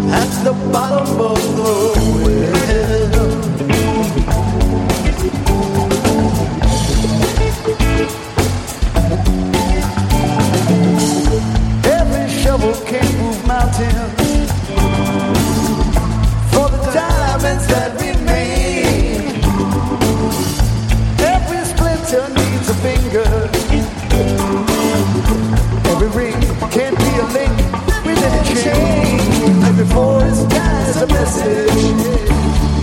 at the bottom of the well. Every shovel can move mountains for the diamonds that remain. Every splinter needs a finger. Every ring can't be a link within a chain. And before it dies a message.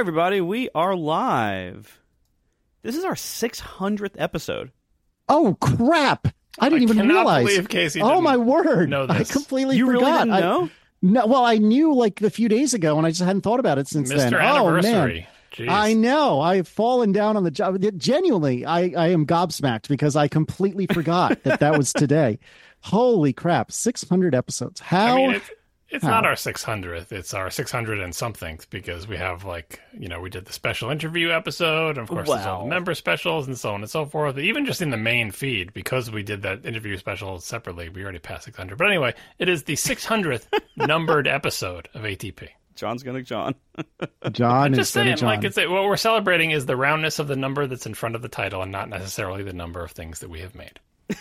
everybody. We are live. This is our 600th episode. Oh, crap. I didn't even realize. Believe Casey oh, my word. know this. I completely You forgot. really didn't know? No, well, I knew like a few days ago, and I just hadn't thought about it since then. Mr. Oh, Anniversary. man. Jeez. I know. I've fallen down on the job. Genuinely, I am gobsmacked because I completely forgot that was today. Holy crap. 600 episodes. How? I mean, it's not our 600th. It's our 600 and something because we have we did the special interview episode. And of course, there's all the member specials and so on and so forth. Even just in the main feed, because we did that interview special separately, we already passed 600. But anyway, it is the 600th numbered episode of ATP. John's gonna John. John just is saying, John. what we're celebrating is the roundness of the number that's in front of the title and not necessarily the number of things that we have made.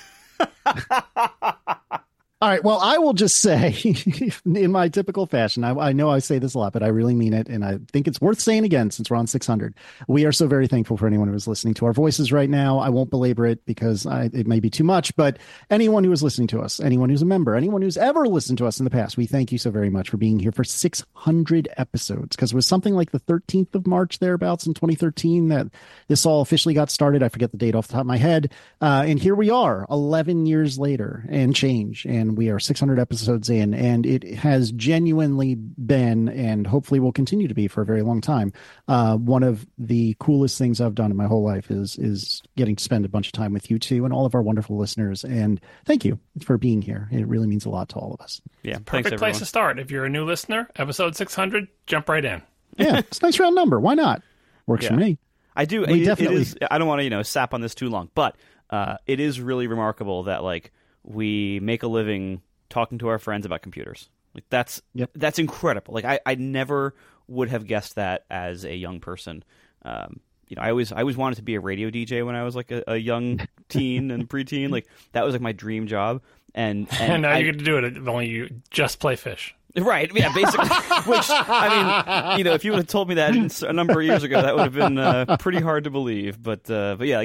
All right. Well, I will just say in my typical fashion, I know I say this a lot, but I really mean it. And I think it's worth saying again, since we're on 600. We are so very thankful for anyone who is listening to our voices right now. I won't belabor it because it may be too much, but anyone who is listening to us, anyone who's a member, anyone who's ever listened to us in the past, we thank you so very much for being here for 600 episodes, because it was something like the 13th of March thereabouts in 2013 that this all officially got started. I forget the date off the top of my head. And here we are 11 years later and change. And we are 600 episodes in, and it has genuinely been, and hopefully will continue to be for a very long time, one of the coolest things I've done in my whole life is getting to spend a bunch of time with you two and all of our wonderful listeners. And thank you for being here. It really means a lot to all of us. Yeah, Perfect place to start. If you're a new listener, episode 600, jump right in. Yeah, it's a nice round number. Why not? Works for me. I do. Definitely. I don't want to sap on this too long, but it is really remarkable that we make a living talking to our friends about computers. That's incredible. I never would have guessed that as a young person. I always wanted to be a radio DJ when I was a young teen and preteen. That was my dream job. And now you get to do it. Only you just play fish. Right. Yeah. Basically. Which if you would have told me that a number of years ago, that would have been pretty hard to believe. But yeah,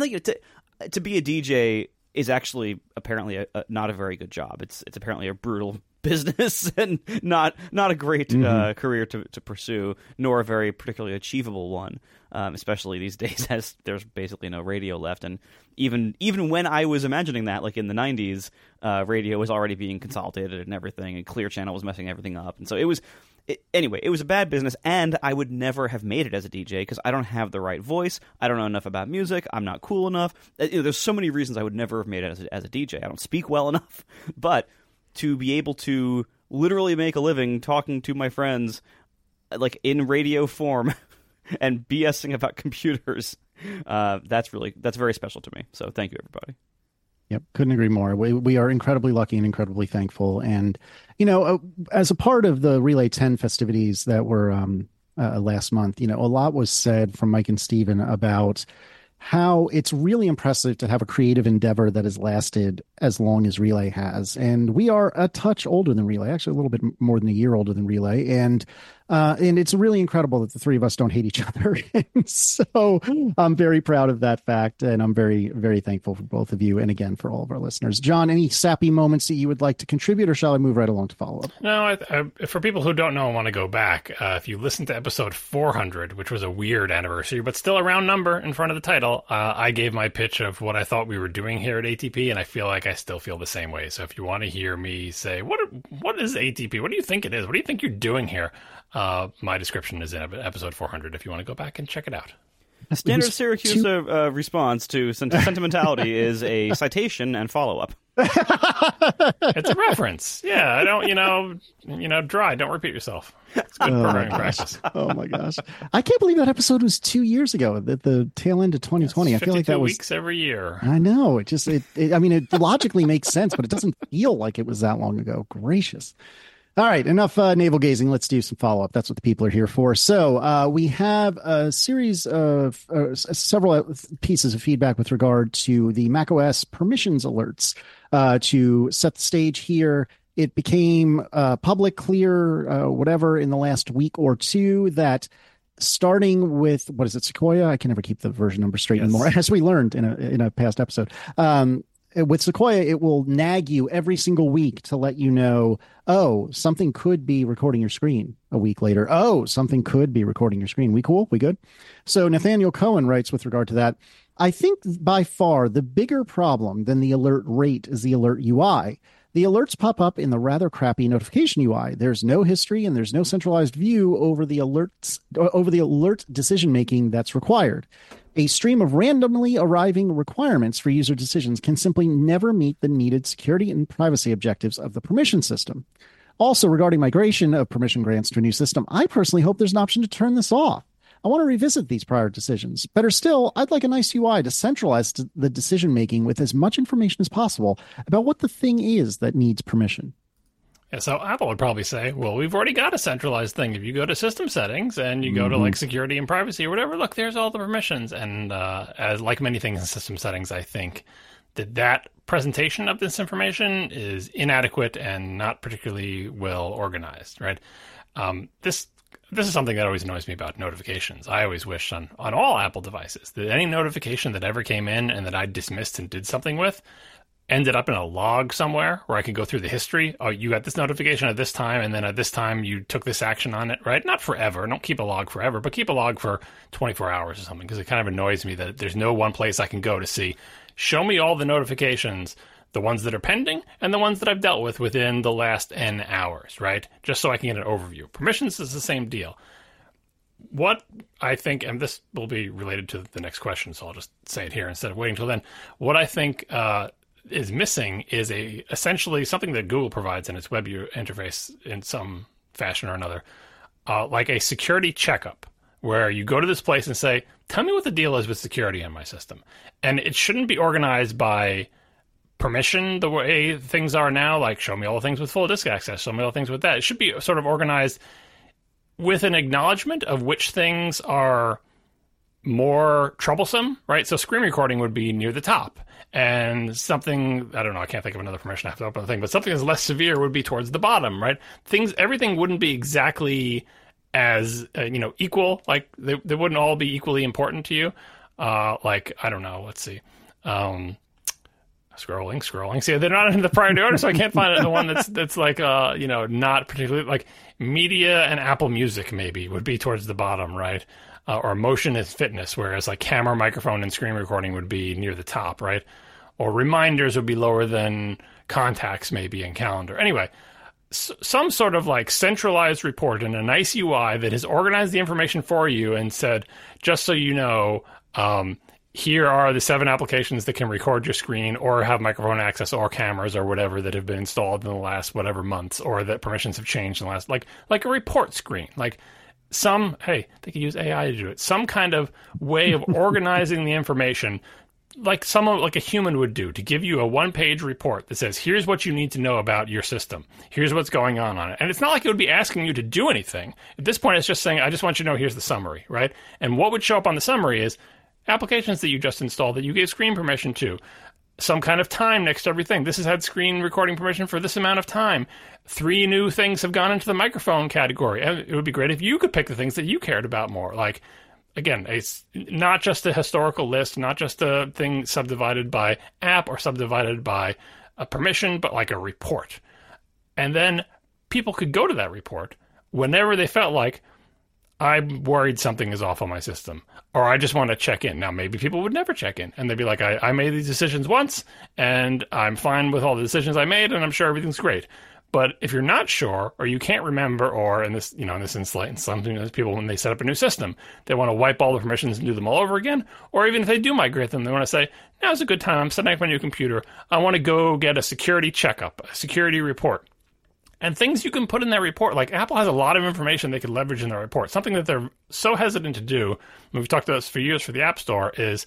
to be a DJ is actually apparently not a very good job. It's apparently a brutal business and not a great career to pursue, nor a very particularly achievable one, especially these days as there's basically no radio left. And even when I was imagining that, in the 90s, radio was already being consolidated and everything, and Clear Channel was messing everything up. And so it was a bad business, and I would never have made it as a DJ because I don't have the right voice. I don't know enough about music. I'm not cool enough. There's so many reasons I would never have made it as a DJ. I don't speak well enough. But to be able to literally make a living talking to my friends in radio form and BSing about computers, that's very special to me. So thank you, everybody. Yep, couldn't agree more. We are incredibly lucky and incredibly thankful. And, as a part of the Relay 10 festivities that were last month, a lot was said from Mike and Steven about how it's really impressive to have a creative endeavor that has lasted as long as Relay has. And we are a touch older than Relay, actually a little bit more than a year older than Relay. And it's really incredible that the three of us don't hate each other. And so I'm very proud of that fact. And I'm very, very thankful for both of you. And again, for all of our listeners. John, any sappy moments that you would like to contribute, or shall I move right along to follow up? No, for people who don't know and want to go back, if you listen to episode 400, which was a weird anniversary, but still a round number in front of the title, I gave my pitch of what I thought we were doing here at ATP. And I feel like I still feel the same way. So if you want to hear me say, what is ATP? What do you think it is? What do you think you're doing here? My description is in episode 400 if you want to go back and check it out. A standard Syracuse response to sentimentality is a citation and follow-up. It's a reference. Yeah, I don't, dry. Don't repeat yourself. It's good programming practice. Oh, my gosh. I can't believe that episode was 2 years ago, at the tail end of 2020. I feel like that was 52 weeks every year. I know. It logically makes sense, but it doesn't feel like it was that long ago. Gracious. All right, enough navel gazing. Let's do some follow-up. That's what the people are here for. So we have a series of several pieces of feedback with regard to the macOS permissions alerts. To set the stage here, it became public, clear, whatever, in the last week or two that starting with, what is it, Sequoia? I can never keep the version number straight anymore, as we learned in a past episode. with Sequoia, it will nag you every single week to let you know, oh, something could be recording your screen a week later. Oh, something could be recording your screen. We cool? We good? So Nathaniel Cohen writes with regard to that, I think by far the bigger problem than the alert rate is the alert UI. The alerts pop up in the rather crappy notification UI. There's no history and there's no centralized view over the alert decision making that's required. A stream of randomly arriving requirements for user decisions can simply never meet the needed security and privacy objectives of the permission system. Also, regarding migration of permission grants to a new system, I personally hope there's an option to turn this off. I want to revisit these prior decisions. Better still, I'd like a nice UI to centralize the decision-making with as much information as possible about what the thing is that needs permission. Yeah, so Apple would probably say, well, we've already got a centralized thing. If you go to system settings and you go to like security and privacy or whatever, look, there's all the permissions. And as like many things in system settings, I think that presentation of this information is inadequate and not particularly well organized, right? This is something that always annoys me about notifications. I always wish on all Apple devices that any notification that ever came in and that I dismissed and did something with ended up in a log somewhere where I can go through the history. Oh, you got this notification at this time, and then at this time you took this action on it, right? Not forever. Don't keep a log forever, but keep a log for 24 hours or something, because it kind of annoys me that there's no one place I can go to see, show me all the notifications, the ones that are pending and the ones that I've dealt with within the last N hours, right? Just so I can get an overview. Permissions is the same deal. What I think, and this will be related to the next question, so I'll just say it here instead of waiting till then. What I think is missing is essentially something that Google provides in its web interface in some fashion or another, like a security checkup, where you go to this place and say, tell me what the deal is with security in my system. And it shouldn't be organized by permission the way things are now, like show me all the things with full disk access, show me all the things with that. It should be sort of organized with an acknowledgement of which things are more troublesome, right? So screen recording would be near the top, and something, I don't know, I can't think of another permission I have to open the thing, but something that's less severe would be towards the bottom, right? Everything wouldn't be exactly as, equal, like they wouldn't all be equally important to you. Like, I don't know, let's see. Scrolling. See, they're not in the priority order, so I can't find the one that's like, not particularly, like media and Apple Music maybe would be towards the bottom, right? Or motion and fitness, whereas like camera, microphone, and screen recording would be near the top, right? Or reminders would be lower than contacts maybe in calendar. Anyway, some sort of like centralized report in a nice UI that has organized the information for you and said, just so you know, here are the 7 applications that can record your screen or have microphone access or cameras or whatever that have been installed in the last whatever months, or that permissions have changed in the last, like a report screen. Like they could use AI to do it. Some kind of way of organizing the information, like a human would do, to give you a 1-page report that says, here's what you need to know about your system. Here's what's going on it. And it's not like it would be asking you to do anything. At this point, it's just saying, I just want you to know, here's the summary, right? And what would show up on the summary is applications that you just installed that you gave screen permission to, some kind of time next to everything. This has had screen recording permission for this amount of time. 3 new things have gone into the microphone category. And it would be great if you could pick the things that you cared about more. Like, again, it's not just a historical list, not just a thing subdivided by app or subdivided by a permission, but like a report. And then people could go to that report whenever they felt like, I'm worried something is off on my system, or I just want to check in. Now, maybe people would never check in, and they'd be like, I made these decisions once, and I'm fine with all the decisions I made, and I'm sure everything's great. But if you're not sure, or you can't remember, or in this instance, sometimes people, when they set up a new system, they want to wipe all the permissions and do them all over again, or even if they do migrate them, they want to say, now's a good time, I'm setting up my new computer, I want to go get a security checkup, a security report. And things you can put in that report, like Apple has a lot of information they could leverage in their report. Something that they're so hesitant to do, and we've talked about this for years for the App Store, is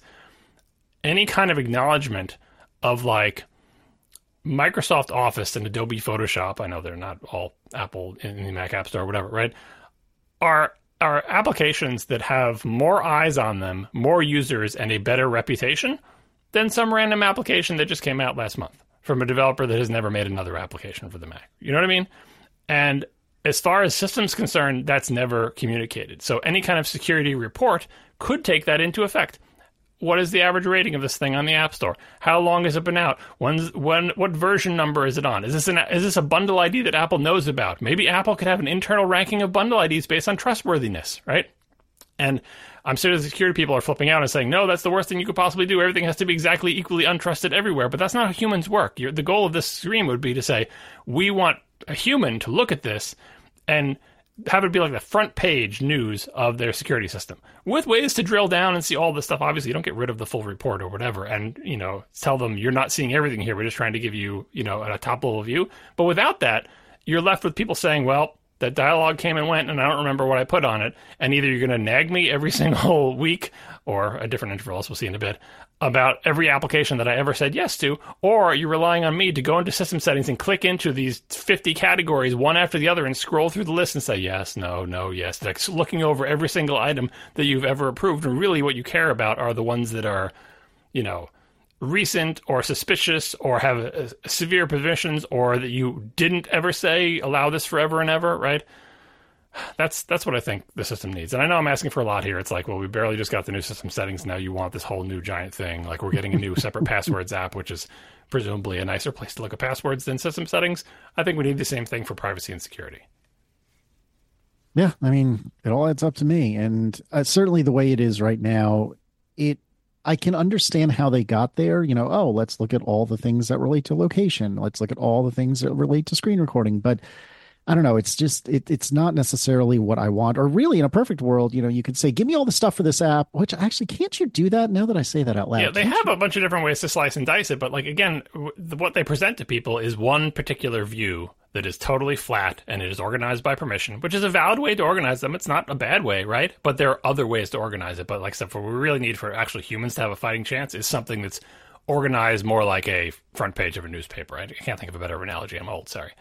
any kind of acknowledgement of like Microsoft Office and Adobe Photoshop. I know they're not all Apple in the Mac App Store or whatever, right? Are applications that have more eyes on them, more users, and a better reputation than some random application that just came out last month from a developer that has never made another application for the Mac. You know what I mean? And as far as systems concerned, that's never communicated. So any kind of security report could take that into effect. what is the average rating of this thing on the App Store? How long has it been out? What version number is it on? Is this a bundle ID that Apple knows about? Maybe Apple could have an internal ranking of bundle IDs based on trustworthiness, right? And I'm sure the security people are flipping out and saying, no, that's the worst thing you could possibly do. Everything has to be exactly equally untrusted everywhere. But that's not how humans work. The goal of this stream would be to say, we want a human to look at this and have it be like the front page news of their security system with ways to drill down and see all this stuff. Obviously, you don't get rid of the full report or whatever and, tell them you're not seeing everything here. We're just trying to give you, a top level view. But without that, you're left with people saying, well, that dialogue came and went and I don't remember what I put on it. And either you're going to nag me every single week or a different interval, as we'll see in a bit, about every application that I ever said yes to, or you're relying on me to go into system settings and click into these 50 categories one after the other and scroll through the list and say yes, no, yes, like looking over every single item that you've ever approved. And really what you care about are the ones that are, recent or suspicious or have severe provisions or that you didn't ever say allow this forever and ever, right? That's what I think the system needs. And I know I'm asking for a lot here. It's like, well, we barely just got the new system settings. Now you want this whole new giant thing. Like we're getting a new separate passwords app, which is presumably a nicer place to look at passwords than system settings. I think we need the same thing for privacy and security. Yeah, I mean, it all adds up to me. And certainly the way it is right now, I can understand how they got there. Let's look at all the things that relate to location. Let's look at all the things that relate to screen recording. But I don't know. It's just it's not necessarily what I want. Or really, in a perfect world, you could say, give me all the stuff for this app, which actually, can't you do that now that I say that out loud? Yeah, they have a bunch of different ways to slice and dice it. But like, again, what they present to people is one particular view that is totally flat and it is organized by permission, which is a valid way to organize them. It's not a bad way, right? But there are other ways to organize it. But like I said, what we really need for actually humans to have a fighting chance is something that's organized more like a front page of a newspaper. I can't think of a better analogy. I'm old, sorry.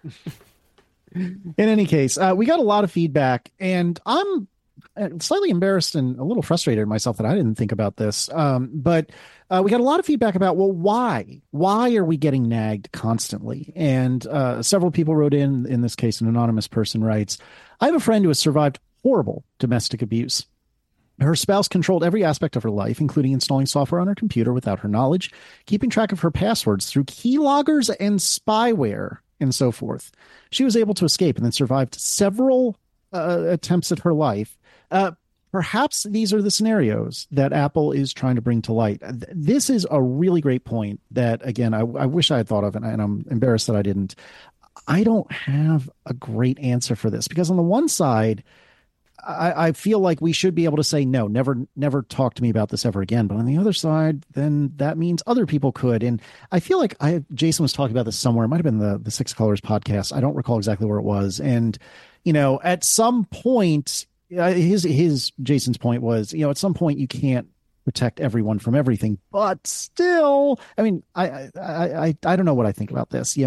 In any case, we got a lot of feedback, and I'm slightly embarrassed and a little frustrated myself that I didn't think about this. But we got a lot of feedback about, well, why? Why are we getting nagged constantly? And several people wrote in this case, an anonymous person writes, I have a friend who has survived horrible domestic abuse. Her spouse controlled every aspect of her life, including installing software on her computer without her knowledge, keeping track of her passwords through keyloggers and spyware, and so forth. She was able to escape and then survived several attempts at her life. Perhaps these are the scenarios that Apple is trying to bring to light. This is a really great point that, again, I wish I had thought of, and I'm embarrassed that I didn't. I don't have a great answer for this because on the one side, I feel like we should be able to say, no, never talk to me about this ever again. But on the other side, then that means other people could. And I feel like Jason was talking about this somewhere. It might have been the Six Colors podcast. I don't recall exactly where it was. And, at some point, Jason's point was, at some point you can't protect everyone from everything, but still, I mean, I don't know what I think about this.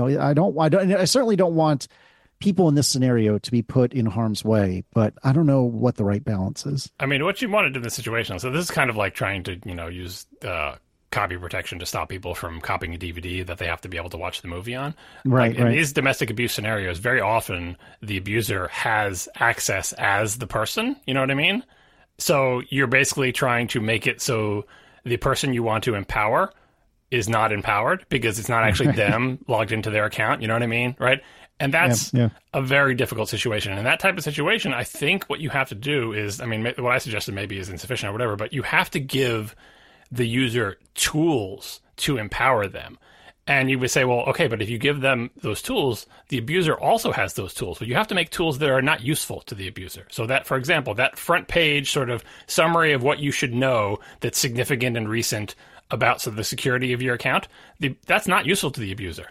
I certainly don't want people in this scenario to be put in harm's way, but I don't know what the right balance is. I mean, what you want to do in this situation, so this is kind of like trying to, use copy protection to stop people from copying a DVD that they have to be able to watch the movie on. Right. In these domestic abuse scenarios, very often the abuser has access as the person, you know what I mean? So you're basically trying to make it so the person you want to empower is not empowered because it's not actually them logged into their account, you know what I mean? Right? And that's a very difficult situation. In that type of situation, I think what you have to do is, I mean, what I suggested maybe is insufficient or whatever, but you have to give the user tools to empower them. And you would say, well, okay, but if you give them those tools, the abuser also has those tools. But you have to make tools that are not useful to the abuser. So that, for example, that front page sort of summary of what you should know that's significant and recent about the security of your account, that's not useful to the abuser.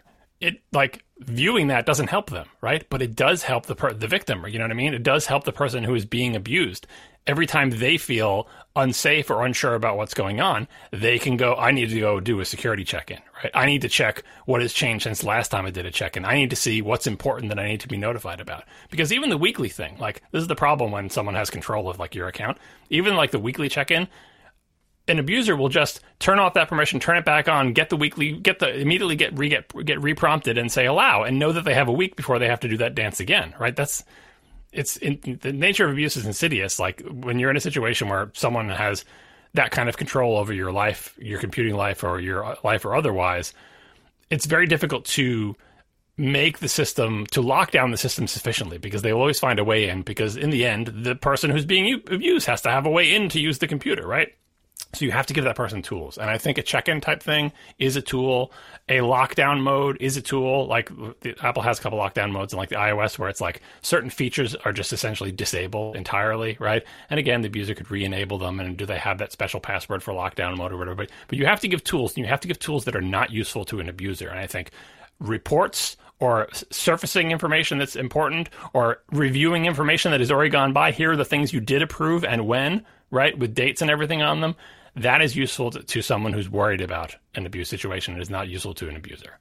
Viewing that doesn't help them, right? But it does help the victim, you know what I mean? It does help the person who is being abused. Every time they feel unsafe or unsure about what's going on, they can go, I need to go do a security check-in, right? I need to check what has changed since last time I did a check-in. I need to see what's important that I need to be notified about. Because even the weekly thing, this is the problem when someone has control of your account. Even the weekly check-in, an abuser will just turn off that permission, turn it back on, immediately get reprompted and say allow, and know that they have a week before they have to do that dance again, right? The nature of abuse is insidious. Like when you're in a situation where someone has that kind of control over your life, your computing life, or your life or otherwise, it's very difficult to make the system, to lock down the system sufficiently, because they will always find a way in, because in the end, the person who's being abused has to have a way in to use the computer, right? So you have to give that person tools. And I think a check-in type thing is a tool. A lockdown mode is a tool. Like Apple has a couple lockdown modes in like the iOS where it's like certain features are just essentially disabled entirely, right? And again, the abuser could re-enable them. And do they have that special password for lockdown mode or whatever? But you have to give tools, and you have to give tools that are not useful to an abuser. And I think reports or surfacing information that's important, or reviewing information that has already gone by, here are the things you did approve and when, right, with dates and everything on them, that is useful to someone who's worried about an abuse situation. It is not useful to an abuser.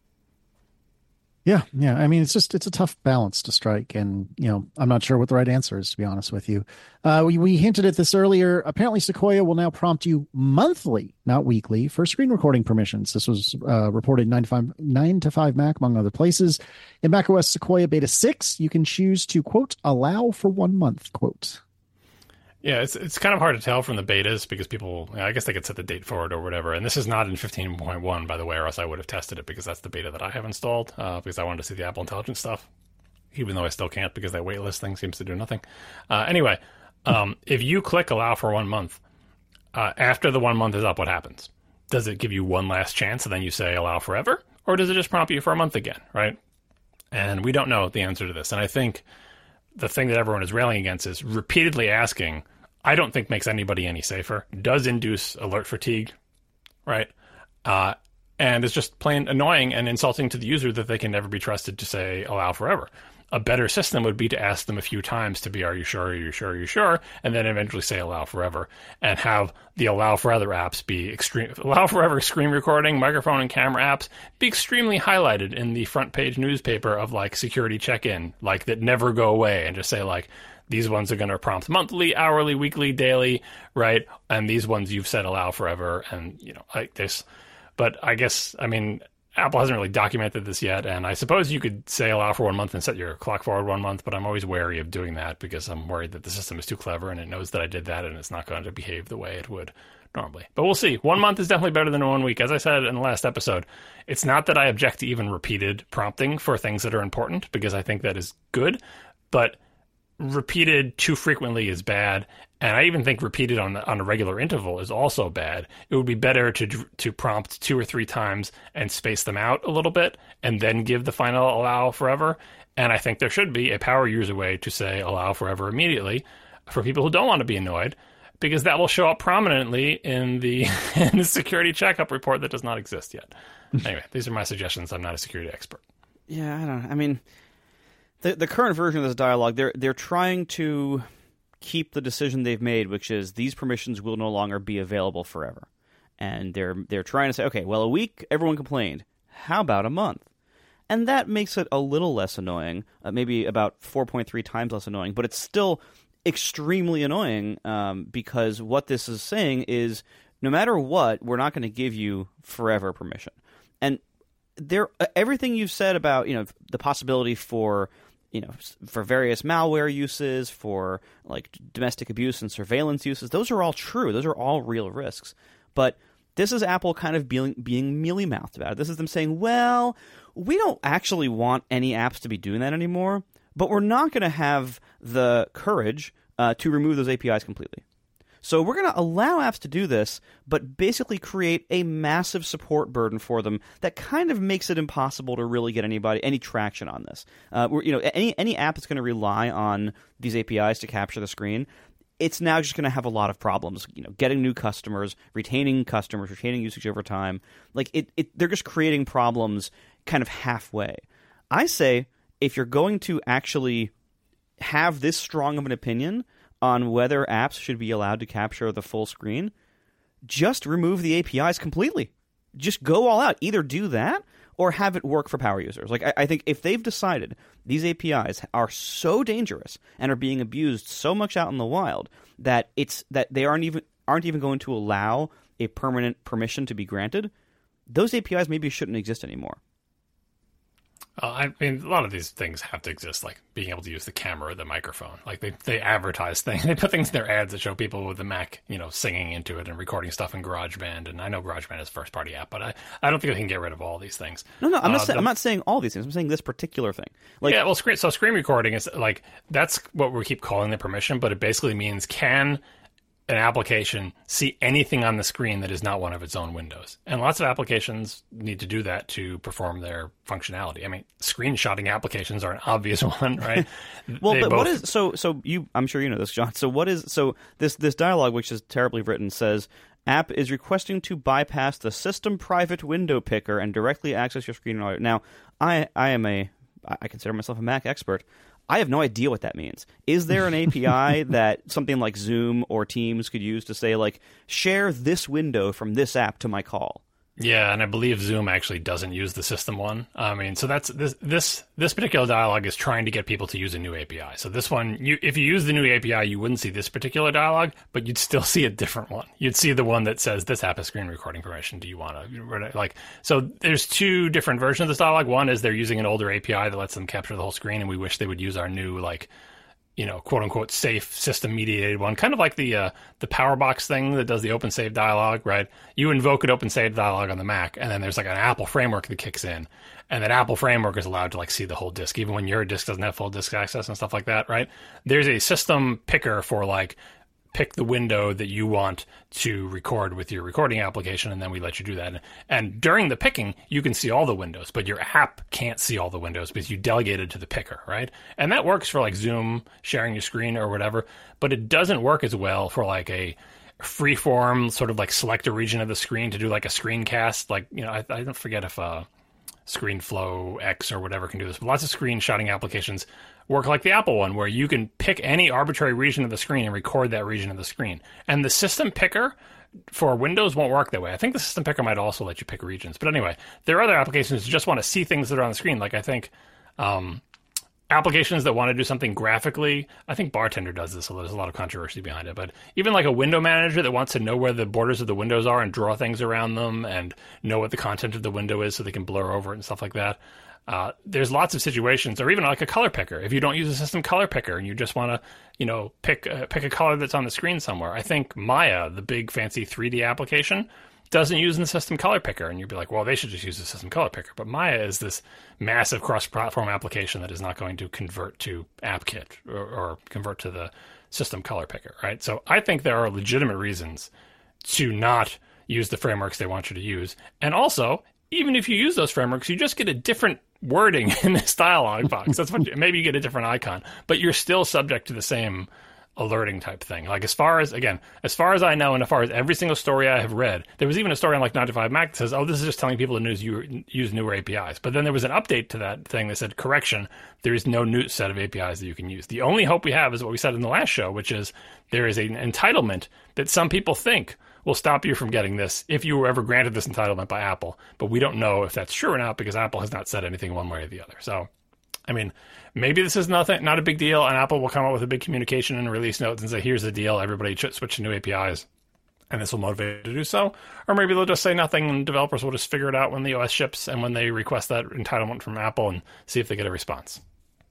Yeah. I mean, it's a tough balance to strike, and I'm not sure what the right answer is, to be honest with you. We hinted at this earlier. Apparently, Sequoia will now prompt you monthly, not weekly, for screen recording permissions. This was reported 9 to 5 Mac, among other places. In macOS Sequoia Beta 6, you can choose to quote allow for 1 month quote. Yeah, it's kind of hard to tell from the betas, because people, I guess they could set the date forward or whatever. And this is not in 15.1, by the way, or else I would have tested it, because that's the beta that I have installed, because I wanted to see the Apple Intelligence stuff, even though I still can't, because that waitlist thing seems to do nothing. Anyway, if you click allow for 1 month, after the 1 month is up, what happens? Does it give you one last chance and then you say allow forever? Or does it just prompt you for a month again, right? And we don't know the answer to this. And I think the thing that everyone is railing against is repeatedly asking, I don't think makes anybody any safer, does induce alert fatigue, right? And it's just plain annoying and insulting to the user that they can never be trusted to say allow forever. A better system would be to ask them a few times to be, are you sure, are you sure, are you sure? And then eventually say allow forever, and have the allow for other apps be allow forever screen recording, microphone and camera apps be extremely highlighted in the front page newspaper of like security check-in, like that never go away, and just say like, these ones are going to prompt monthly, hourly, weekly, daily, right? And these ones you've said allow forever, and like this. But I guess, I mean, Apple hasn't really documented this yet, and I suppose you could say allow for 1 month and set your clock forward 1 month, but I'm always wary of doing that, because I'm worried that the system is too clever and it knows that I did that and it's not going to behave the way it would normally. But we'll see. 1 month is definitely better than 1 week. As I said in the last episode, it's not that I object to even repeated prompting for things that are important, because I think that is good, but repeated too frequently is bad, and I even think repeated on a regular interval is also bad. It would be better to prompt 2 or 3 times and space them out a little bit, and then give the final allow forever. And I think there should be a power user way to say allow forever immediately for people who don't want to be annoyed, because that will show up prominently in the security checkup report that does not exist yet. Anyway, these are my suggestions. I'm not a security expert. Yeah, I don't know. I mean, the current version of this dialogue, they're trying to keep the decision they've made, which is these permissions will no longer be available forever. And they're trying to say, okay, well, a week, everyone complained. How about a month? And that makes it a little less annoying, maybe about 4.3 times less annoying, but it's still extremely annoying, because what this is saying is no matter what, we're not going to give you forever permission. And everything you've said about the possibility for various malware uses, for like domestic abuse and surveillance uses, those are all true. Those are all real risks. But this is Apple kind of being mealy-mouthed about it. This is them saying, well, we don't actually want any apps to be doing that anymore, but we're not going to have the courage to remove those APIs completely. So we're going to allow apps to do this, but basically create a massive support burden for them that kind of makes it impossible to really get any traction on this. Any app that's going to rely on these APIs to capture the screen, it's now just going to have a lot of problems. Getting new customers, retaining usage over time. Like they're just creating problems kind of halfway. I say if you're going to actually have this strong of an opinion on whether apps should be allowed to capture the full screen, just remove the APIs completely. Just go all out. Either do that or have it work for power users. Like I think if they've decided these APIs are so dangerous and are being abused so much out in the wild that they aren't even going to allow a permanent permission to be granted, those APIs maybe shouldn't exist anymore. I mean, a lot of these things have to exist, like being able to use the camera or the microphone. Like they advertise things. They put things in their ads that show people with the Mac, singing into it and recording stuff in GarageBand. And I know GarageBand is a first-party app, but I don't think they can get rid of all these things. No, I'm not saying all these things. I'm saying this particular thing. Yeah, well, screen recording is like, that's what we keep calling the permission, but it basically means can an application see anything on the screen that is not one of its own windows. And lots of applications need to do that to perform their functionality. I mean, screenshotting applications are an obvious one, right? Well, but what is I'm sure you know this, John. This dialogue, which is terribly written, says app is requesting to bypass the system private window picker and directly access your screen. Now, I consider myself a Mac expert. I have no idea what that means. Is there an API that something like Zoom or Teams could use to say, like, share this window from this app to my call? Yeah, and I believe Zoom actually doesn't use the system one. I mean, so that's this particular dialogue is trying to get people to use a new API. So this one, if you use the new API, you wouldn't see this particular dialogue, but you'd still see a different one. You'd see the one that says, this app has screen recording permission. Do you want to, like, so there's two different versions of this dialogue. One is they're using an older API that lets them capture the whole screen, and we wish they would use our new, like, quote unquote safe system mediated one, kind of like the Powerbox thing that does the open save dialog, right? You invoke an open save dialog on the Mac, and then there's like an Apple framework that kicks in, and that Apple framework is allowed to like see the whole disk, even when your disk doesn't have full disk access and stuff like that, right? There's a system picker for like, pick the window that you want to record with your recording application, and then we let you do that. And during the picking, you can see all the windows, but your app can't see all the windows because you delegated to the picker, right? And that works for like Zoom sharing your screen or whatever, but it doesn't work as well for like a freeform sort of like select a region of the screen to do like a screencast. Like, I don't forget if ScreenFlow X or whatever can do this, but lots of screenshotting applications work like the Apple one, where you can pick any arbitrary region of the screen and record that region of the screen. And the system picker for Windows won't work that way. I think the system picker might also let you pick regions. But anyway, there are other applications that just want to see things that are on the screen. Like I think applications that want to do something graphically, I think Bartender does this, although there's a lot of controversy behind it. But even like a window manager that wants to know where the borders of the windows are and draw things around them and know what the content of the window is so they can blur over it and stuff like that. There's lots of situations, or even like a color picker. If you don't use a system color picker and you just want to, pick a color that's on the screen somewhere. I think Maya, the big fancy 3D application, doesn't use the system color picker, and you'd be like, well, they should just use the system color picker. But Maya is this massive cross-platform application that is not going to convert to AppKit or convert to the system color picker, right? So I think there are legitimate reasons to not use the frameworks they want you to use. And also, even if you use those frameworks, you just get a different wording in this dialog box. That's what maybe you get a different icon, but you're still subject to the same alerting type thing. Like as far as I know, and as far as every single story I have read, there was even a story on like 9to5Mac that says, oh, this is just telling people to use newer APIs. But then there was an update to that thing that said, correction, there is no new set of APIs that you can use. The only hope we have is what we said in the last show, which is there is an entitlement that some people think will stop you from getting this if you were ever granted this entitlement by Apple. But we don't know if that's true or not because Apple has not said anything one way or the other. So, I mean, maybe this is not a big deal, and Apple will come up with a big communication and release notes and say, here's the deal, everybody switch to new APIs, and this will motivate you to do so. Or maybe they'll just say nothing, and developers will just figure it out when the OS ships and when they request that entitlement from Apple and see if they get a response.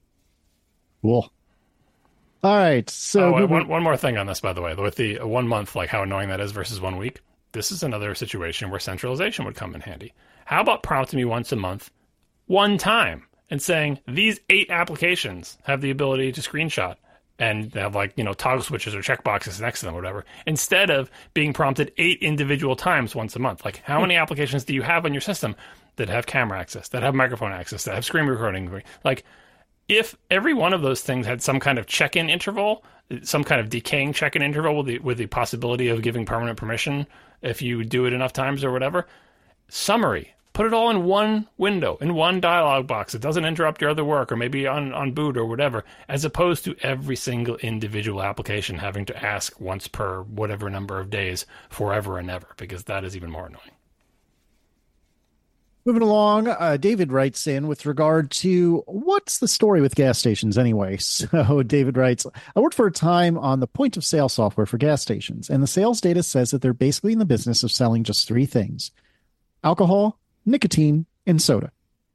Cool. All right. So one more thing on this, by the way, with the 1 month, like how annoying that is versus 1 week. This is another situation where centralization would come in handy. How about prompting me once a month, one time, and saying these 8 applications have the ability to screenshot and have like, toggle switches or checkboxes next to them or whatever, instead of being prompted 8 individual times once a month. Like how many applications do you have on your system that have camera access, that have microphone access, that have screen recording? Like, if every one of those things had some kind of check-in interval, some kind of decaying check-in interval with the possibility of giving permanent permission if you do it enough times or whatever, summary, put it all in one window, in one dialog box. It doesn't interrupt your other work or maybe on boot or whatever, as opposed to every single individual application having to ask once per whatever number of days forever and ever, because that is even more annoying. Moving along, David writes in with regard to what's the story with gas stations anyway. So David writes, I worked for a time on the point of sale software for gas stations, and the sales data says that they're basically in the business of selling just 3 things: alcohol, nicotine, and soda.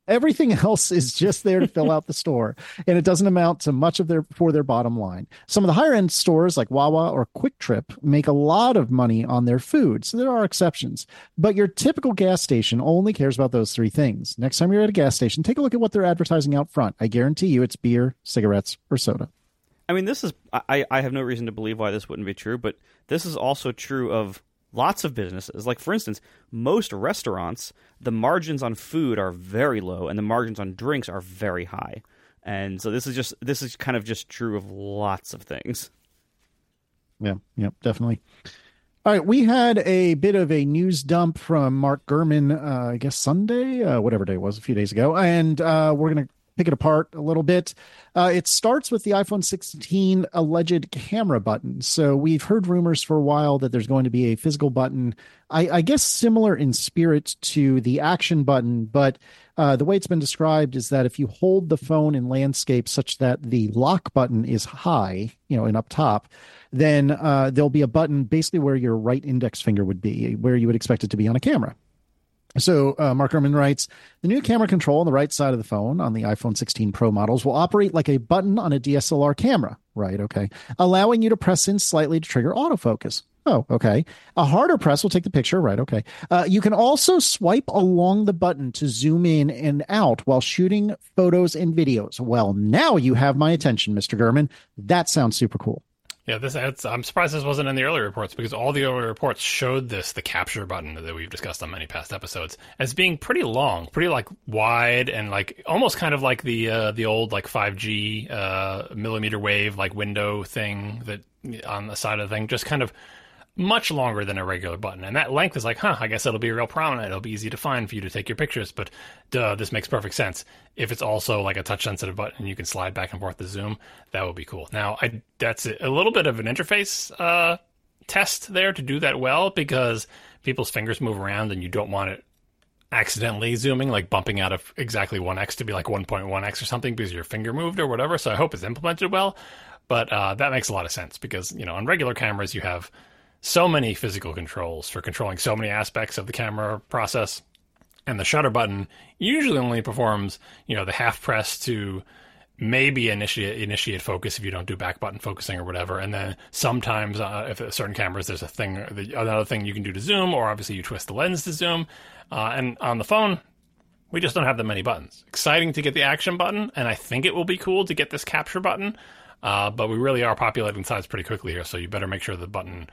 Everything else is just there to fill out the store, and it doesn't amount to much of their bottom line. Some of the higher end stores like Wawa or Quick Trip make a lot of money on their food, so there are exceptions. But your typical gas station only cares about those three things. Next time you're at a gas station, take a look at what they're advertising out front. I guarantee you it's beer, cigarettes, or soda. I mean, this is I have no reason to believe why this wouldn't be true, but this is also true of lots of businesses. Like, for instance, most restaurants, the margins on food are very low and the margins on drinks are very high. And so this is kind of just true of lots of things. Yeah, definitely. All right, we had a bit of a news dump from Mark Gurman, I guess Sunday, whatever day it was, a few days ago. And we're going to pick it apart a little bit. It starts with the iPhone 16 alleged camera button. So we've heard rumors for a while that there's going to be a physical button, I guess similar in spirit to the action button, but the way it's been described is that if you hold the phone in landscape such that the lock button is high, and up top, then there'll be a button basically where your right index finger would be, where you would expect it to be on a camera. So Mark Gurman writes, the new camera control on the right side of the phone on the iPhone 16 Pro models will operate like a button on a DSLR camera. Right, okay. Allowing you to press in slightly to trigger autofocus. Oh, okay. A harder press will take the picture. Right, okay. You can also swipe along the button to zoom in and out while shooting photos and videos. Well, now you have my attention, Mr. Gurman. That sounds super cool. Yeah, I'm surprised this wasn't in the early reports, because all the early reports showed the capture button that we've discussed on many past episodes, as being pretty long, pretty like wide, and like almost kind of like the old like 5G millimeter wave like window thing that on the side of the thing, just kind of much longer than a regular button. And that length is like, I guess it'll be real prominent. It'll be easy to find for you to take your pictures. But this makes perfect sense. If it's also like a touch-sensitive button, you can slide back and forth to zoom. That would be cool. Now, that's a little bit of an interface test there to do that well, because people's fingers move around and you don't want it accidentally zooming, like bumping out of exactly 1x to be like 1.1x or something because your finger moved or whatever. So I hope it's implemented well. But that makes a lot of sense because, on regular cameras, you have so many physical controls for controlling so many aspects of the camera process. And the shutter button usually only performs, the half press to maybe initiate focus if you don't do back button focusing or whatever. And then sometimes if certain cameras, there's another thing you can do to zoom, or obviously you twist the lens to zoom. And on the phone, we just don't have that many buttons. Exciting to get the action button, and I think it will be cool to get this capture button. But we really are populating sides pretty quickly here, so you better make sure the button,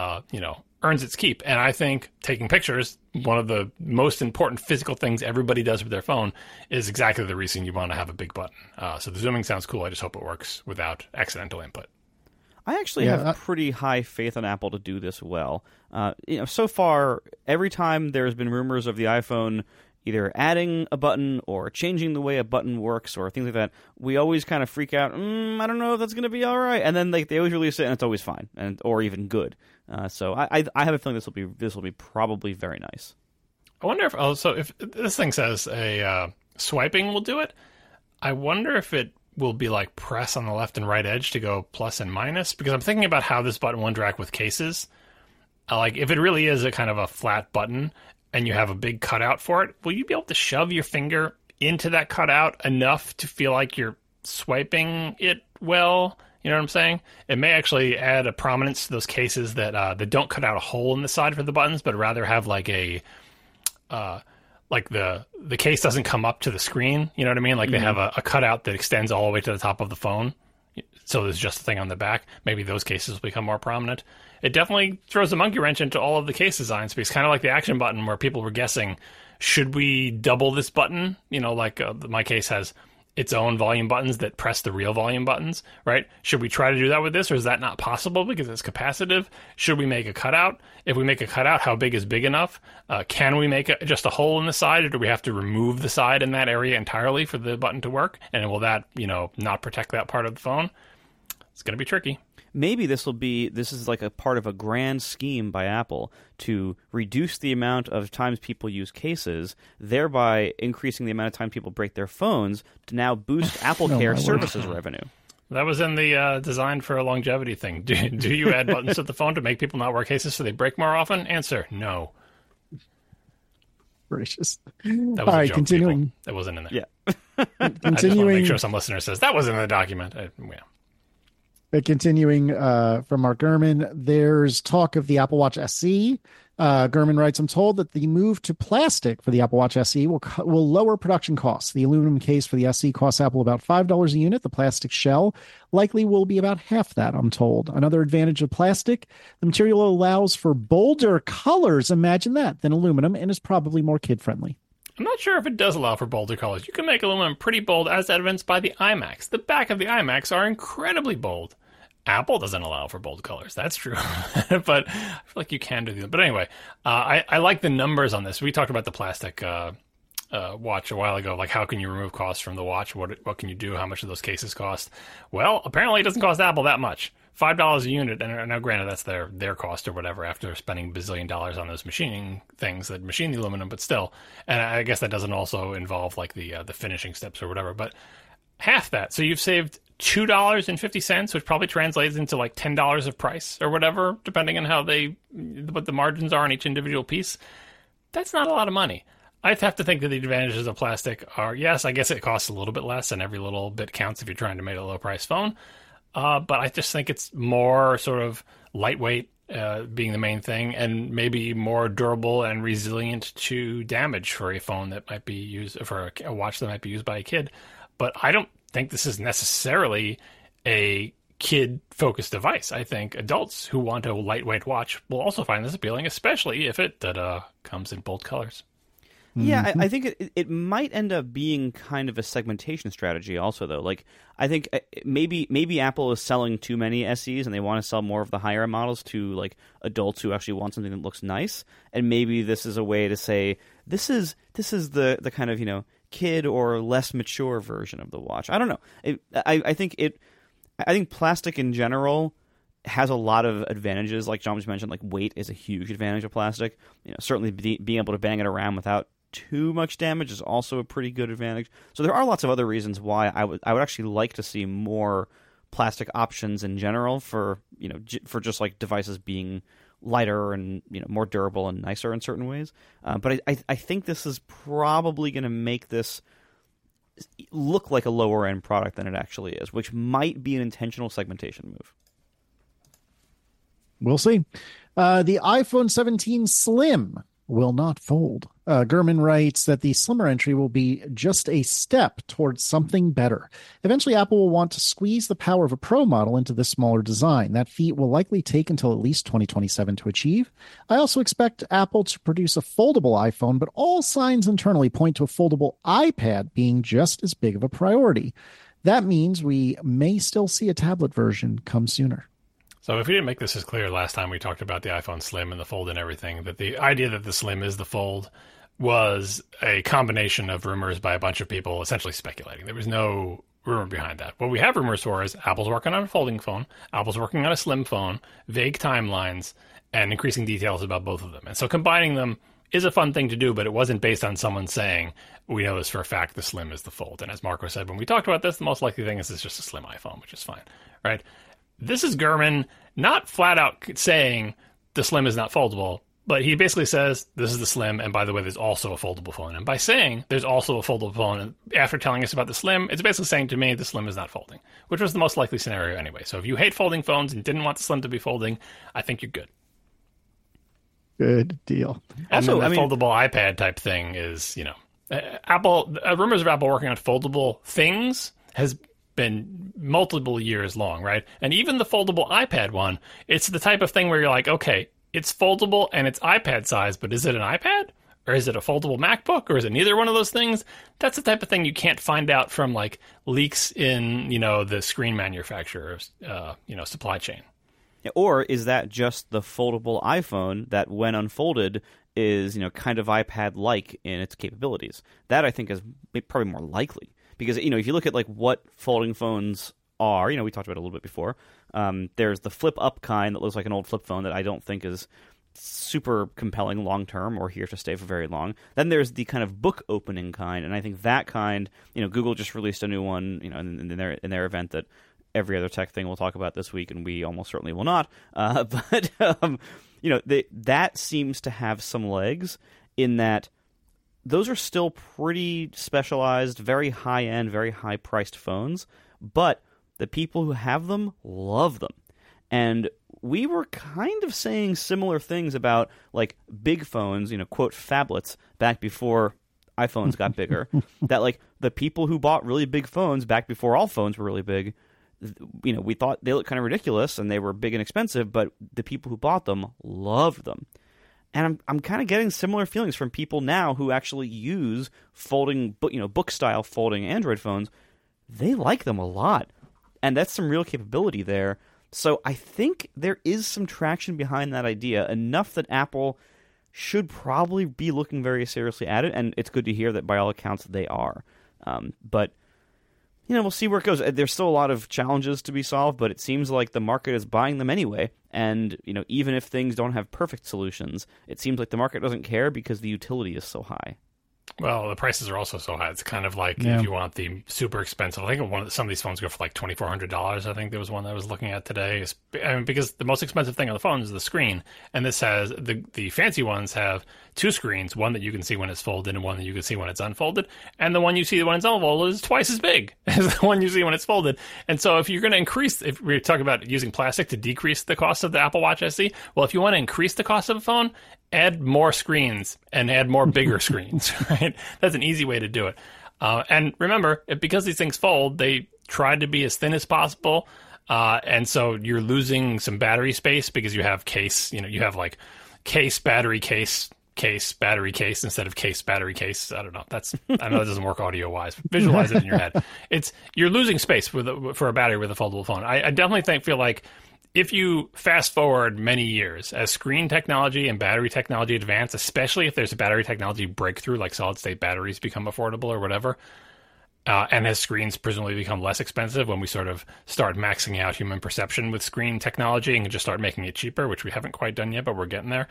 earns its keep. And I think taking pictures, one of the most important physical things everybody does with their phone, is exactly the reason you want to have a big button. So the zooming sounds cool. I just hope it works without accidental input. I actually have pretty high faith on Apple to do this well. So far, every time there's been rumors of the iPhone either adding a button or changing the way a button works or things like that, we always kind of freak out. I don't know if that's going to be all right. And then they always release it, and it's always fine, or even good. So I have a feeling this will be probably very nice. I wonder if this thing says a swiping will do it. I wonder if it will be like press on the left and right edge to go plus and minus, because I'm thinking about how this button will interact with cases. Like if it really is a kind of a flat button and you have a big cutout for it, will you be able to shove your finger into that cutout enough to feel like you're swiping it well? You know what I'm saying? It may actually add a prominence to those cases that don't cut out a hole in the side for the buttons, but rather have like a like the case doesn't come up to the screen. You know what I mean? Like they have a cutout that extends all the way to the top of the phone. So there's just a thing on the back. Maybe those cases will become more prominent. It definitely throws a monkey wrench into all of the case designs, because kind of like the action button where people were guessing, should we double this button? Like my case has its own volume buttons that press the real volume buttons, right? Should we try to do that with this, or is that not possible because it's capacitive? Should we make a cutout? If we make a cutout, how big is big enough? Can we make just a hole in the side, or do we have to remove the side in that area entirely for the button to work? And will that, not protect that part of the phone? It's going to be tricky. Maybe this is like a part of a grand scheme by Apple to reduce the amount of times people use cases, thereby increasing the amount of time people break their phones, to now boost Apple Care services revenue. That was in the design for a longevity thing. Do you add buttons to the phone to make people not wear cases so they break more often? Answer, no. Gracious. That was All a right, joke, continuing. people. That wasn't in there. Yeah. I just want to Continuing. make sure some listener says that wasn't in the document. Continuing from Mark Gurman, there's talk of the Apple Watch SE. Gurman writes, I'm told that the move to plastic for the Apple Watch SE will lower production costs. The aluminum case for the SE costs Apple about $5 a unit. The plastic shell likely will be about half that, I'm told. Another advantage of plastic, the material allows for bolder colors, imagine that, than aluminum, and is probably more kid-friendly. I'm not sure if it does allow for bolder colors. You can make aluminum pretty bold, as evidenced by the iMacs. The back of the iMacs are incredibly bold. Apple doesn't allow for bold colors. That's true. But I feel like you can do that. But anyway, I like the numbers on this. We talked about the plastic watch a while ago. Like, how can you remove costs from the watch? What can you do? How much do those cases cost? Well, apparently it doesn't cost Apple that much. $5 a unit, and now granted that's their cost or whatever after spending $1 bazillion on those machining things that machine the aluminum, but still. And I guess that doesn't also involve like the finishing steps or whatever, but half that. So you've saved $2.50, which probably translates into like $10 of price or whatever, depending on what the margins are on each individual piece. That's not a lot of money. I'd have to think that the advantages of plastic are, yes, I guess it costs a little bit less, and every little bit counts if you're trying to make a low price phone. But I just think it's more sort of lightweight, being the main thing, and maybe more durable and resilient to damage for a phone that might be used, for a watch that might be used by a kid. But I don't think this is necessarily a kid-focused device. I think adults who want a lightweight watch will also find this appealing, especially if it comes in bold colors. Yeah, I think it might end up being kind of a segmentation strategy also, though. Like, I think maybe Apple is selling too many SEs and they want to sell more of the higher models to, like, adults who actually want something that looks nice. And maybe this is a way to say, this is the kind of, kid or less mature version of the watch. I don't know. I think plastic in general has a lot of advantages. Like John just mentioned, like weight is a huge advantage of plastic. Certainly being able to bang it around without too much damage is also a pretty good advantage. So there are lots of other reasons why I would actually like to see more plastic options in general for for just like devices being lighter and more durable and nicer in certain ways. But I think this is probably going to make this look like a lower end product than it actually is, which might be an intentional segmentation move. We'll see. The iPhone 17 Slim will not fold. Gurman writes that the slimmer entry will be just a step towards something better. Eventually, Apple will want to squeeze the power of a Pro model into this smaller design. That feat will likely take until at least 2027 to achieve. I also expect Apple to produce a foldable iPhone, but all signs internally point to a foldable iPad being just as big of a priority. That means we may still see a tablet version come sooner. So if we didn't make this as clear last time we talked about the iPhone Slim and the fold and everything, that the idea that the Slim is the fold was a combination of rumors by a bunch of people essentially speculating. There was no rumor behind that. What we have rumors for is Apple's working on a folding phone, Apple's working on a slim phone, vague timelines, and increasing details about both of them. And so combining them is a fun thing to do, but it wasn't based on someone saying, we know this for a fact, the Slim is the fold. And as Marco said, when we talked about this, the most likely thing is it's just a slim iPhone, which is fine, right? This is Gurman not flat out saying the Slim is not foldable, but he basically says this is the Slim, and by the way, there's also a foldable phone. And by saying there's also a foldable phone, and after telling us about the Slim, it's basically saying to me the Slim is not folding, which was the most likely scenario anyway. So if you hate folding phones and didn't want the Slim to be folding, I think you're good. Good deal. And also, then the foldable iPad type thing is, Apple, rumors of Apple working on foldable things has been multiple years long, right? And even the foldable iPad one, it's the type of thing where you're like, okay, it's foldable and it's iPad size, but is it an iPad? Or is it a foldable MacBook? Or is it neither one of those things? That's the type of thing you can't find out from like leaks in, the screen manufacturer's, supply chain. Or is that just the foldable iPhone that when unfolded is, kind of iPad-like in its capabilities? That I think is probably more likely. Because, if you look at, like, what folding phones are, we talked about it a little bit before. There's the flip-up kind that looks like an old flip phone that I don't think is super compelling long-term or here to stay for very long. Then there's the kind of book-opening kind, and I think that kind, Google just released a new one, in their event that every other tech thing we'll talk about this week, and we almost certainly will not. That seems to have some legs in that those are still pretty specialized, very high-end, very high-priced phones, but the people who have them love them. And we were kind of saying similar things about, like, big phones, quote, phablets, back before iPhones got bigger, that, like, the people who bought really big phones back before all phones were really big, we thought they looked kind of ridiculous and they were big and expensive, but the people who bought them loved them. And I'm kind of getting similar feelings from people now who actually use folding, book-style folding Android phones. They like them a lot, and that's some real capability there. So I think there is some traction behind that idea, enough that Apple should probably be looking very seriously at it, and it's good to hear that by all accounts they are. But we'll see where it goes. There's still a lot of challenges to be solved, but it seems like the market is buying them anyway. And, even if things don't have perfect solutions, it seems like the market doesn't care because the utility is so high. Well, the prices are also so high. It's kind of like if you want the super expensive. I think some of these phones go for like $2,400. I think there was one that I was looking at today. Because the most expensive thing on the phone is the screen, and this has the fancy ones have two screens: one that you can see when it's folded, and one that you can see when it's unfolded. And the one you see when it's unfolded is twice as big as the one you see when it's folded. And so, if you're going to if we're talking about using plastic to decrease the cost of the Apple Watch SE, well, if you want to increase the cost of a phone, add more screens and add more bigger screens, right? That's an easy way to do it. And remember, because these things fold, they try to be as thin as possible. And so you're losing some battery space because you have you have like case, battery case, battery case instead of case, battery case. I don't know. I know that doesn't work audio wise. Visualize it in your head. You're losing space for a battery with a foldable phone. I definitely feel like if you fast forward many years, as screen technology and battery technology advance, especially if there's a battery technology breakthrough, like solid-state batteries become affordable or whatever, and as screens presumably become less expensive when we sort of start maxing out human perception with screen technology and just start making it cheaper, which we haven't quite done yet, but we're getting there,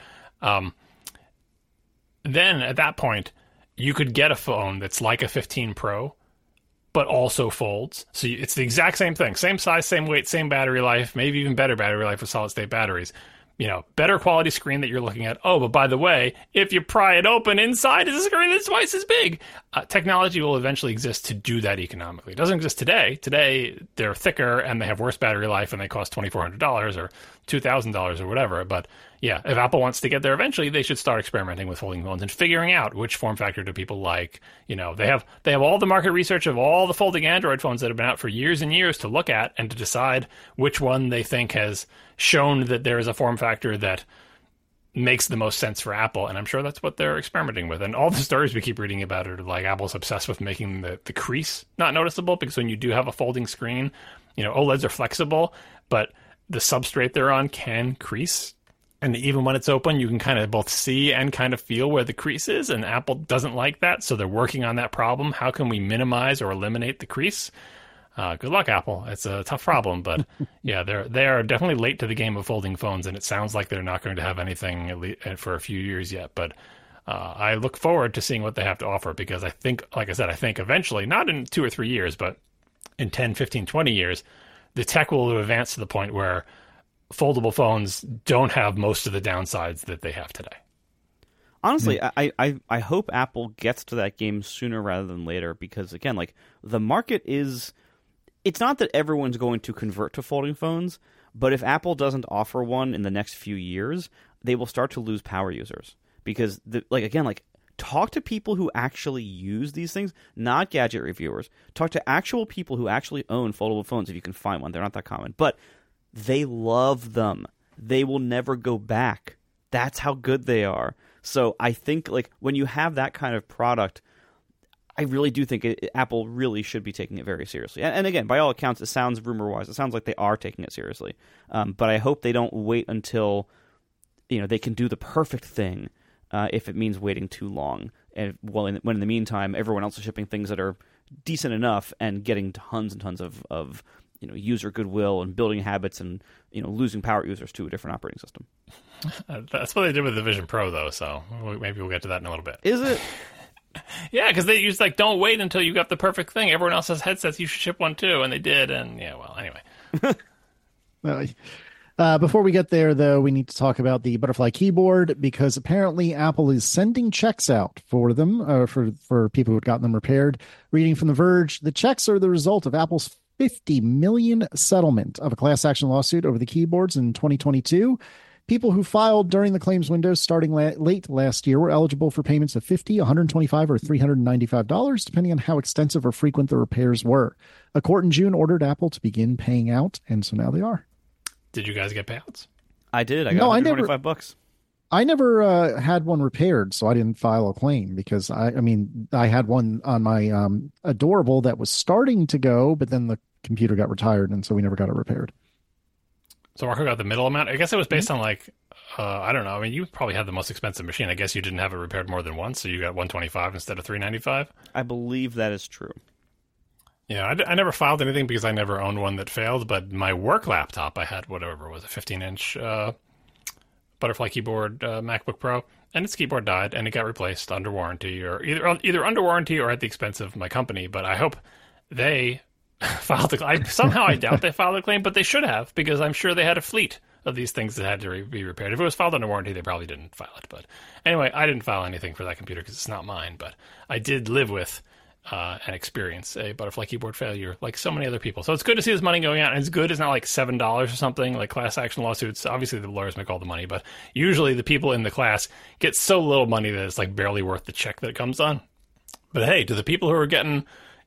then at that point, you could get a phone that's like a 15 Pro, but also folds. So it's the exact same thing. Same size, same weight, same battery life, maybe even better battery life with solid-state batteries. Better quality screen that you're looking at. Oh, but by the way, if you pry it open, inside is a screen that's twice as big. Technology will eventually exist to do that economically. It doesn't exist today. Today, they're thicker and they have worse battery life and they cost $2,400 or $2,000 or whatever. But yeah, if Apple wants to get there eventually, they should start experimenting with folding phones and figuring out which form factor do people like. They have all the market research of all the folding Android phones that have been out for years and years to look at and to decide which one they think has shown that there is a form factor that makes the most sense for Apple. And I'm sure that's what they're experimenting with. And all the stories we keep reading about are like Apple's obsessed with making the crease not noticeable, because when you do have a folding screen, OLEDs are flexible, but the substrate they're on can crease. And even when it's open, you can kind of both see and kind of feel where the crease is. And Apple doesn't like that. So they're working on that problem. How can we minimize or eliminate the crease? Good luck, Apple. It's a tough problem, but yeah, they are definitely late to the game of folding phones, and it sounds like they're not going to have anything at least for a few years yet. But I look forward to seeing what they have to offer, because I think, like I said, I think eventually, not in 2 or 3 years, but in 10, 15, 20 years, the tech will have advanced to the point where foldable phones don't have most of the downsides that they have today. Honestly, I hope Apple gets to that game sooner rather than later, because, again, like, the market is... It's not that everyone's going to convert to folding phones, but if Apple doesn't offer one in the next few years, they will start to lose power users. Because, talk to people who actually use these things, not gadget reviewers. Talk to actual people who actually own foldable phones, if you can find one. They're not that common. But they love them. They will never go back. That's how good they are. So I think, when you have that kind of product, I really do think Apple really should be taking it very seriously. And again, by all accounts, it sounds rumor-wise, it sounds like they are taking it seriously. But I hope they don't wait until they can do the perfect thing if it means waiting too long. And when in the meantime, everyone else is shipping things that are decent enough and getting tons and tons of user goodwill and building habits and losing power users to a different operating system. That's what they did with the Vision Pro, though. So maybe we'll get to that in a little bit. Is it? Yeah, because they used don't wait until you got the perfect thing. Everyone else has headsets. You should ship one too, and they did. And yeah, well, anyway. Before we get there, though, we need to talk about the Butterfly keyboard because apparently Apple is sending checks out for them, for people who had gotten them repaired. Reading from The Verge, the checks are the result of Apple's $50 million settlement of a class action lawsuit over the keyboards in 2022. People who filed during the claims window starting late last year were eligible for payments of $50, $125, or $395, depending on how extensive or frequent the repairs were. A court in June ordered Apple to begin paying out, and so now they are. Did you guys get payouts? I did. I got $125. I never had one repaired, so I didn't file a claim because I had one on my Adorable that was starting to go, but then the computer got retired, and so we never got it repaired. So Marco got the middle amount. I guess it was based on I don't know. I mean, you probably had the most expensive machine. I guess you didn't have it repaired more than once, so you got $125 instead of $395. I believe that is true. Yeah, I never filed anything because I never owned one that failed, but my work laptop, I had whatever it was, a 15-inch Butterfly keyboard MacBook Pro, and its keyboard died, and it got replaced under warranty, or either under warranty or at the expense of my company, but I hope they filed the claim. Somehow I doubt they filed a claim, but they should have, because I'm sure they had a fleet of these things that had to be repaired. If it was filed under warranty, they probably didn't file it, but anyway, I didn't file anything for that computer because it's not mine, but I did live with and experience a Butterfly keyboard failure like so many other people. So it's good to see this money going out, and it's good. It's not like $7 or something like class action lawsuits. Obviously, the lawyers make all the money, but usually the people in the class get so little money that it's like barely worth the check that it comes on. But hey, to the people who are getting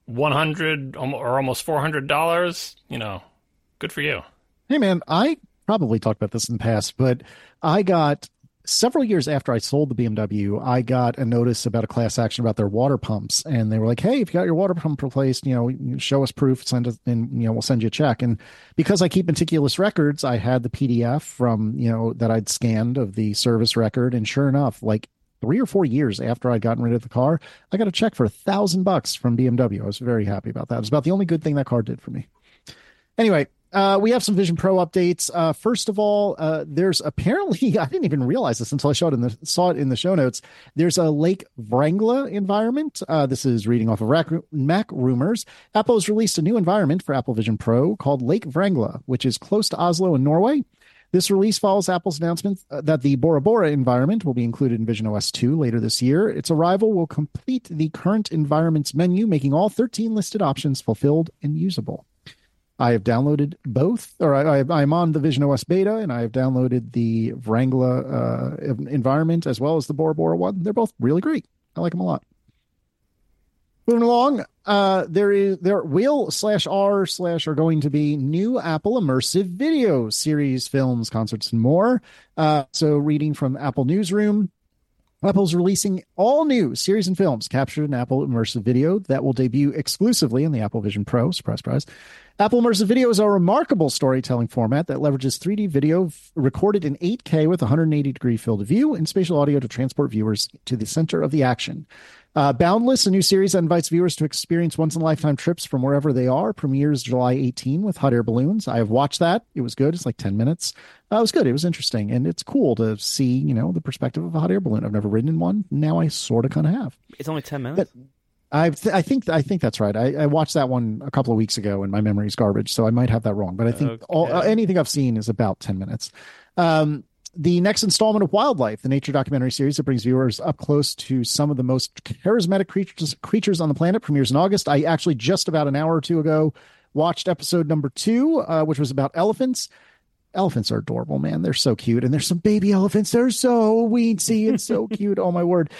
$100 or almost $400, good for you. Hey, man, I probably talked about this in the past, but I got several years after I sold the BMW, I got a notice about a class action about their water pumps. And they were like, hey, if you got your water pump replaced, show us proof, send us, and, we'll send you a check. And because I keep meticulous records, I had the PDF from, that I'd scanned of the service record. And sure enough, like 3 or 4 years after I'd gotten rid of the car, I got a check for $1,000 from BMW. I was very happy about that. It was about the only good thing that car did for me. Anyway, we have some Vision Pro updates. First of all, there's apparently, I didn't even realize this until I saw it in the show notes. There's a Lake Vrangla environment. This is reading off of Mac Rumors. Apple has released a new environment for Apple Vision Pro called Lake Vrangla, which is close to Oslo in Norway. This release follows Apple's announcement that the Bora Bora environment will be included in Vision OS 2 later this year. Its arrival will complete the current environments menu, making all 13 listed options fulfilled and usable. I have downloaded both, or I'm on the Vision OS beta, and I have downloaded the Vrangla environment as well as the Bora Bora one. They're both really great. I like them a lot. Moving along, there are going to be new Apple immersive video series, films, concerts, and more. So reading from Apple Newsroom, Apple's releasing all new series and films captured in Apple Immersive Video that will debut exclusively in the Apple Vision Pro. Surprise, surprise. Apple Immersive Video is a remarkable storytelling format that leverages 3D video recorded in 8K with 180-degree field of view and spatial audio to transport viewers to the center of the action. Boundless, a new series that invites viewers to experience once-in-a-lifetime trips from wherever they are, premieres July 18 with hot air balloons. I have watched that. It was good. It's like 10 minutes. It was good. It was interesting. And it's cool to see, the perspective of a hot air balloon. I've never ridden in one. Now I sort of kind of have. It's only 10 minutes? But I think that's right. I watched that one a couple of weeks ago, and my memory's garbage, so I might have that wrong. But I think anything I've seen is about 10 minutes. The next installment of Wildlife, the nature documentary series that brings viewers up close to some of the most charismatic creatures on the planet, premieres in August. I actually just about an hour or two ago watched episode number 2, which was about elephants. Elephants are adorable, man. They're so cute. And there's some baby elephants. They're so weensy and so cute. Oh, my word.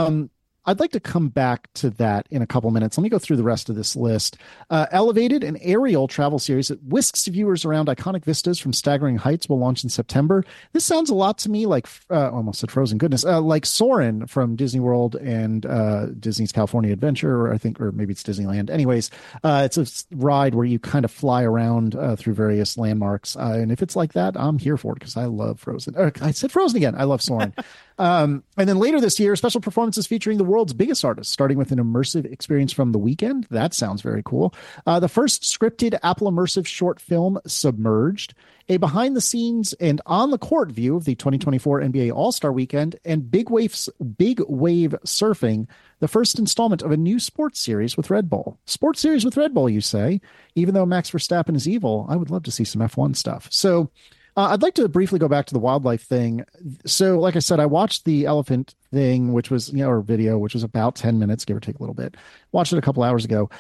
I'd like to come back to that in a couple minutes. Let me go through the rest of this list. Elevated, an aerial travel series that whisks viewers around iconic vistas from staggering heights, will launch in September. This sounds a lot to me like, almost said Frozen, goodness, like Soarin' from Disney World and Disney's California Adventure, or maybe it's Disneyland. Anyways, it's a ride where you kind of fly around through various landmarks. And if it's like that, I'm here for it because I love Frozen. I said Frozen again. I love Soarin'. And then later this year, special performances featuring the world's biggest artists, starting with an immersive experience from The Weeknd. That sounds very cool. The first scripted Apple immersive short film, Submerged, a behind-the-scenes and on-the-court view of the 2024 NBA All-Star Weekend, and Big Wave Surfing, the first installment of a new sports series with Red Bull. Sports series with Red Bull, you say? Even though Max Verstappen is evil, I would love to see some F1 stuff. So I'd like to briefly go back to the wildlife thing. So, like I said, I watched the elephant thing, which was, or video, which was about 10 minutes, give or take a little bit. Watched it a couple hours ago.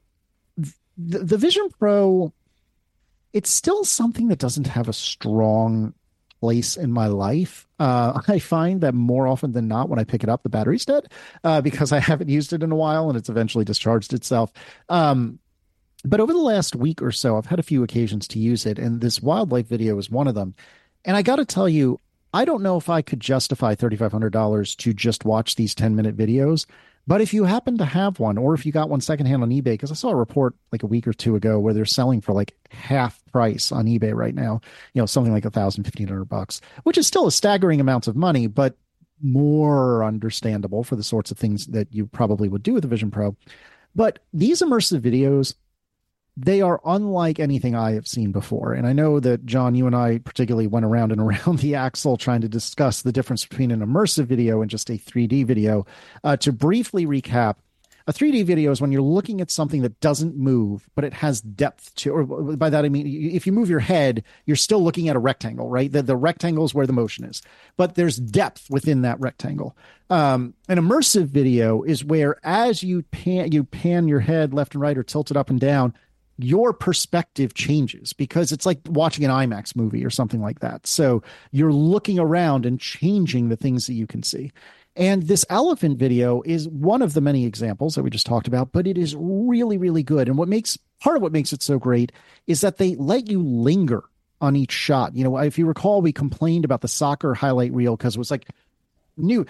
The Vision Pro, it's still something that doesn't have a strong place in my life. I find that more often than not, when I pick it up, the battery's dead because I haven't used it in a while and it's eventually discharged itself. But over the last week or so, I've had a few occasions to use it, and this wildlife video is one of them. And I got to tell you, I don't know if I could justify $3,500 to just watch these 10-minute videos. But if you happen to have one, or if you got one secondhand on eBay, because I saw a report like a week or two ago where they're selling for like half price on eBay right now, something like $1,500, which is still a staggering amount of money, but more understandable for the sorts of things that you probably would do with the Vision Pro. But these immersive videos, they are unlike anything I have seen before. And I know that, John, you and I particularly went around and around the axle trying to discuss the difference between an immersive video and just a 3D video. To briefly recap, a 3D video is when you're looking at something that doesn't move, but it has depth to, or by that I mean, if you move your head, you're still looking at a rectangle, right? The rectangle is where the motion is, but there's depth within that rectangle. An immersive video is where as you pan your head left and right or tilt it up and down, your perspective changes because it's like watching an IMAX movie or something like that. So you're looking around and changing the things that you can see. And this elephant video is one of the many examples that we just talked about, but it is really, really good. And part of what makes it so great is that they let you linger on each shot. If you recall, we complained about the soccer highlight reel because it was like, new.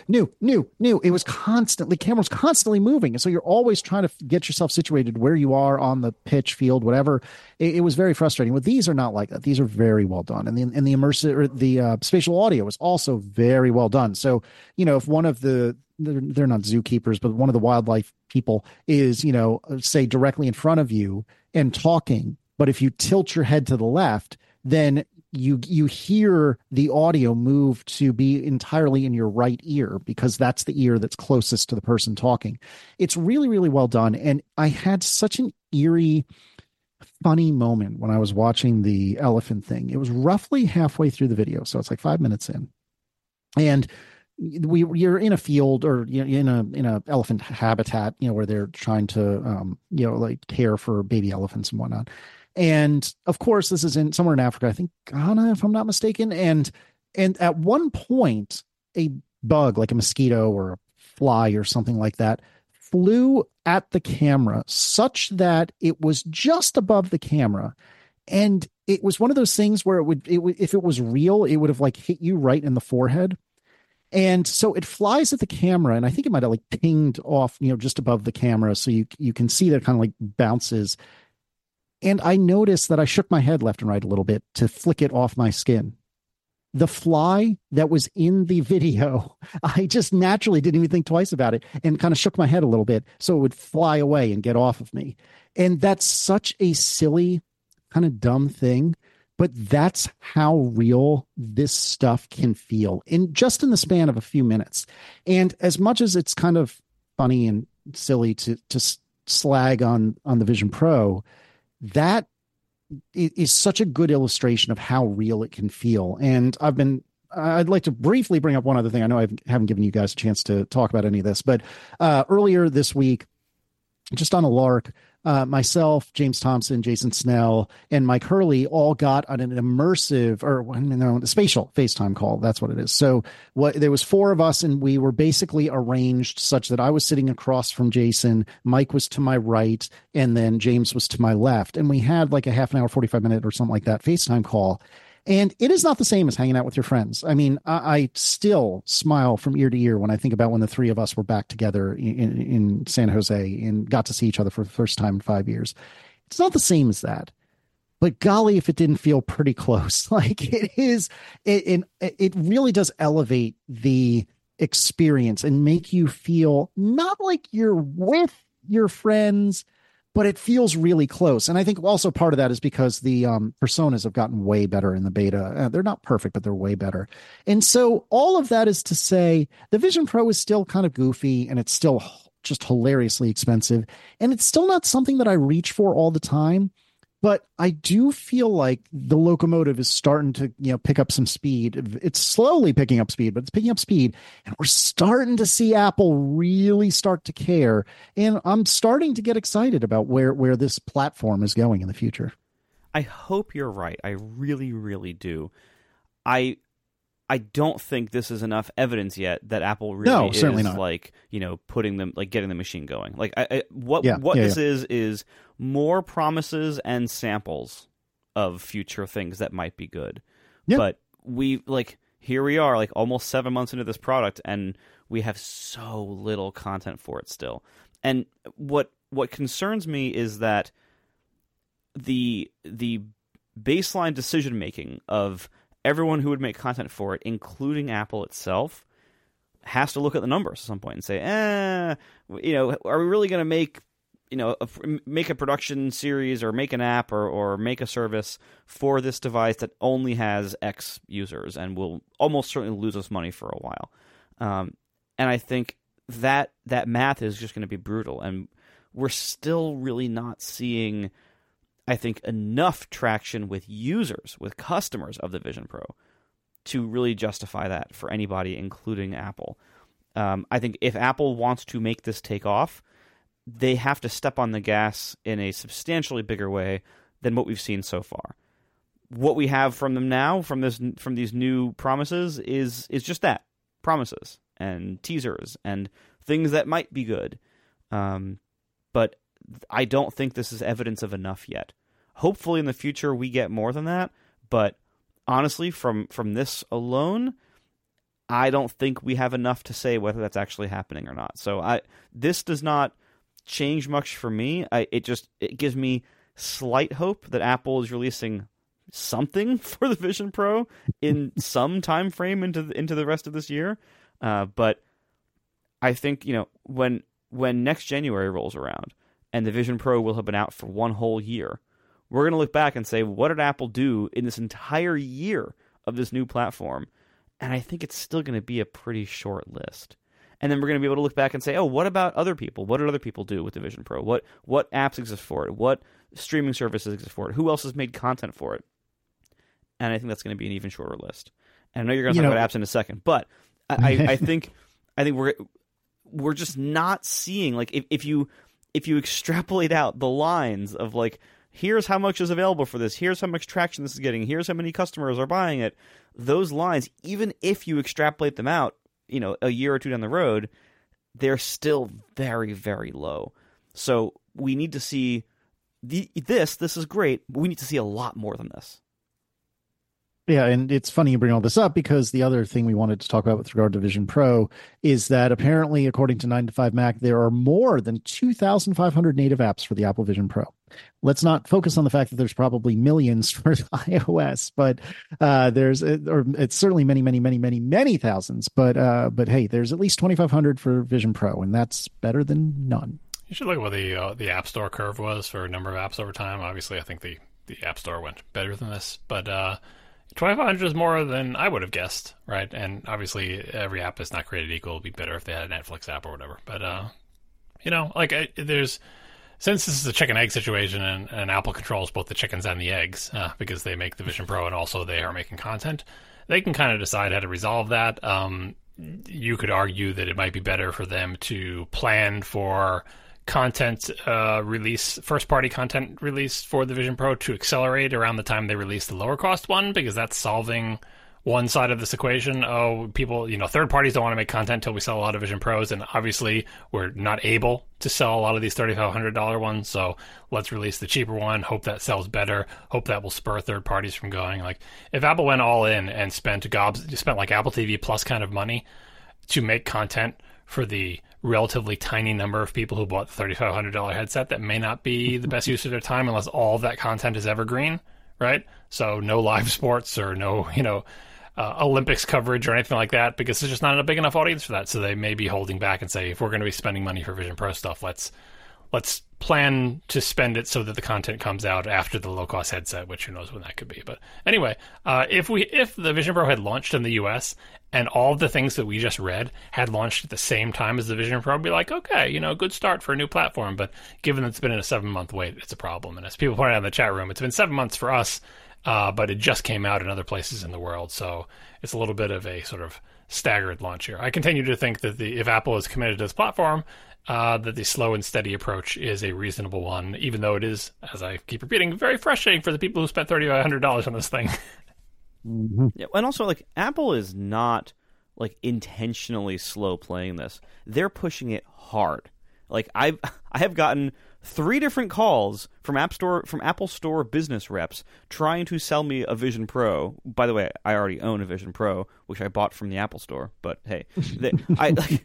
It was camera's constantly moving. And so you're always trying to get yourself situated where you are on the pitch, field, whatever. It was very frustrating. Well, these are not like that. These are very well done. And the immersive or the spatial audio is also very well done. So, if one of they're not zookeepers, but one of the wildlife people is, say directly in front of you and talking, but if you tilt your head to the left, then you hear the audio move to be entirely in your right ear because that's the ear that's closest to the person talking. It's really, really well done. And I had such an eerie, funny moment when I was watching the elephant thing. It was roughly halfway through the video. So it's like 5 minutes in. And you're in a field or in a elephant habitat, where they're trying to, like care for baby elephants and whatnot. And of course, this is somewhere in Africa, I think Ghana, if I'm not mistaken. And at one point, a bug like a mosquito or a fly or something like that flew at the camera such that it was just above the camera. And it was one of those things where if it was real, it would have like hit you right in the forehead. And so it flies at the camera, and I think it might have like pinged off, just above the camera. So you can see that it kind of like bounces. And I noticed that I shook my head left and right a little bit to flick it off my skin. The fly that was in the video, I just naturally didn't even think twice about it and kind of shook my head a little bit so it would fly away and get off of me. And that's such a silly, kind of dumb thing, but that's how real this stuff can feel in the span of a few minutes. And as much as it's kind of funny and silly to slag on the Vision Pro, that is such a good illustration of how real it can feel. And I'd like to briefly bring up one other thing. I know I haven't given you guys a chance to talk about any of this, but earlier this week, just on a lark, myself, James Thompson, Jason Snell, and Mike Hurley all got on an immersive a spatial FaceTime call. That's what it is. So there was 4 of us, and we were basically arranged such that I was sitting across from Jason, Mike was to my right, and then James was to my left. And we had like a half an hour, 45 minute or something like that FaceTime call. And it is not the same as hanging out with your friends. I mean, I still smile from ear to ear when I think about when the 3 of us were back together in San Jose and got to see each other for the first time in 5 years. It's not the same as that. But golly, if it didn't feel pretty close, like it is, it really does elevate the experience and make you feel not like you're with your friends, but it feels really close. And I think also part of that is because the personas have gotten way better in the beta. They're not perfect, but they're way better. And so all of that is to say the Vision Pro is still kind of goofy and it's still just hilariously expensive. And it's still not something that I reach for all the time. But I do feel like the locomotive is starting to, pick up some speed. It's slowly picking up speed, but it's picking up speed. And we're starting to see Apple really start to care. And I'm starting to get excited about where this platform is going in the future. I hope you're right. I really, really do. I don't think this is enough evidence yet that Apple really certainly is not. like, putting them, like getting the machine going. Like what Yeah, this is more promises and samples of future things that might be good. Yeah. But here we are, like almost 7 months into this product, and we have so little content for it still. And what concerns me is that the baseline decision making of everyone who would make content for it, including Apple itself, has to look at the numbers at some point and say, are we really going to make a production series or make an app or make a service for this device that only has X users and will almost certainly lose us money for a while. And I think that math is just going to be brutal. And we're still really not seeing, I think, enough traction with users, with customers of the Vision Pro to really justify that for anybody, including Apple. I think if Apple wants to make this take off, they have to step on the gas in a substantially bigger way than what we've seen so far. What we have from them now, from these new promises, is just that, promises and teasers and things that might be good. But I don't think this is evidence of enough yet. Hopefully in the future we get more than that, but honestly, from this alone, I don't think we have enough to say whether that's actually happening or not. So this does not change much for me. It gives me slight hope that Apple is releasing something for the Vision Pro in some time frame into the rest of this year. But I think when next January rolls around and the Vision Pro will have been out for one whole year, we're going to look back and say, what did Apple do in this entire year of this new platform? And I think it's still going to be a pretty short list. And then we're going to be able to look back and say, oh, what about other people? What did other people do with the Vision Pro? What apps exist for it? What streaming services exist for it? Who else has made content for it? And I think that's going to be an even shorter list. And I know you're going to talk about apps in a second, but I think we're just not seeing, like, if you extrapolate out the lines of, like, here's how much is available for this, here's how much traction this is getting, here's how many customers are buying it, those lines, even if you extrapolate them out, a year or two down the road, they're still very, very low. So we need to see this is great, but we need to see a lot more than this. Yeah, and it's funny you bring all this up because the other thing we wanted to talk about with regard to Vision Pro is that apparently, according to 9to5Mac, there are more than 2,500 native apps for the Apple Vision Pro. Let's not focus on the fact that there's probably millions for iOS, but it's certainly many, many, many, many, many thousands. But hey, there's at least 2,500 for Vision Pro, and that's better than none. You should look at what the App Store curve was for a number of apps over time. Obviously, I think the App Store went better than this, but 2,500 is more than I would have guessed, right? And obviously, every app is not created equal. It would be better if they had a Netflix app or whatever. But since this is a chicken egg situation, and Apple controls both the chickens and the eggs because they make the Vision Pro and also they are making content, they can kind of decide how to resolve that. You could argue that it might be better for them to plan for content release, first-party content release for the Vision Pro to accelerate around the time they release the lower-cost one, because that's solving one side of this equation. Oh, people, third parties don't want to make content until we sell a lot of Vision Pros, and obviously we're not able to sell a lot of these $3,500 ones, so let's release the cheaper one, hope that sells better, hope that will spur third parties from going. Like, if Apple went all in and spent like Apple TV Plus kind of money to make content for the relatively tiny number of people who bought the $3,500 headset, that may not be the best use of their time unless all of that content is evergreen, right? So no live sports or no, Olympics coverage or anything like that, because there's just not a big enough audience for that. So they may be holding back and say, if we're going to be spending money for Vision Pro stuff, let's let's plan to spend it so that the content comes out after the low-cost headset, which who knows when that could be. But anyway, if the Vision Pro had launched in the US and all of the things that we just read had launched at the same time as the Vision Pro, I'd be like, okay, good start for a new platform. But given that it's been in a 7-month wait, it's a problem. And as people pointed out in the chat room, it's been 7 months for us, but it just came out in other places in the world. So it's a little bit of a sort of staggered launch here. I continue to think that if Apple is committed to this platform, that the slow and steady approach is a reasonable one, even though it is, as I keep repeating, very frustrating for the people who spent $3,500 on this thing. Mm-hmm. Yeah, and also, like, Apple is not, like, intentionally slow playing this. They're pushing it hard. Like, I have gotten 3 different calls from Apple Store business reps trying to sell me a Vision Pro. By the way, I already own a Vision Pro, which I bought from the Apple Store. But hey, the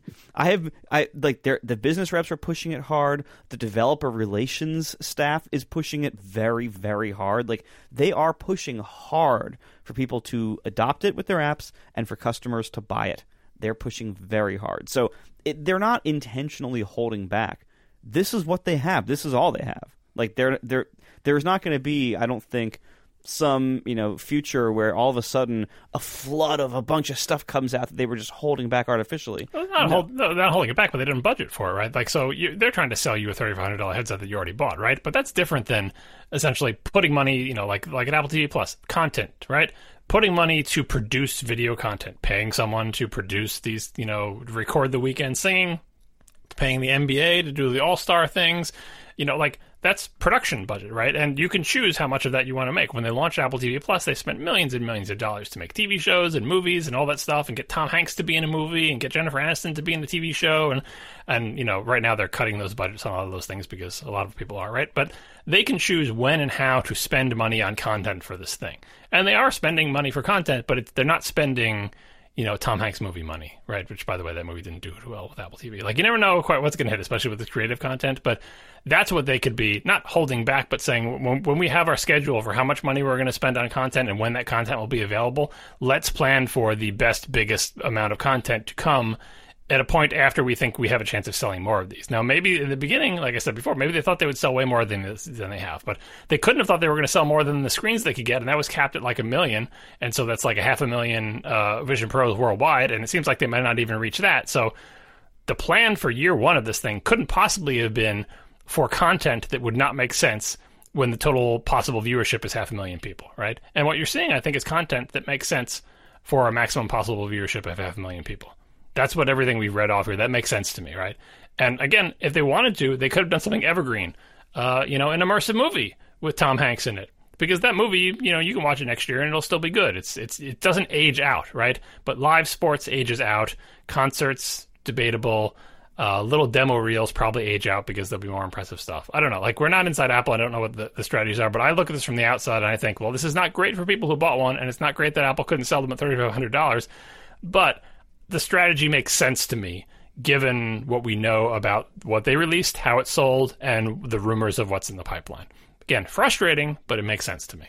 business reps are pushing it hard. The developer relations staff is pushing it very, very hard. Like, they are pushing hard for people to adopt it with their apps and for customers to buy it. They're pushing very hard. So they're not intentionally holding back. This is what they have. This is all they have. Like, there's not going to be, I don't think, some future where all of a sudden a flood of a bunch of stuff comes out that they were just holding back artificially. Well, not holding it back, but they didn't budget for it, right? Like, so they're trying to sell you a $3,500 headset that you already bought, right? But that's different than essentially putting money, like an Apple TV Plus content, right? Putting money to produce video content, paying someone to produce these, record the weekend singing, paying the NBA to do the all-star things, that's production budget, right? And you can choose how much of that you want to make. When they launched Apple TV Plus, they spent millions and millions of dollars to make TV shows and movies and all that stuff, and get Tom Hanks to be in a movie and get Jennifer Aniston to be in the TV show. And right now they're cutting those budgets on all of those things because a lot of people are, right? But they can choose when and how to spend money on content for this thing. And they are spending money for content, but they're not spending Tom Hanks movie money, right? Which, by the way, that movie didn't do well with Apple TV. Like, you never know quite what's going to hit, especially with the creative content. But that's what they could be, not holding back, but saying, when we have our schedule for how much money we're going to spend on content and when that content will be available, let's plan for the best, biggest amount of content to come at a point after we think we have a chance of selling more of these. Now, maybe in the beginning, like I said before, maybe they thought they would sell way more than they have, but they couldn't have thought they were going to sell more than the screens they could get, and that was capped at like 1 million, and so that's like 500,000 Vision Pros worldwide, and it seems like they might not even reach that. So the plan for year one of this thing couldn't possibly have been for content that would not make sense when the total possible viewership is 500,000 people, right? And what you're seeing, I think, is content that makes sense for a maximum possible viewership of 500,000 people. That's what everything we've read off here, that makes sense to me, right? And again, if they wanted to, they could have done something evergreen, an immersive movie with Tom Hanks in it. Because that movie, you can watch it next year and it'll still be good. It doesn't age out, right? But live sports ages out. Concerts, debatable. Little demo reels probably age out because there'll be more impressive stuff. I don't know. Like, we're not inside Apple. I don't know what the strategies are, but I look at this from the outside and I think, well, this is not great for people who bought one, and it's not great that Apple couldn't sell them at $3,500. But the strategy makes sense to me, given what we know about what they released, how it sold, and the rumors of what's in the pipeline. Again, frustrating, but it makes sense to me.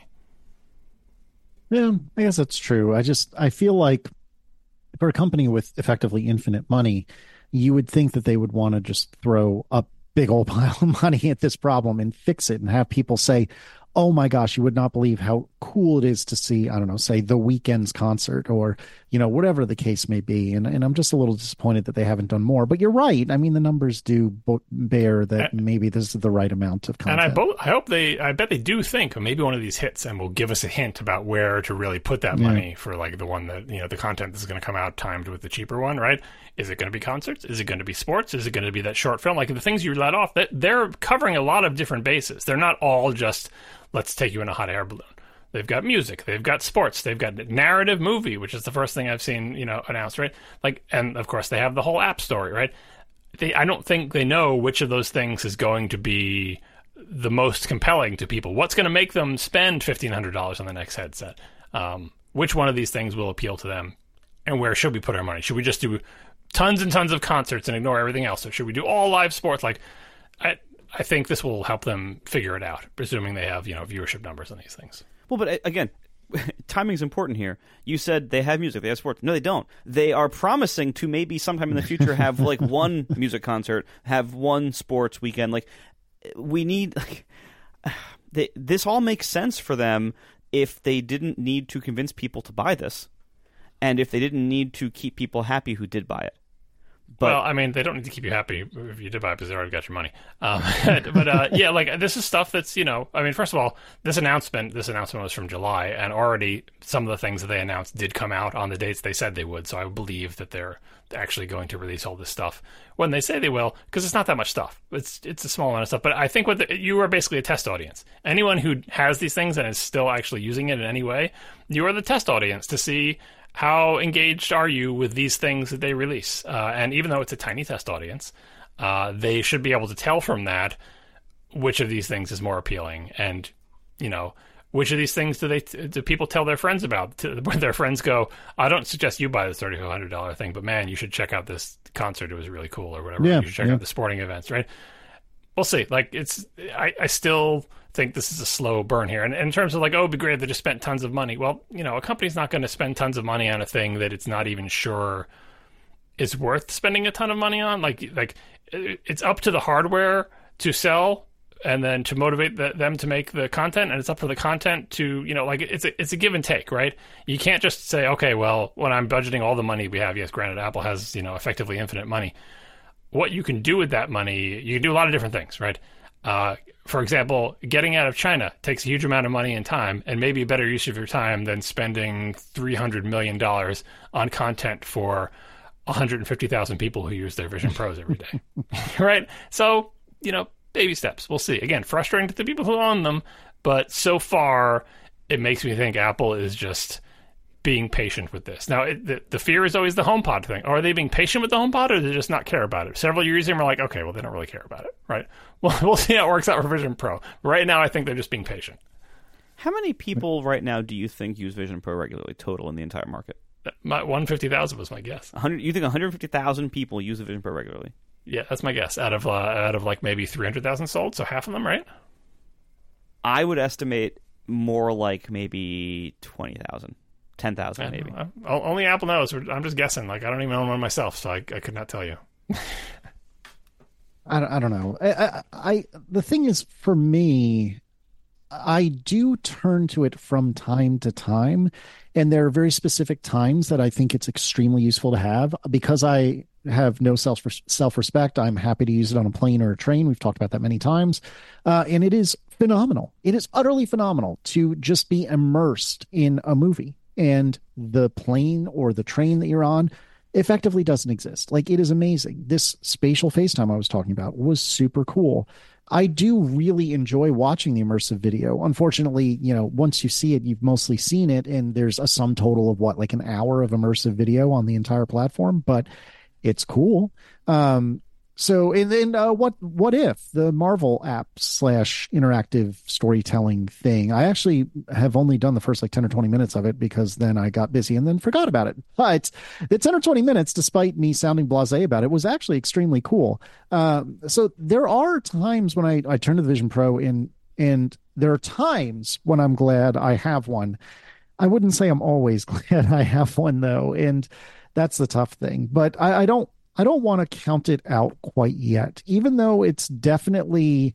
Yeah, I guess that's true. I feel like for a company with effectively infinite money, you would think that they would want to just throw a big old pile of money at this problem and fix it and have people say, oh my gosh, you would not believe how cool it is to see, I don't know, say The Weeknd's concert or, whatever the case may be. And I'm just a little disappointed that they haven't done more. But you're right. I mean, the numbers do bear that maybe this is the right amount of content. And I bet they do think maybe one of these hits and will give us a hint about where to really put that money for, like, the one that, the content that's going to come out timed with the cheaper one, right? Is it going to be concerts? Is it going to be sports? Is it going to be that short film? Like, the things you let off, they're covering a lot of different bases. They're not all just, let's take you in a hot air balloon. They've got music, they've got sports, they've got narrative movie, which is the first thing I've seen, announced, right? Like, and of course they have the whole app story, right? I don't think they know which of those things is going to be the most compelling to people. What's going to make them spend $1,500 on the next headset? Which one of these things will appeal to them? And where should we put our money? Should we just do tons and tons of concerts and ignore everything else? Or should we do all live sports? Like, I think this will help them figure it out, presuming they have, viewership numbers on these things. Well, but again, timing's important here. You said they have music, they have sports. No, they don't. They are promising to maybe sometime in the future have like one music concert, have one sports weekend. Like we need. This all makes sense for them if they didn't need to convince people to buy this, and if they didn't need to keep people happy who did buy it. But, well, I mean, they don't need to keep you happy if you did buy it because they already got your money. Yeah, like this is stuff that's, I mean, first of all, this announcement was from July, and already some of the things that they announced did come out on the dates they said they would. So I believe that they're actually going to release all this stuff when they say they will, because it's not that much stuff. It's a small amount of stuff. But I think you are basically a test audience. Anyone who has these things and is still actually using it in any way, you are the test audience to see how engaged are you with these things that they release? And even though it's a tiny test audience, they should be able to tell from that which of these things is more appealing, and which of these things do people tell their friends about? When their friends go, "I don't suggest you buy this $3,200 thing, but man, you should check out this concert. It was really cool," or whatever. Yeah, you should check out the sporting events, right? We'll see. Like I still think this is a slow burn here. And in terms of like, oh, it'd be great if they just spent tons of money. Well, a company's not going to spend tons of money on a thing that it's not even sure is worth spending a ton of money on. Like it's up to the hardware to sell and then to motivate them to make the content. And it's up for the content to, it's a give and take, right? You can't just say, okay, well, when I'm budgeting all the money we have, yes, granted, Apple has, effectively infinite money. What you can do with that money, you can do a lot of different things, right? For example, getting out of China takes a huge amount of money and time, and maybe a better use of your time than spending $300 million on content for 150,000 people who use their Vision Pros every day, right? So, baby steps. We'll see. Again, frustrating to the people who own them, but so far, it makes me think Apple is just being patient with this. Now, the fear is always the HomePod thing. Are they being patient with the HomePod, or do they just not care about it? Several years in, we're like, okay, well, they don't really care about it, right? Well, we'll see how it works out for Vision Pro. Right now, I think they're just being patient. How many people right now do you think use Vision Pro regularly total in the entire market? 150,000 was my guess. You think 150,000 people use the Vision Pro regularly? Yeah, that's my guess. Out of like maybe 300,000 sold, so half of them, right? I would estimate more like maybe 20,000. 10,000 maybe. Only Apple knows. I'm just guessing. Like, I don't even own one myself, so I could not tell you. I don't know. The thing is, for me, I do turn to it from time to time, and there are very specific times that I think it's extremely useful to have. Because I have no self-respect, I'm happy to use it on a plane or a train. We've talked about that many times. And it is phenomenal. It is utterly phenomenal to just be immersed in a movie. And the plane or the train that you're on effectively doesn't exist. Like, it is amazing. This spatial FaceTime I was talking about was super cool. I do really enjoy watching the immersive video. Unfortunately, once you see it, you've mostly seen it, and there's a sum total of like an hour of immersive video on the entire platform, but it's cool. So, and then what if the Marvel app / interactive storytelling thing? I actually have only done the first like 10 or 20 minutes of it, because then I got busy and then forgot about it. But the 10 or 20 minutes, despite me sounding blasé about it, was actually extremely cool. So there are times when I turn to the Vision Pro, and there are times when I'm glad I have one. I wouldn't say I'm always glad I have one, though, and that's the tough thing. But I don't want to count it out quite yet, even though it's definitely,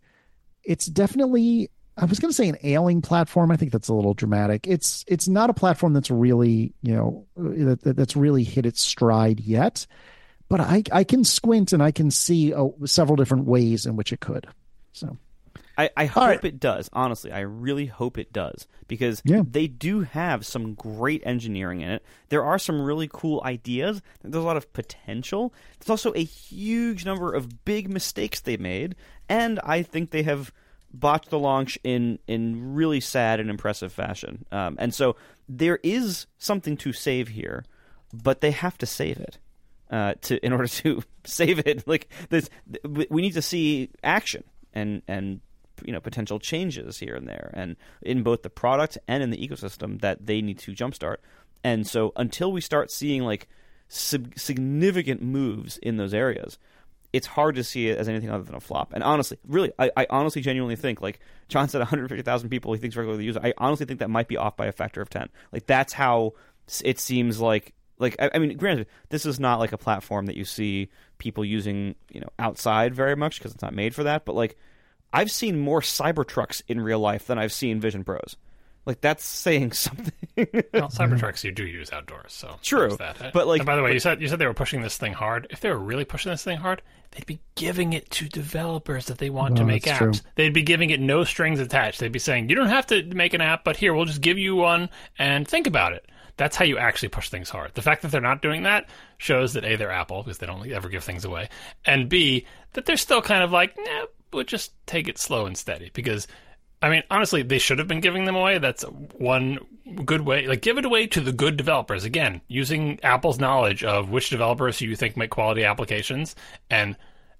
I was going to say an ailing platform. I think that's a little dramatic. It's not a platform that's really, that's really hit its stride yet, but I can squint and I can see several different ways in which it could. So I hope it does. Honestly, I really hope it does, because they do have some great engineering in it. There are some really cool ideas. There's a lot of potential. There's also a huge number of big mistakes they made, and I think they have botched the launch in really sad and impressive fashion. And so there is something to save here, but they have to save it. In order to save it, like this, we need to see action and potential changes here and there, and in both the product and in the ecosystem that they need to jumpstart. And so until we start seeing like significant moves in those areas, it's hard to see it as anything other than a flop. And honestly, really, I honestly genuinely think, like John said, 150,000 people he thinks regularly use it. I honestly think that might be off by a factor of 10. Like that's how it seems like I mean, granted, this is not like a platform that you see people using, outside very much because it's not made for that. But like, I've seen more Cybertrucks in real life than I've seen Vision Pros. Like that's saying something. Well, Cybertrucks you do use outdoors, so true. That. But like, and by the way, you said they were pushing this thing hard. If they were really pushing this thing hard, they'd be giving it to developers that they want to make apps. True. They'd be giving it no strings attached. They'd be saying, you don't have to make an app, but here, we'll just give you one and think about it. That's how you actually push things hard. The fact that they're not doing that shows that A, they're Apple, because they don't ever give things away, and B, that they're still kind of like, nah, we'll just take it slow and steady. Because, I mean, honestly, they should have been giving them away. That's one good way. Like, give it away to the good developers. Again, using Apple's knowledge of which developers you think make quality applications and,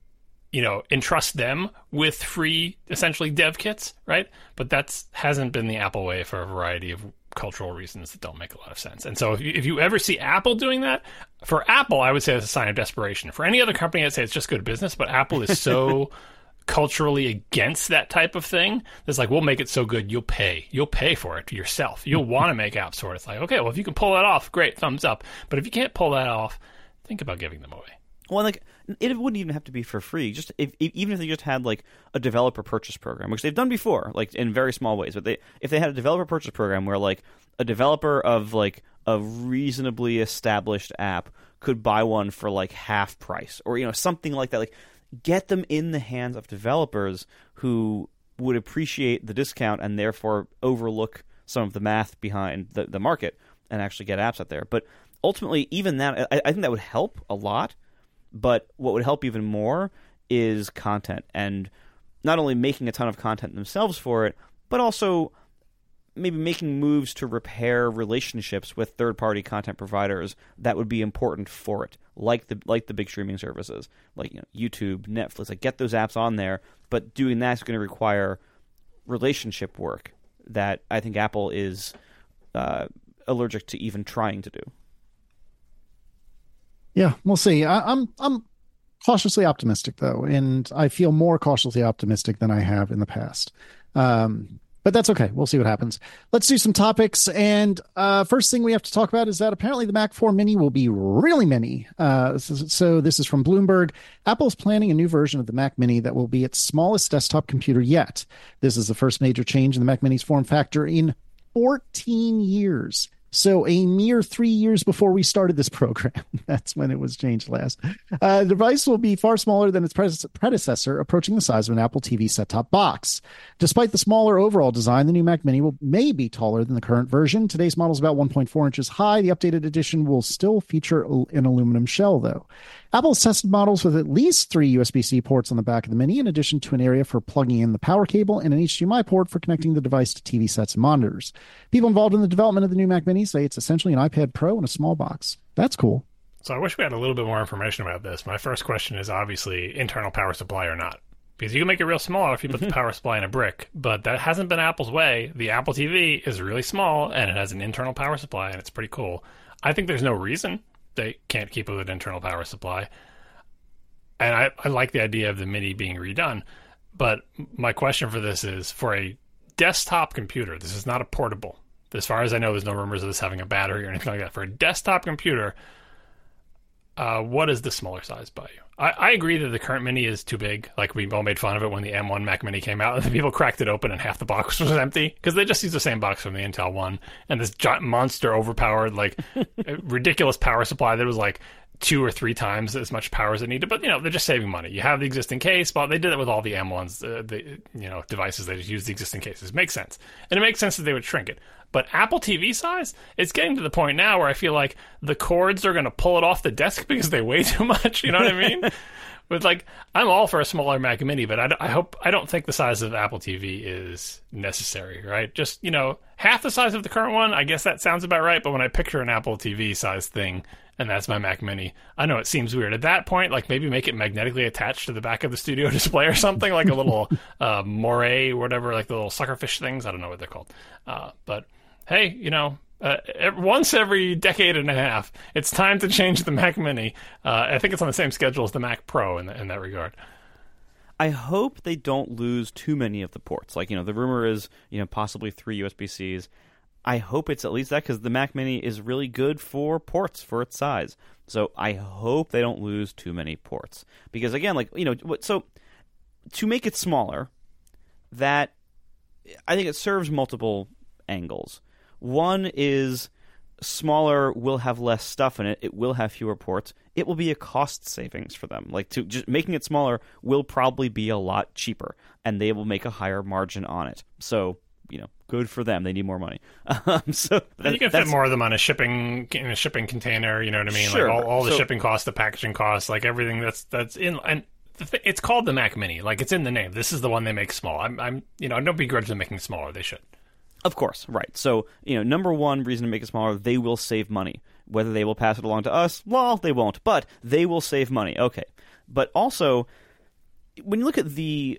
entrust them with free, essentially, dev kits, right? But that hasn't been the Apple way for a variety of cultural reasons that don't make a lot of sense. And so if you ever see Apple doing that, for Apple, I would say it's a sign of desperation. For any other company, I'd say it's just good business, but Apple is so culturally against that type of thing. It's like, we'll make it so good, you'll pay for it yourself. You'll want to make apps for it. It's like, okay, well, if you can pull that off, great, thumbs up. But if you can't pull that off, think about giving them away. Well, like, it wouldn't even have to be for free. Just even if they just had like a developer purchase program, which they've done before, like in very small ways. But if they had a developer purchase program where like a developer of like a reasonably established app could buy one for like half price, or something like that, like get them in the hands of developers who would appreciate the discount and therefore overlook some of the math behind the market and actually get apps out there. But ultimately, even that, I think that would help a lot. But what would help even more is content, and not only making a ton of content themselves for it, but also maybe making moves to repair relationships with third-party content providers that would be important for it, like the big streaming services, like YouTube, Netflix. Like, get those apps on there, but doing that is going to require relationship work that I think Apple is allergic to even trying to do. Yeah, we'll see. I'm cautiously optimistic, though, and I feel more cautiously optimistic than I have in the past. But that's okay. We'll see what happens. Let's do some topics. And first thing we have to talk about is that apparently the Mac 4 Mini will be really mini. So this is from Bloomberg. Apple's planning a new version of the Mac Mini that will be its smallest desktop computer yet. This is the first major change in the Mac Mini's form factor in 14 years. So a mere 3 years before we started this program, that's when it was changed last. The device will be far smaller than its predecessor, approaching the size of an Apple TV set-top box. Despite the smaller overall design, the new Mac Mini may be taller than the current version. Today's model is about 1.4 inches high. The updated edition will still feature an aluminum shell, though. Apple's tested models with at least 3 USB-C ports on the back of the Mini, in addition to an area for plugging in the power cable and an HDMI port for connecting the device to TV sets and monitors. People involved in the development of the new Mac Mini say it's essentially an iPad Pro in a small box. That's cool. So I wish we had a little bit more information about this. My first question is obviously internal power supply or not. Because you can make it real small if you put the power supply in a brick, but that hasn't been Apple's way. The Apple TV is really small, and it has an internal power supply, and it's pretty cool. I think there's no reason they can't keep it with an internal power supply. And I like the idea of the Mini being redone. But my question for this is, for a desktop computer, this is not a portable. As far as I know, there's no rumors of this having a battery or anything like that. For a desktop computer, what is the smaller size by you? I agree that the current Mini is too big. Like, we all made fun of it when the M1 Mac Mini came out, and the people cracked it open and half the box was empty, because they just used the same box from the Intel one, and this giant monster overpowered, like, ridiculous power supply that was like 2 or 3 times as much power as it needed. But, they're just saving money. You have the existing case, but they did it with all the M1s, devices. They just use the existing cases. Makes sense. And it makes sense that they would shrink it. But Apple TV size, it's getting to the point now where I feel like the cords are going to pull it off the desk because they weigh too much. You know what I mean? But like, I'm all for a smaller Mac Mini, but I don't think the size of Apple TV is necessary, right? Just, half the size of the current one, I guess that sounds about right. But when I picture an Apple TV size thing, and that's my Mac Mini, I know it seems weird. At that point, like, maybe make it magnetically attached to the back of the studio display or something, like a little moray, whatever, like the little suckerfish things. I don't know what they're called. But hey, Once every decade and a half, it's time to change the Mac Mini. I think it's on the same schedule as the Mac Pro in that regard. I hope they don't lose too many of the ports. Like, the rumor is, possibly 3 USB-Cs. I hope it's at least that, because the Mac Mini is really good for ports for its size. So I hope they don't lose too many ports. Because again, so to make it smaller, that I think it serves multiple angles. One is smaller will have less stuff in it. It will have fewer ports. It will be a cost savings for them. Like, to just making it smaller will probably be a lot cheaper, and they will make a higher margin on it. So, good for them. They need more money. So you can fit more of them on a shipping container. You know what I mean? Sure. Like all the shipping costs, the packaging costs, like everything that's in. And it's called the Mac Mini. Like, it's in the name. This is the one they make small. I don't begrudge them making smaller. They should. Of course, right. So, number one reason to make it smaller, they will save money. Whether they will pass it along to us, well, they won't, but they will save money. Okay. But also, when you look at the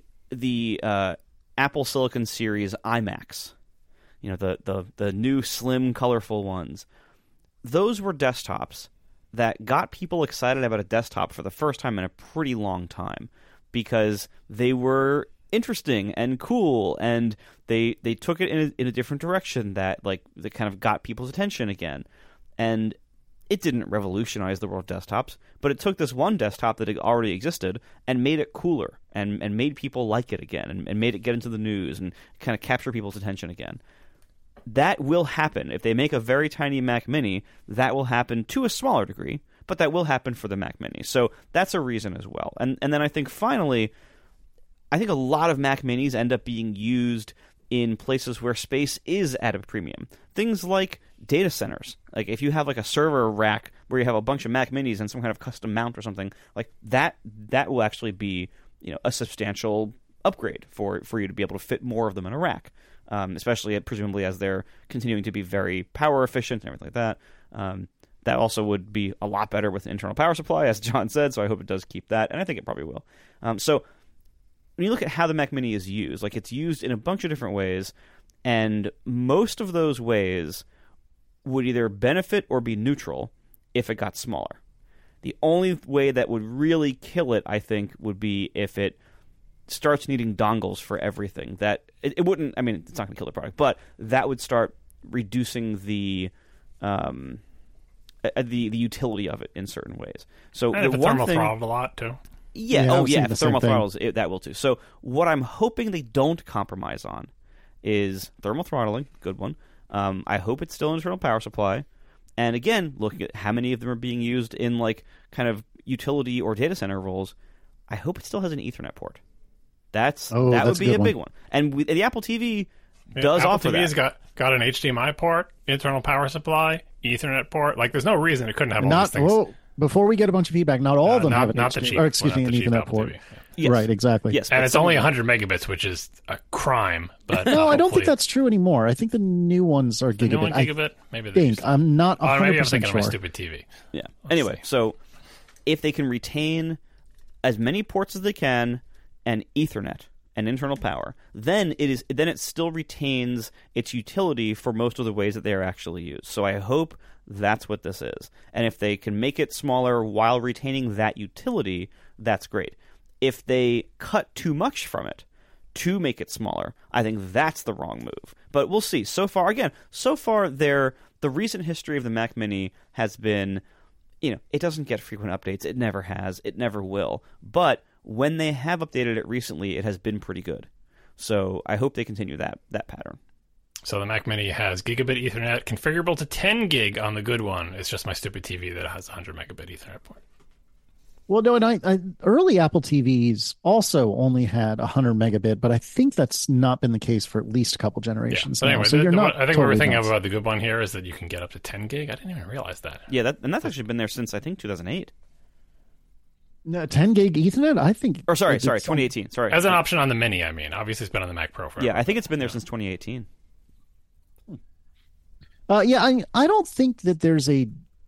Apple Silicon Series iMacs, the new slim, colorful ones, those were desktops that got people excited about a desktop for the first time in a pretty long time, because they were interesting and cool, and they took it in a different direction that kind of got people's attention again. And it didn't revolutionize the world of desktops, but it took this one desktop that already existed and made it cooler and made people like it again and made it get into the news and kind of capture people's attention again. That will happen. If they make a very tiny Mac Mini, that will happen to a smaller degree, but that will happen for the Mac Mini. So that's a reason as well. And then I think finally, I think a lot of Mac Minis end up being used in places where space is at a premium. Things like data centers. Like, if you have a server rack where you have a bunch of Mac Minis and some kind of custom mount or something, like that will actually be a substantial upgrade for you to be able to fit more of them in a rack. Especially presumably as they're continuing to be very power efficient and everything like that. That also would be a lot better with an internal power supply, as John said, so I hope it does keep that, and I think it probably will. So when you look at how the Mac Mini is used, it's used in a bunch of different ways, and most of those ways would either benefit or be neutral if it got smaller. The only way that would really kill it, I think, would be if it starts needing dongles for everything. That it wouldn't. I mean, it's not going to kill the product, but that would start reducing the utility of it in certain ways. So and the if it's one thermal thing, throttled a lot too. yeah, I've seen if the the thermal same thing. throttles, that will too. So what I'm hoping they don't compromise on is thermal throttling. Good one. I hope it's still an internal power supply. And again, looking at how many of them are being used in kind of utility or data center roles, I hope it still has an Ethernet port. That would be a big one. And the Apple TV does Apple offer TV's that. got an HDMI port, internal power supply, Ethernet port. There's no reason it couldn't have all these things. Well, before we get a bunch of feedback, not all of them have an not the HDMI, cheap, or excuse me, not an the cheap Ethernet Apple port. TV. Yeah. Yes. Right, exactly. Yes, And but it's only 100 megabits, which is a crime. But No, I don't hopefully- think that's true anymore. I think the new ones are the new one gigabit. gigabit. Maybe I they're think just- I'm not Oh, maybe I'm 100% thinking of my sure. stupid TV. Yeah. Anyway, so if they can retain as many ports as they can and Ethernet and internal power, then it still retains its utility for most of the ways that they are actually used. So I hope that's what this is. And if they can make it smaller while retaining that utility, that's great. If they cut too much from it to make it smaller, I think that's the wrong move. But we'll see. So far, the recent history of the Mac Mini has been, it doesn't get frequent updates. It never has. It never will. But when they have updated it recently, it has been pretty good. So I hope they continue that pattern. So the Mac Mini has gigabit Ethernet, configurable to 10 gig on the good one. It's just my stupid TV that has a 100 megabit Ethernet port. Well, no, and early Apple TVs also only had 100 megabit, but I think that's not been the case for at least a couple generations. But now. anyway, So you're not I think what we're totally thinking nuts. about the good one here is that you can get up to 10 gig. I didn't even realize that. Yeah, that's actually been there since, I think, 2008. No, 10 gig Ethernet. I think. Or sorry, it's 2018. Sorry. As an option on the Mini, I mean. Obviously, it's been on the Mac Pro forever. Yeah, I think it's been there since 2018. Yeah, I don't think that there's a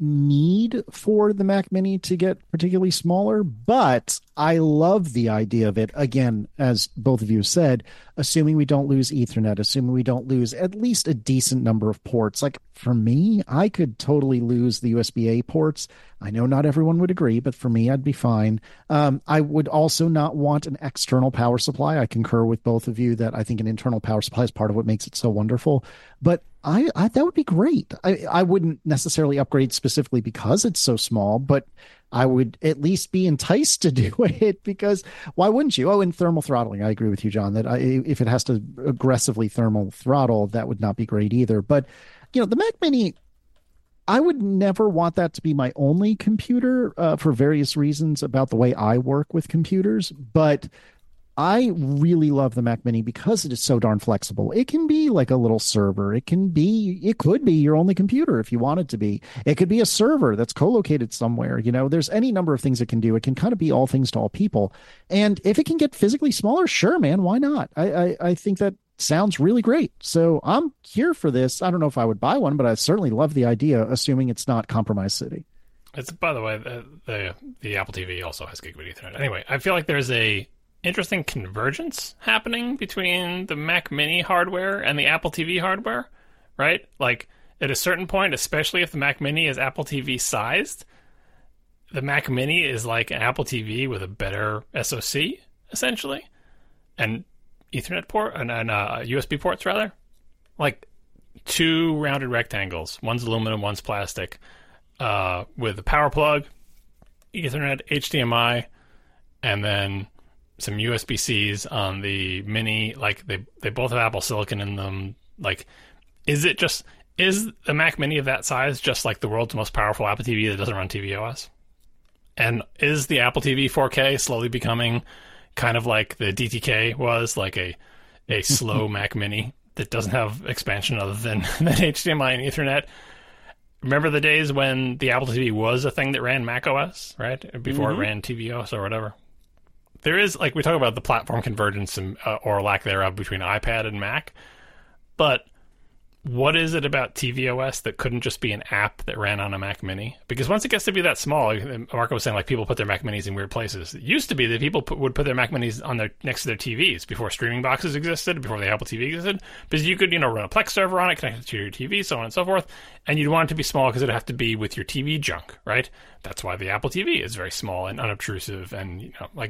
need for the Mac Mini to get particularly smaller, but I love the idea of it. Again, as both of you said, assuming we don't lose Ethernet, assuming we don't lose at least a decent number of ports. Like for me, I could totally lose the USB-A ports. I know not everyone would agree, but for me, I'd be fine. I would also not want an external power supply. I concur with both of you that I think an internal power supply is part of what makes it so wonderful. But I that would be great. I wouldn't necessarily upgrade specifically because it's so small, but I would at least be enticed to do it, because why wouldn't you? Oh, and thermal throttling. I agree with you, John, that if it has to aggressively thermal throttle, that would not be great either. But, the Mac Mini, I would never want that to be my only computer for various reasons about the way I work with computers. But I really love the Mac Mini because it is so darn flexible. It can be like a little server. It could be your only computer if you want it to be. It could be a server that's co-located somewhere. There's any number of things it can do. It can kind of be all things to all people. And if it can get physically smaller, sure, man, why not? I think that sounds really great. So I'm here for this. I don't know if I would buy one, but I certainly love the idea, assuming it's not Compromise City. It's, by the way, the Apple TV also has gigabit Ethernet. Anyway, I feel like there's a interesting convergence happening between the Mac Mini hardware and the Apple TV hardware, right? Like at a certain point, especially if the Mac Mini is Apple TV sized, the Mac Mini is like an Apple TV with a better SoC, essentially, and Ethernet port and USB ports rather, like two rounded rectangles. One's aluminum, one's plastic, with a power plug, Ethernet, HDMI, and then some USB-Cs on the Mini. Like they both have Apple Silicon in them. Like, is the Mac Mini of that size just like the world's most powerful Apple TV that doesn't run tvOS? And is the Apple TV 4K slowly becoming kind of like the DTK was, like a slow Mac Mini that doesn't have expansion other than HDMI and Ethernet? Remember the days when the Apple TV was a thing that ran Mac OS, right? Before it ran tvOS or whatever. There is, like, we talk about the platform convergence and, or lack thereof between iPad and Mac, but what is it about tvOS that couldn't just be an app that ran on a Mac Mini? Because once it gets to be that small, Marco was saying, like, people put their Mac Minis in weird places. It used to be that people would put their Mac Minis on next to their TVs before streaming boxes existed, before the Apple TV existed, because you could, run a Plex server on it, connect it to your TV, so on and so forth, and you'd want it to be small because it'd have to be with your TV junk, right? That's why the Apple TV is very small and unobtrusive, and,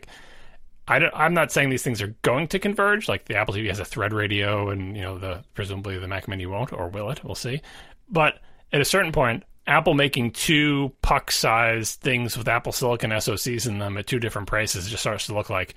I'm not saying these things are going to converge. Like the Apple TV has a Thread radio, and presumably the Mac Mini won't, or will it? We'll see. But at a certain point, Apple making two puck-sized things with Apple Silicon SoCs in them at two different prices just starts to look like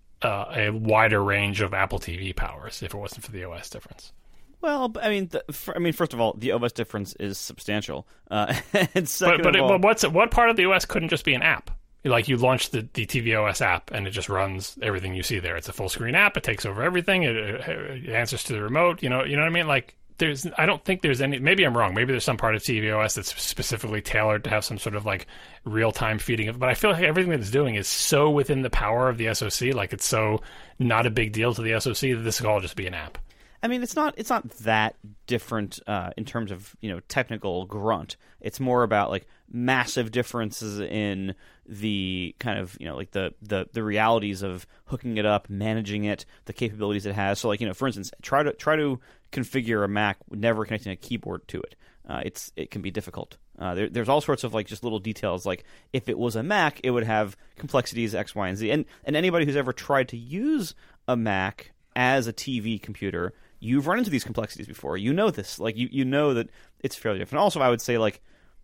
a wider range of Apple TV powers. If it wasn't for the OS difference. Well, first of all, the OS difference is substantial. And second but what part of the OS couldn't just be an app? Like, you launch the tvOS app, and it just runs everything you see there. It's a full-screen app. It takes over everything. It answers to the remote. You know what I mean? Like, I don't think there's any... Maybe I'm wrong. Maybe there's some part of tvOS that's specifically tailored to have some sort of, like, real-time feeding of... But I feel like everything that it's doing is so within the power of the SoC. Like, it's so not a big deal to the SoC that this could all just be an app. I mean, it's not that different in terms of technical grunt. It's more about like massive differences in the kind of like the realities of hooking it up, managing it, the capabilities it has. So like for instance, try to configure a Mac never connecting a keyboard to it. It can be difficult. There's all sorts of like just little details. Like if it was a Mac, it would have complexities X, Y, and Z. And anybody who's ever tried to use a Mac as a TV computer, you've run into these complexities before. You know this. Like you know that it's fairly different. Also, I would say like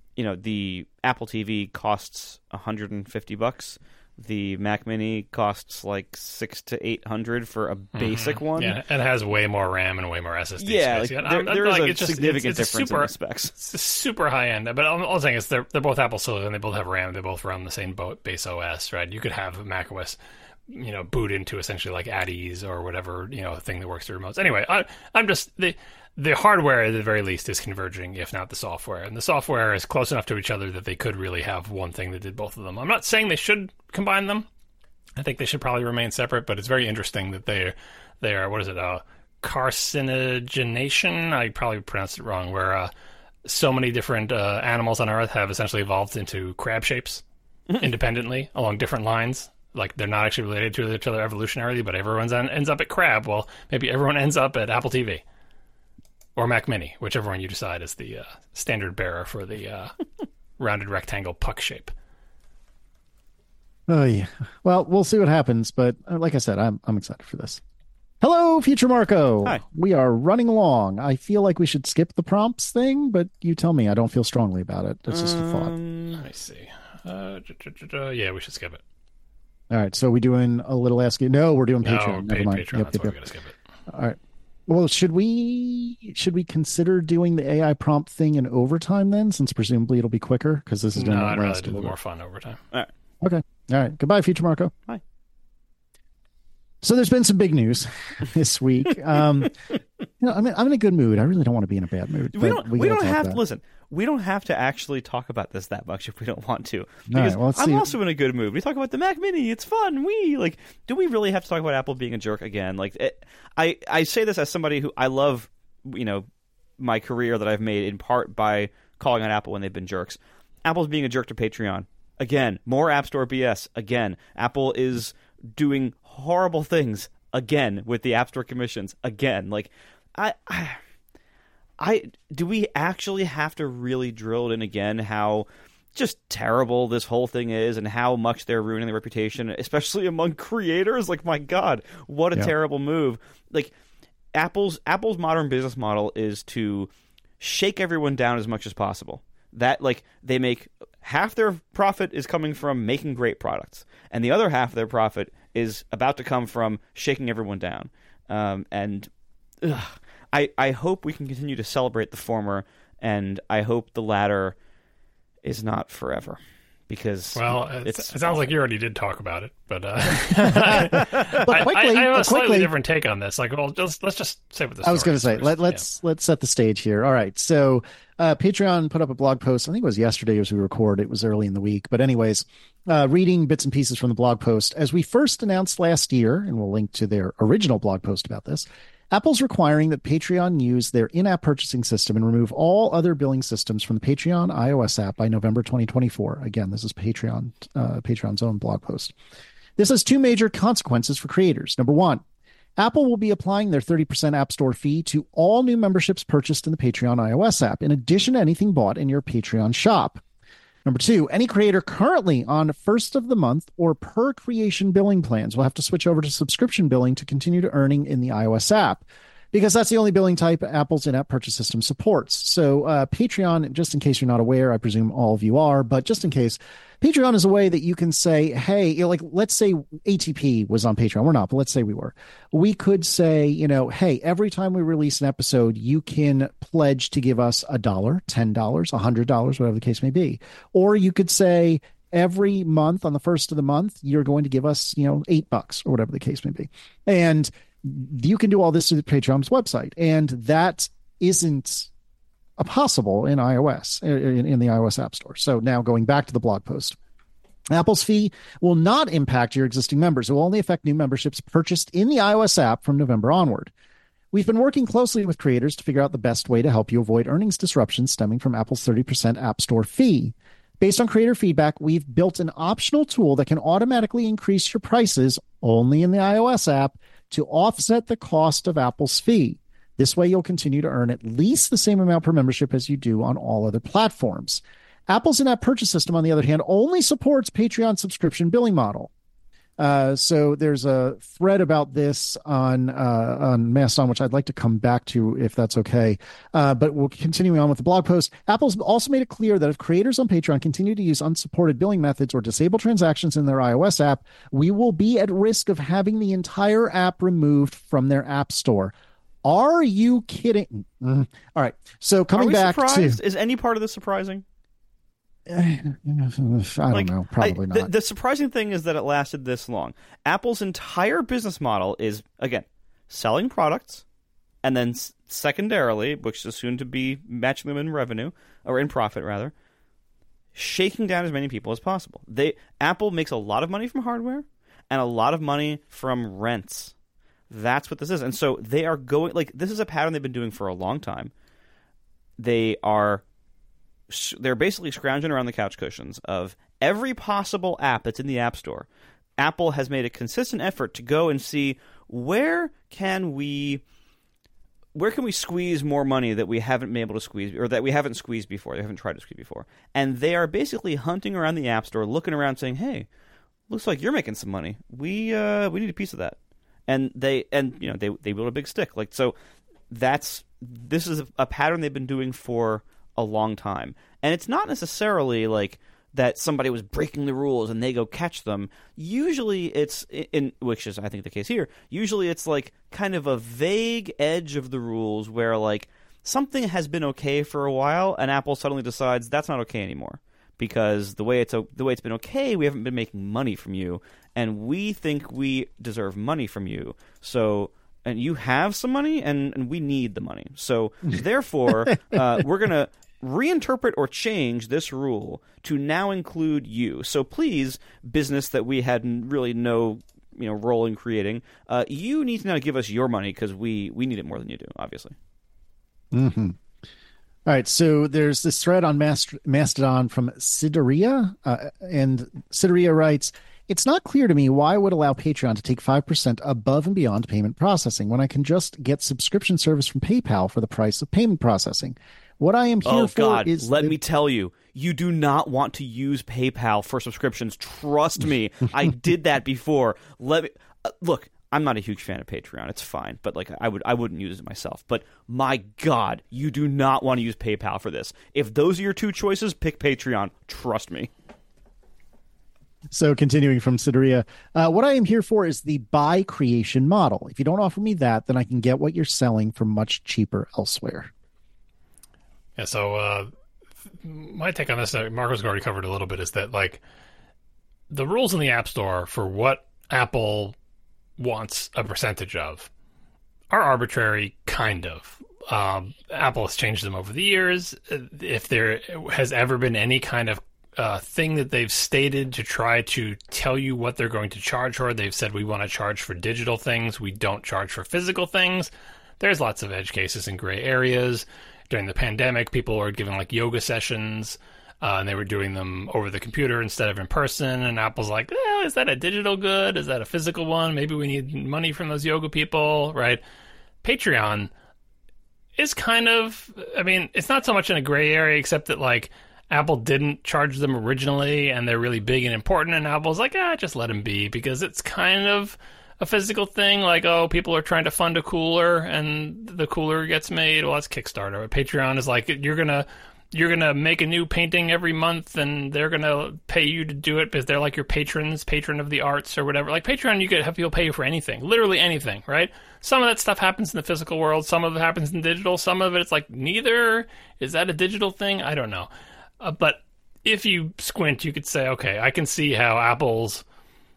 the Apple TV costs $150. The Mac Mini costs like $600 to $800 for a basic one. Yeah, and it has way more RAM and way more SSD yeah, space. Like, there is a significant difference in the specs. It's super high end, but all I'm saying is they're both Apple Silicon. They both have RAM. They both run the same base OS, right? You could have Mac OS boot into essentially like at ease or whatever, thing that works through remotes. Anyway, I'm just, the hardware at the very least is converging, if not the software. And the software is close enough to each other that they could really have one thing that did both of them. I'm not saying they should combine them. I think they should probably remain separate, but it's very interesting that they are, what is it, carcinogenation? I probably pronounced it wrong, where so many different animals on Earth have essentially evolved into crab shapes independently along different lines. Like, they're not actually related to each other evolutionarily, but everyone ends up at crab. Well, maybe everyone ends up at Apple TV. Or Mac Mini, whichever one you decide is the standard bearer for the rounded rectangle puck shape. Oh, yeah. Well, we'll see what happens, but like I said, I'm excited for this. Hello, Future Marco. Hi. We are running along. I feel like we should skip the prompts thing, but you tell me. I don't feel strongly about it. That's just a thought. Let me see. Yeah, we should skip it. All right, so we doing a little asking? No, we're doing Patreon. No, Never mind. Patreon. That's why we gotta skip it. All right. Well, should we consider doing the AI prompt thing in overtime then, since presumably it'll be quicker because this is going No, to I'd rather last do a the little more fun overtime. All right. Okay. All right. Goodbye, Future Marco. Bye. So there's been some big news this week. I'm in a good mood. I really don't want to be in a bad mood. We don't have to listen. We don't have to actually talk about this that much if we don't want to. All Because right, well, let's I'm see. also in a good mood. We talk about the Mac Mini. It's fun. Do we really have to talk about Apple being a jerk again? I say this as somebody who I love, my career that I've made in part by calling on Apple when they've been jerks. Apple's being a jerk to Patreon. Again, more App Store BS. Again, Apple is doing horrible things again with the App Store commissions. Again, do we actually have to really drill it in again how just terrible this whole thing is and how much they're ruining their reputation, especially among creators? Like, my God, what a terrible move. Like, Apple's modern business model is to shake everyone down as much as possible. That, they make half their profit is coming from making great products, and the other half of their profit is about to come from shaking everyone down. I hope we can continue to celebrate the former, and I hope the latter is not forever. Because it sounds like you already did talk about it, but I have a slightly different take on this. Let's just say what this. I was going to say, let's set the stage here. All right, so Patreon put up a blog post. I think it was yesterday as we record. It was early in the week, but anyways, reading bits and pieces from the blog post. As we first announced last year, and we'll link to their original blog post about this, Apple's requiring that Patreon use their in-app purchasing system and remove all other billing systems from the Patreon iOS app by November 2024. Again, this is Patreon's own blog post. This has two major consequences for creators. Number one, Apple will be applying their 30% App Store fee to all new memberships purchased in the Patreon iOS app, in addition to anything bought in your Patreon shop. Number two, any creator currently on first of the month or per creation billing plans will have to switch over to subscription billing to continue to earning in the iOS app, because that's the only billing type Apple's in-app purchase system supports. So Patreon, just in case you're not aware, I presume all of you are, but just in case, Patreon is a way that you can say, hey, let's say ATP was on Patreon. We're not, but let's say we were. We could say, hey, every time we release an episode, you can pledge to give us $1, $10, $100, whatever the case may be. Or you could say, every month on the first of the month, you're going to give us, $8 or whatever the case may be. And you can do all this through Patreon's website. And that isn't possible in iOS, in the iOS App Store. So now going back to the blog post, Apple's fee will not impact your existing members. It will only affect new memberships purchased in the iOS app from November onward. We've been working closely with creators to figure out the best way to help you avoid earnings disruptions stemming from Apple's 30% App Store fee. Based on creator feedback, we've built an optional tool that can automatically increase your prices only in the iOS app to offset the cost of Apple's fee. This way, you'll continue to earn at least the same amount per membership as you do on all other platforms. Apple's in-app purchase system, on the other hand, only supports Patreon subscription billing model. So there's a thread about this on Mastodon, which I'd like to come back to if that's okay. But we'll continue on with the blog post. Apple's also made it clear that if creators on Patreon continue to use unsupported billing methods or disable transactions in their iOS app, we will be at risk of having the entire app removed from their app store. Are you kidding? All right. So coming back surprised? Is any part of this surprising? I don't know. Probably not. The surprising thing is that it lasted this long. Apple's entire business model is, again, selling products, and then secondarily, which is soon to be matching them in revenue, or in profit, rather, shaking down as many people as possible. Apple makes a lot of money from hardware and a lot of money from rents. That's what this is. And so they are going, this is a pattern they've been doing for a long time. They are they're basically scrounging around the couch cushions of every possible app that's in the App Store. Apple has made a consistent effort to go and see where can we squeeze more money that we haven't been able to squeeze, or that we haven't squeezed before, they haven't tried to squeeze before. And they are basically hunting around the App Store, looking around saying, hey, looks like you're making some money. We need a piece of that. And they build a big stick. Like, so this is a pattern they've been doing for a long time. And it's not necessarily like that somebody was breaking the rules and they go catch them. Usually it's, which is I think the case here, usually it's like kind of a vague edge of the rules where like something has been okay for a while and Apple suddenly decides that's not okay anymore. Because the way it's been okay, we haven't been making money from you, and we think we deserve money from you. So, and you have some money, and we need the money. So, therefore, we're gonna reinterpret or change this rule to now include you. So, please, business that we had really no role in creating, you need to now give us your money because we need it more than you do, obviously. Mm-hmm. All right, so there's this thread on Mastodon from Sidoria, and Sidoria writes, it's not clear to me why it would allow Patreon to take 5% above and beyond payment processing when I can just get subscription service from PayPal for the price of payment processing. What I am here is... Let me tell you, you do not want to use PayPal for subscriptions. Trust me, I did that before. Look, I'm not a huge fan of Patreon. It's fine, but like I wouldn't use it myself. But my God, you do not want to use PayPal for this. If those are your two choices, pick Patreon. Trust me. So continuing from Sidoria, what I am here for is the buy creation model. If you don't offer me that, then I can get what you're selling for much cheaper elsewhere. Yeah, so my take on this, Marco's already covered a little bit, is that like the rules in the App Store for what Apple wants a percentage of are arbitrary, kind of. Apple has changed them over the years. If there has ever been any kind of thing that they've stated to try to tell you what they're going to charge for, they've said we want to charge for digital things, we don't charge for physical things. There's lots of edge cases and gray areas. During the pandemic, people were giving like yoga sessions, and they were doing them over the computer instead of in person. And Apple's like, is that a digital good? Is that a physical one? Maybe we need money from those yoga people, right? Patreon is kind of, I mean, it's not so much in a gray area, except that like Apple didn't charge them originally, and they're really big and important. And Apple's like, just let them be, because it's kind of a physical thing. Like, people are trying to fund a cooler, and the cooler gets made. Well, that's Kickstarter. But Patreon is like, you're gonna make a new painting every month, and they're gonna pay you to do it because they're like your patron of the arts or whatever. Like Patreon, you could have people pay you for anything, literally anything, right? Some of that stuff happens in the physical world, some of it happens in digital, some of it's like neither. Is that a digital thing? I don't know. But if you squint, you could say, okay, I can see how Apple's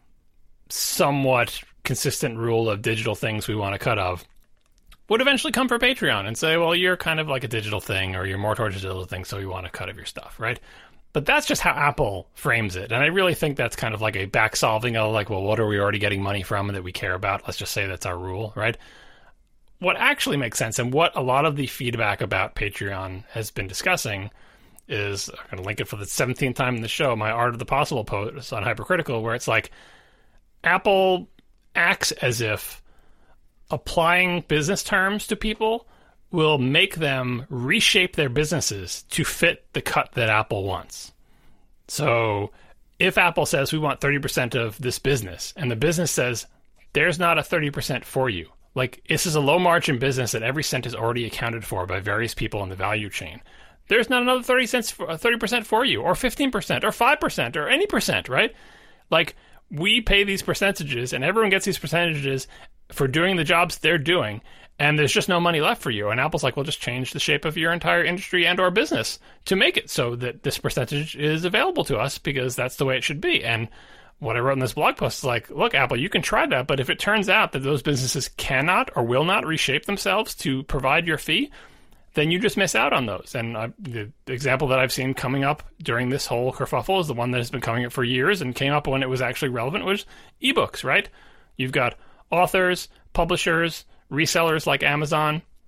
somewhat consistent rule of digital things we want a cut of would eventually come for Patreon and say, well, you're kind of like a digital thing, or you're more towards a digital thing, so we want a cut of your stuff, right? But that's just how Apple frames it. And I really think that's kind of like a back solving of like, well, what are we already getting money from that we care about? Let's just say that's our rule, right? What actually makes sense, and what a lot of the feedback about Patreon has been discussing, is, I'm going to link it for the 17th time in the show, my Art of the Possible post on Hypercritical, where it's like Apple acts as if applying business terms to people will make them reshape their businesses to fit the cut that Apple wants. So if Apple says we want 30% of this business, and the business says there's not a 30% for you, like this is a low margin business that every cent is already accounted for by various people in the value chain, there's not another 30% for you, or 15%, or 5%, or any percent, right? Like, we pay these percentages, and everyone gets these percentages for doing the jobs they're doing, and there's just no money left for you. And Apple's like, well, just change the shape of your entire industry and or business to make it so that this percentage is available to us, because that's the way it should be. And what I wrote in this blog post is like, look, Apple, you can try that, but if it turns out that those businesses cannot or will not reshape themselves to provide your fee, then you just miss out on those. And the example that I've seen coming up during this whole kerfuffle is the one that has been coming up for years and came up when it was actually relevant, was ebooks, right? You've got authors, publishers, resellers like Amazon,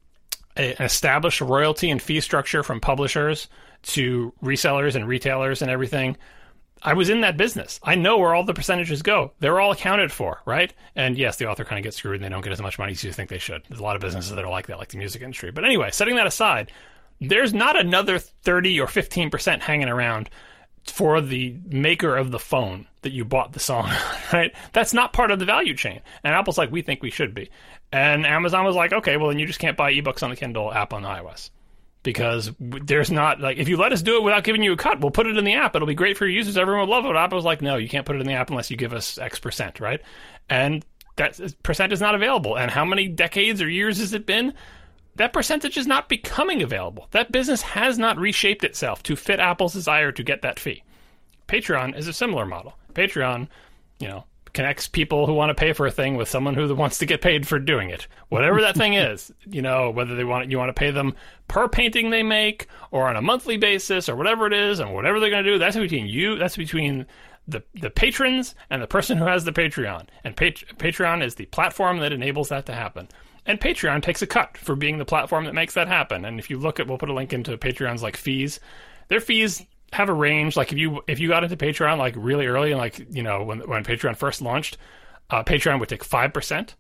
an established royalty and fee structure from publishers to resellers and retailers and everything. I was in that business. I know where all the percentages go. They're all accounted for, right? And yes, the author kind of gets screwed and they don't get as much money as you think they should. There's a lot of businesses that are like that, like the music industry. But anyway, setting that aside, there's not another 30 or 15% hanging around for the maker of the phone that you bought the song, right? That's not part of the value chain. And Apple's like, we think we should be. And Amazon was like, okay, well, then you just can't buy ebooks on the Kindle app on iOS. Because there's not, like, if you let us do it without giving you a cut, we'll put it in the app. It'll be great for your users. Everyone will love it. Apple was like, no, you can't put it in the app unless you give us X percent, right? And that percent is not available. And how many decades or years has it been? That percentage is not becoming available. That business has not reshaped itself to fit Apple's desire to get that fee. Patreon is a similar model. Patreon, connects people who want to pay for a thing with someone who wants to get paid for doing it. Whatever that thing is, whether you want to pay them per painting they make or on a monthly basis or whatever it is and whatever they're going to do, that's between you, that's between the patrons and the person who has the Patreon. And Patreon is the platform that enables that to happen. And Patreon takes a cut for being the platform that makes that happen. And if you look at, we'll put a link into Patreon's fees. Their fees have a range. Like if you got into Patreon really early and when Patreon first launched, Patreon would take 5%,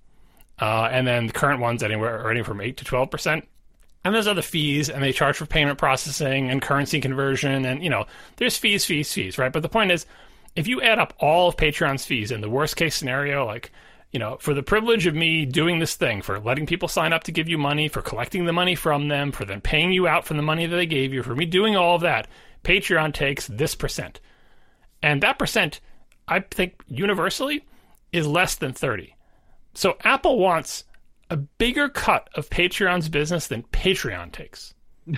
and then the current ones anywhere from 8 to 12%. And there's other fees, and they charge for payment processing and currency conversion, and there's fees, right? But the point is, if you add up all of Patreon's fees in the worst case scenario, for the privilege of me doing this thing, for letting people sign up to give you money, for collecting the money from them, for them paying you out from the money that they gave you, for me doing all of that, Patreon takes this percent. And that percent, I think, universally, is less than 30. So Apple wants a bigger cut of Patreon's business than Patreon takes.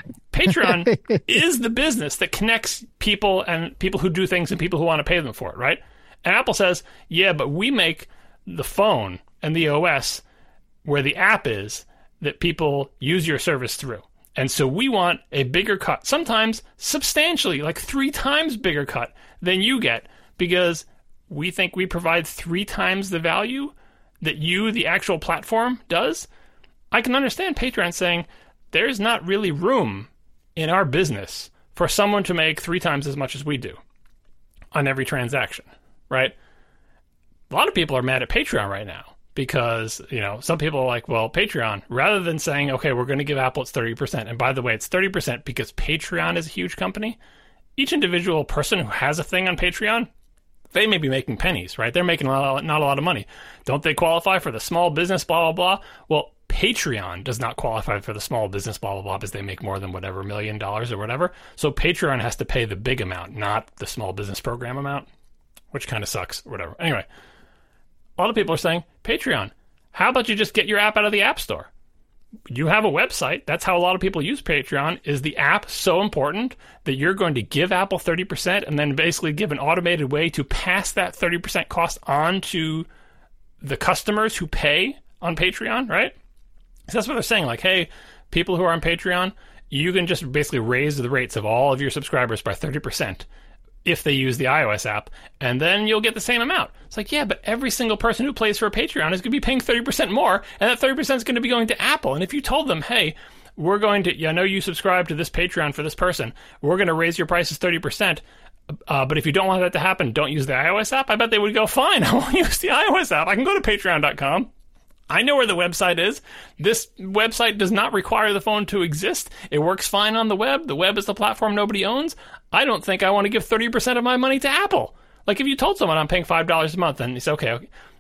Patreon is the business that connects people and people who do things and people who want to pay them for it, right? And Apple says, yeah, but we make the phone and the OS where the app is that people use your service through. And so we want a bigger cut, sometimes substantially, 3 times bigger cut than you get, because we think we provide 3 times the value that you, the actual platform, does. I can understand Patreon saying there's not really room in our business for someone to make 3 times as much as we do on every transaction, right? A lot of people are mad at Patreon right now. Because, some people are like, well, Patreon, rather than saying, okay, we're going to give Apple its 30%, and by the way, it's 30% because Patreon is a huge company, each individual person who has a thing on Patreon, they may be making pennies, right? They're making not a lot of money. Don't they qualify for the small business, blah, blah, blah? Well, Patreon does not qualify for the small business, blah, blah, blah, because they make more than whatever $1 million or whatever. So Patreon has to pay the big amount, not the small business program amount, which kind of sucks, or whatever. Anyway. A lot of people are saying, Patreon, how about you just get your app out of the App Store? You have a website. That's how a lot of people use Patreon. Is the app so important that you're going to give Apple 30% and then basically give an automated way to pass that 30% cost on to the customers who pay on Patreon, right? So that's what they're saying. Hey, people who are on Patreon, you can just basically raise the rates of all of your subscribers by 30%. If they use the iOS app, and then you'll get the same amount. It's yeah, but every single person who pays for a Patreon is going to be paying 30% more, and that 30% is going to be going to Apple. And if you told them, hey, we're going to, I know you subscribe to this Patreon for this person, we're going to raise your prices 30%, but if you don't want that to happen, don't use the iOS app, I bet they would go, fine, I won't use the iOS app. I can go to patreon.com. I know where the website is. This website does not require the phone to exist. It works fine on the web. The web is the platform nobody owns. I don't think I want to give 30% of my money to Apple. If you told someone I'm paying $5 a month and you say, okay,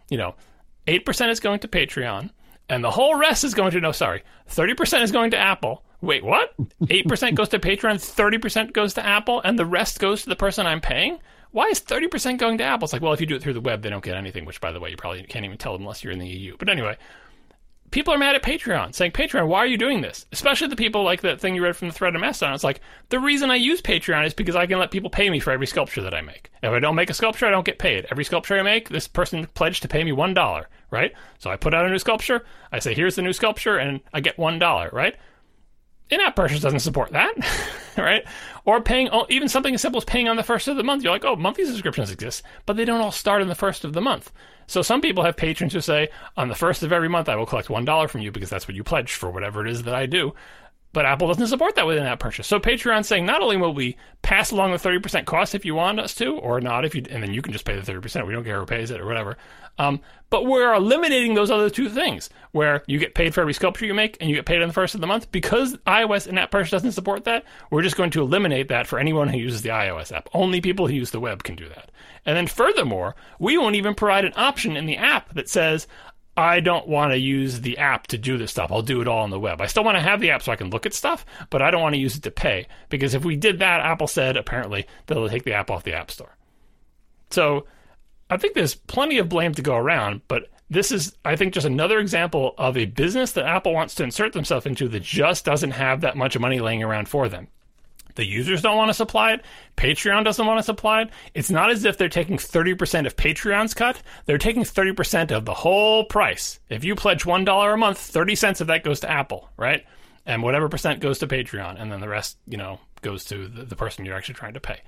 8% is going to Patreon and the whole rest is going to, 30% is going to Apple. Wait, what? 8% goes to Patreon, 30% goes to Apple, and the rest goes to the person I'm paying? Why is 30% going to Apple? It's well, if you do it through the web, they don't get anything, which, by the way, you probably can't even tell them unless you're in the EU. But anyway, people are mad at Patreon, saying, Patreon, why are you doing this? Especially the people like that thing you read from the thread of Mastodon. It's the reason I use Patreon is because I can let people pay me for every sculpture that I make. If I don't make a sculpture, I don't get paid. Every sculpture I make, this person pledged to pay me $1, right? So I put out a new sculpture, I say, here's the new sculpture, and I get $1, right? In-app purchase doesn't support that, right? Or paying, even something as simple as paying on the first of the month. You're like, oh, monthly subscriptions exist, but they don't all start on the first of the month. So some people have patrons who say, on the first of every month, I will collect $1 from you because that's what you pledged for whatever it is that I do. But Apple doesn't support that within that purchase. So Patreon's saying not only will we pass along the 30% cost if you want us to, or not, if you, and then you can just pay the 30%. We don't care who pays it or whatever. But we're eliminating those other two things, where you get paid for every sculpture you make and you get paid on the first of the month. Because iOS in-app purchase doesn't support that, we're just going to eliminate that for anyone who uses the iOS app. Only people who use the web can do that. And then furthermore, we won't even provide an option in the app that says, I don't want to use the app to do this stuff. I'll do it all on the web. I still want to have the app so I can look at stuff, but I don't want to use it to pay. Because if we did that, Apple said, apparently, they'll take the app off the App Store. So I think there's plenty of blame to go around, but this is, I think, just another example of a business that Apple wants to insert themselves into that just doesn't have that much money laying around for them. The users don't want to supply it. Patreon doesn't want to supply it. It's not as if they're taking 30% of Patreon's cut. They're taking 30% of the whole price. If you pledge $1 a month, 30 cents of that goes to Apple, right? And whatever percent goes to Patreon. And then the rest, goes to the person you're actually trying to pay.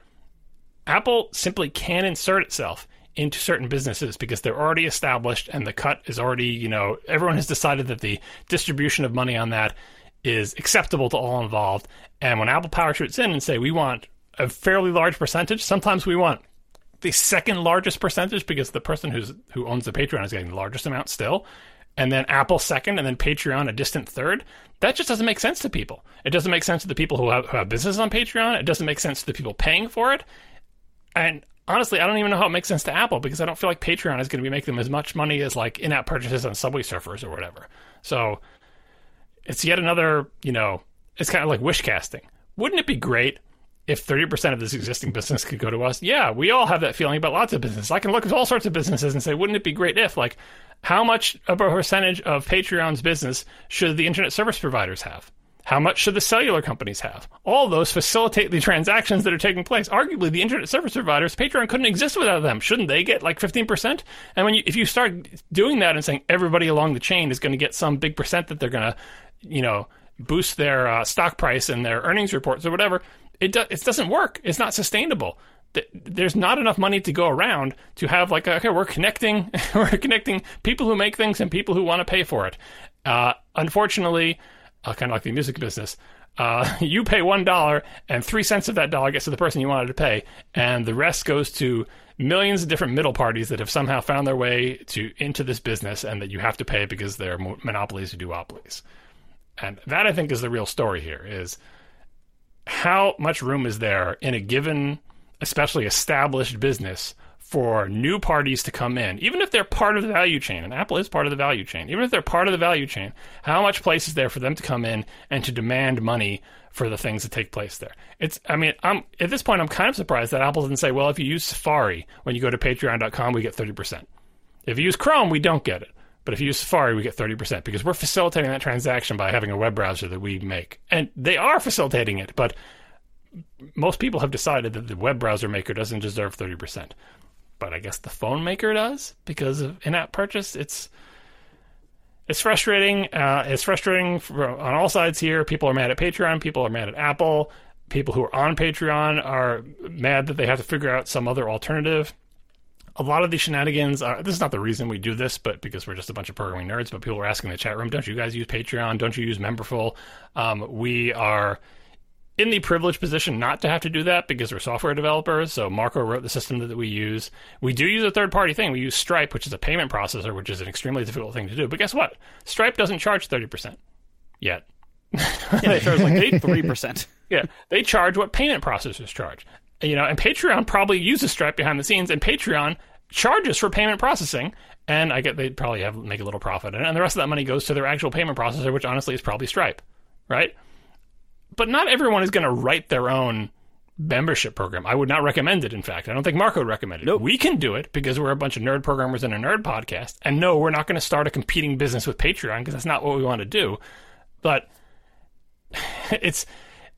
Apple simply can't insert itself into certain businesses because they're already established and the cut is already, everyone has decided that the distribution of money on that is acceptable to all involved. And when Apple parachutes in and say, we want a fairly large percentage, sometimes we want the second largest percentage because the person who owns the Patreon is getting the largest amount still, and then Apple second, and then Patreon a distant third, that just doesn't make sense to people. It doesn't make sense to the people who have businesses on Patreon. It doesn't make sense to the people paying for it. And honestly, I don't even know how it makes sense to Apple because I don't feel like Patreon is going to be making them as much money as like in-app purchases on Subway Surfers or whatever. So it's yet another, it's kind of like wish casting. Wouldn't it be great if 30% of this existing business could go to us? Yeah, we all have that feeling about lots of businesses. I can look at all sorts of businesses and say, wouldn't it be great if, like, how much of a percentage of Patreon's business should the internet service providers have? How much should the cellular companies have? All those facilitate the transactions that are taking place. Arguably, the internet service providers, Patreon couldn't exist without them. Shouldn't they get like 15%? And if you start doing that and saying everybody along the chain is going to get some big percent that they're going to, boost their stock price and their earnings reports or whatever, it doesn't work. It's not sustainable. There's not enough money to go around to have like, okay, we're connecting people who make things and people who want to pay for it. Unfortunately, kind of like the music business, you pay $1 and 3 cents of that dollar gets to the person you wanted to pay, and the rest goes to millions of different middle parties that have somehow found their way into this business and that you have to pay because they're monopolies or duopolies. And that, I think, is the real story here, is how much room is there in a given, especially established business, for new parties to come in, even if they're part of the value chain, and Apple is part of the value chain, even if they're part of the value chain, how much place is there for them to come in and to demand money for the things that take place there? At this point, I'm kind of surprised that Apple didn't say, well, if you use Safari, when you go to patreon.com, we get 30%. If you use Chrome, we don't get it. But if you use Safari, we get 30% because we're facilitating that transaction by having a web browser that we make. And they are facilitating it, but most people have decided that the web browser maker doesn't deserve 30%. But I guess the phone maker does because of in-app purchase. It's frustrating. It's frustrating on all sides here. People are mad at Patreon. People are mad at Apple. People who are on Patreon are mad that they have to figure out some other alternative. A lot of these shenanigans are, this is not the reason we do this, but because we're just a bunch of programming nerds, but people are asking in the chat room, don't you guys use Patreon? Don't you use Memberful? We are in the privileged position not to have to do that because we're software developers. So Marco wrote the system that we use. We do use a third-party thing. We use Stripe, which is a payment processor, which is an extremely difficult thing to do. But guess what? Stripe doesn't charge 30% yet. Yeah, they charge like 3%. Yeah, they charge what payment processors charge. And Patreon probably uses Stripe behind the scenes, and Patreon charges for payment processing, and I get they'd probably make a little profit. And the rest of that money goes to their actual payment processor, which honestly is probably Stripe, right? But not everyone is going to write their own membership program. I would not recommend it, in fact. I don't think Marco would recommend it. Nope. We can do it because we're a bunch of nerd programmers and a nerd podcast. And no, we're not going to start a competing business with Patreon because that's not what we want to do. But it's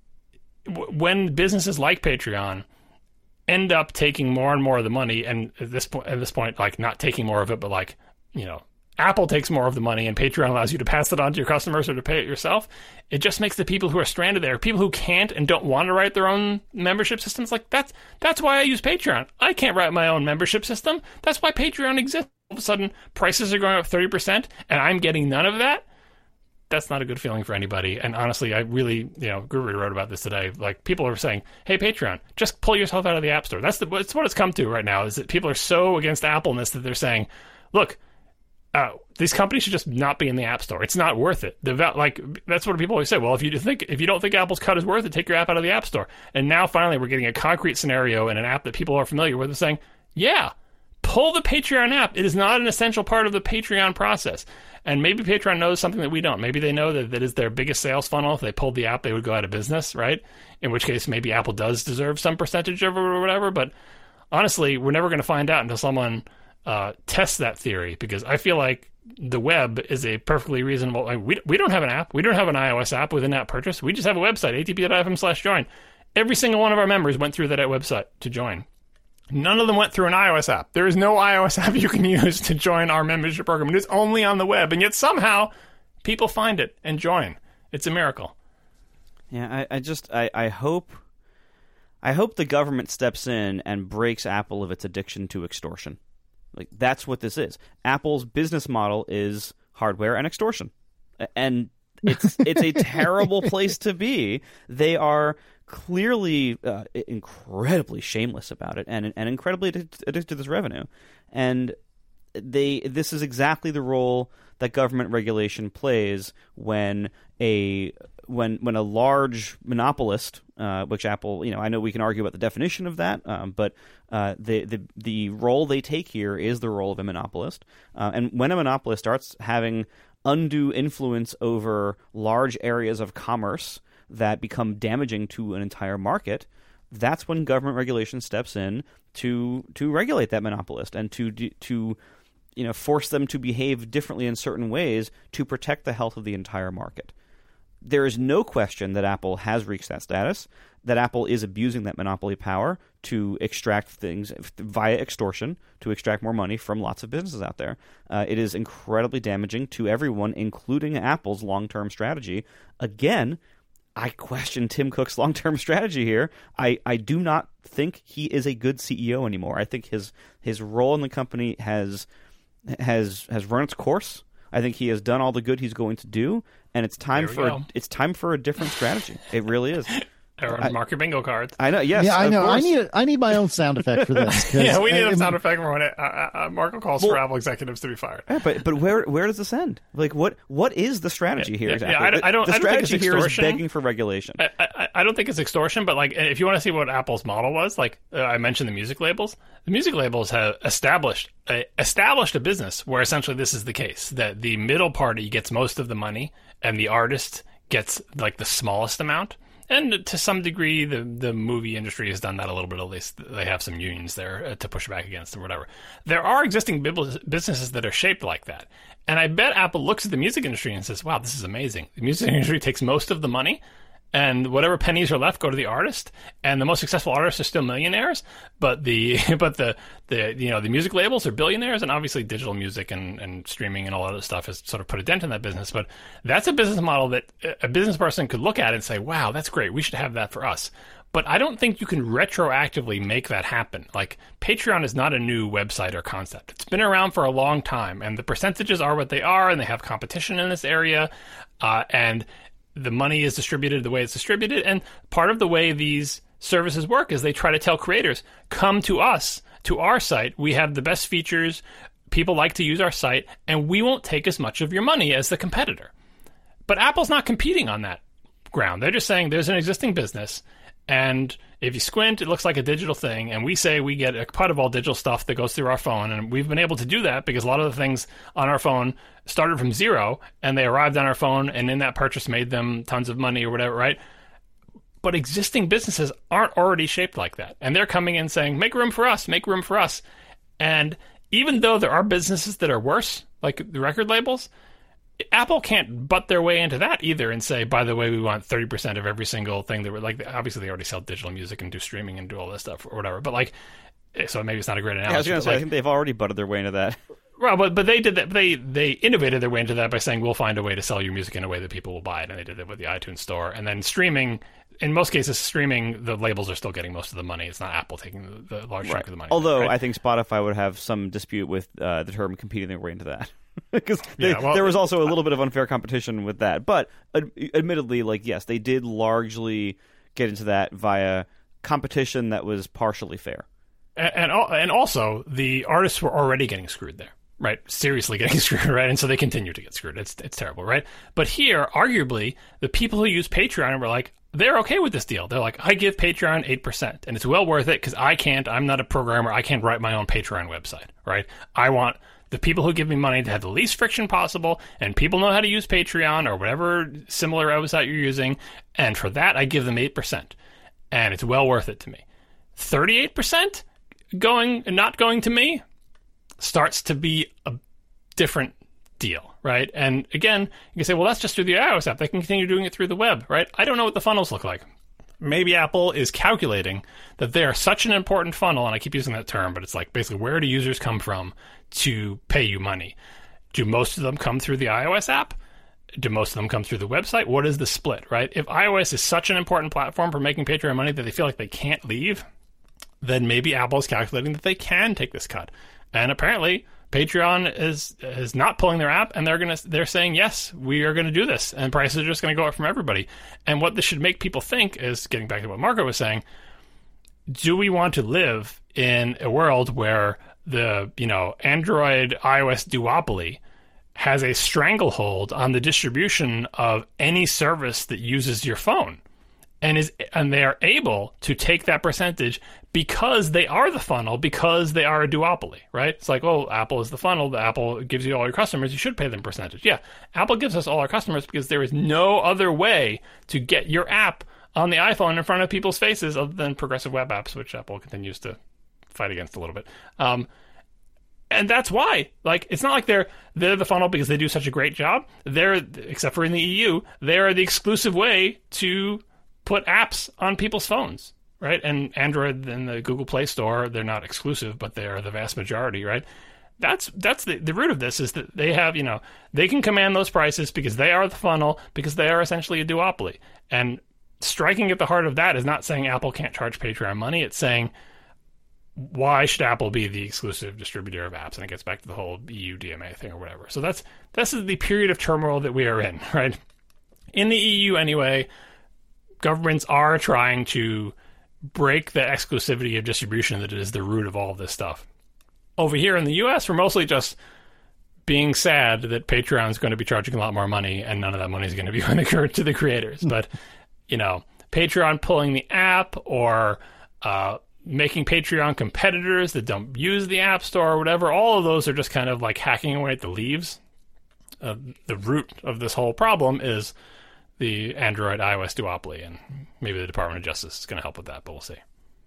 when businesses like Patreon end up taking more and more of the money, and at this point, like not taking more of it, but like, Apple takes more of the money and Patreon allows you to pass it on to your customers or to pay it yourself. It just makes the people who are stranded there, people who can't and don't want to write their own membership systems, like that's why I use Patreon. I can't write my own membership system. That's why Patreon exists. of a sudden prices are going up 30% and I'm getting none of that, that's not a good feeling for anybody. And honestly, I really, Guru wrote about this today. Like, people are saying, hey, Patreon, just pull yourself out of the App Store. That's what it's come to right now, is that people are so against Apple-ness that they're saying, look, these companies should just not be in the App Store. It's not worth it. That's what people always say. Well, if you don't think Apple's cut is worth it, take your app out of the App Store. And now finally we're getting a concrete scenario in an app that people are familiar with, saying, yeah, pull the Patreon app. It is not an essential part of the Patreon process. And maybe Patreon knows something that we don't. Maybe they know that is their biggest sales funnel. If they pulled the app, they would go out of business, right? In which case, maybe Apple does deserve some percentage of it or whatever. But honestly, we're never going to find out until someone tests that theory, because I feel like the web is a perfectly reasonable... we don't have an app. We don't have an iOS app with in-app purchase. We just have a website, atp.fm/join. Every single one of our members went through that website to join. None of them went through an iOS app. There is no iOS app you can use to join our membership program. It is only on the web, and yet somehow people find it and join. It's a miracle. Yeah, I hope the government steps in and breaks Apple of its addiction to extortion. Like, that's what this is. Apple's business model is hardware and extortion, and it's a terrible place to be. They are clearly incredibly shameless about it, and incredibly addicted to this revenue. And this is exactly the role that government regulation plays when a large monopolist, which Apple, I know we can argue about the definition of that, but the role they take here is the role of a monopolist. And when a monopolist starts having undue influence over large areas of commerce that become damaging to an entire market, that's when government regulation steps in to regulate that monopolist and to force them to behave differently in certain ways to protect the health of the entire market. There is no question that Apple has reached that status, that Apple is abusing that monopoly power to extract things via extortion, to extract more money from lots of businesses out there. It is incredibly damaging to everyone, including Apple's long-term strategy. Again, I question Tim Cook's long-term strategy here. I do not think he is a good CEO anymore. I think his role in the company has run its course. I think he has done all the good he's going to do, and it's time for a different strategy. It really is. Mark your bingo cards. I know. Yes. Yeah, I know. Course. I need my own sound effect for this. Yeah, we need a sound effect for when Marco calls for Apple executives to be fired. Yeah, but where does this end? Like, what is the strategy here exactly? I don't the strategy think it's here is extortion. begging for regulation. I don't think it's extortion, but like, if you want to see what Apple's model was, like I mentioned the music labels. The music labels have established a business where essentially this is the case, that the middle party gets most of the money and the artist gets like the smallest amount. And to some degree, the movie industry has done that a little bit. At least they have some unions there to push back against or whatever. There are existing businesses that are shaped like that. And I bet Apple looks at the music industry and says, wow, this is amazing. The music industry takes most of the money, and whatever pennies are left go to the artist. And the most successful artists are still millionaires, but the music labels are billionaires, and obviously digital music and streaming and all that other stuff has sort of put a dent in that business. But that's a business model that a business person could look at and say, wow, that's great. We should have that for us. But I don't think you can retroactively make that happen. Like, Patreon is not a new website or concept. It's been around for a long time, and the percentages are what they are, and they have competition in this area, and the money is distributed the way it's distributed. And part of the way these services work is they try to tell creators, come to us, to our site. We have the best features. People like to use our site, and we won't take as much of your money as the competitor. But Apple's not competing on that ground. They're just saying there's an existing business, and if you squint, it looks like a digital thing, and we say we get a cut of all digital stuff that goes through our phone, and we've been able to do that because a lot of the things on our phone started from zero, and they arrived on our phone, and in that purchase made them tons of money or whatever, right? But existing businesses aren't already shaped like that, and they're coming in saying, make room for us, make room for us. And even though there are businesses that are worse, like the record labels, Apple can't butt their way into that either and say, by the way, we want 30% of every single thing that we're like, obviously they already sell digital music and do streaming and do all this stuff or whatever. But like, so maybe it's not a great analogy. Yeah, I was going to say, I think they've already butted their way into that. Well, but they did that. They innovated their way into that by saying we'll find a way to sell your music in a way that people will buy it, and they did that with the iTunes Store. And then streaming, in most cases, streaming, the labels are still getting most of the money. It's not Apple taking the large chunk of the money. Although right? I think Spotify would have some dispute with the term competing their way into that. Because there was also a little bit of unfair competition with that. But admittedly, like, yes, they did largely get into that via competition that was partially fair. And also, the artists were already getting screwed there. Right, seriously getting screwed, right? And so they continue to get screwed. It's terrible, right? But here, arguably, the people who use Patreon were like, they're okay with this deal. They're like, I give Patreon 8%, and it's well worth it because I'm not a programmer. I can't write my own Patreon website, right? I want the people who give me money to have the least friction possible, and people know how to use Patreon or whatever similar website you're using, and for that, I give them 8%, and it's well worth it to me. 38% not going to me starts to be a different deal, right? And again, you can say, well, that's just through the iOS app. They can continue doing it through the web, right? I don't know what the funnels look like. Maybe Apple is calculating that they are such an important funnel, and I keep using that term, but it's like basically where do users come from to pay you money? Do most of them come through the iOS app? Do most of them come through the website? What is the split, right? If iOS is such an important platform for making Patreon money that they feel like they can't leave, then maybe Apple is calculating that they can take this cut. And apparently, Patreon is not pulling their app, and they're saying, yes, we are going to do this, and prices are just going to go up from everybody. And what this should make people think is, getting back to what Marco was saying, do we want to live in a world where the Android iOS duopoly has a stranglehold on the distribution of any service that uses your phone? And they are able to take that percentage because they are the funnel, because they are a duopoly, right? It's like, oh, Apple is the funnel. Apple gives you all your customers. You should pay them percentage. Yeah, Apple gives us all our customers because there is no other way to get your app on the iPhone in front of people's faces other than progressive web apps, which Apple continues to fight against a little bit. And that's why, like, it's not like they're the funnel because they do such a great job. Except for in the EU, they are the exclusive way to put apps on people's phones, right? And Android and the Google Play Store, they're not exclusive, but they are the vast majority, right? That's the root of this, is that they have, they can command those prices because they are the funnel, because they are essentially a duopoly. And striking at the heart of that is not saying Apple can't charge Patreon money. It's saying, why should Apple be the exclusive distributor of apps? And it gets back to the whole EU DMA thing or whatever. So this is the period of turmoil that we are in, right? In the EU anyway, governments are trying to break the exclusivity of distribution that is the root of all of this stuff. Over here in the US, we're mostly just being sad that Patreon is going to be charging a lot more money, and none of that money is going to be going to the creators. But, Patreon pulling the app, or making Patreon competitors that don't use the App Store or whatever, all of those are just kind of like hacking away at the leaves. The root of this whole problem is the Android iOS duopoly, and maybe the Department of Justice is going to help with that, but we'll see.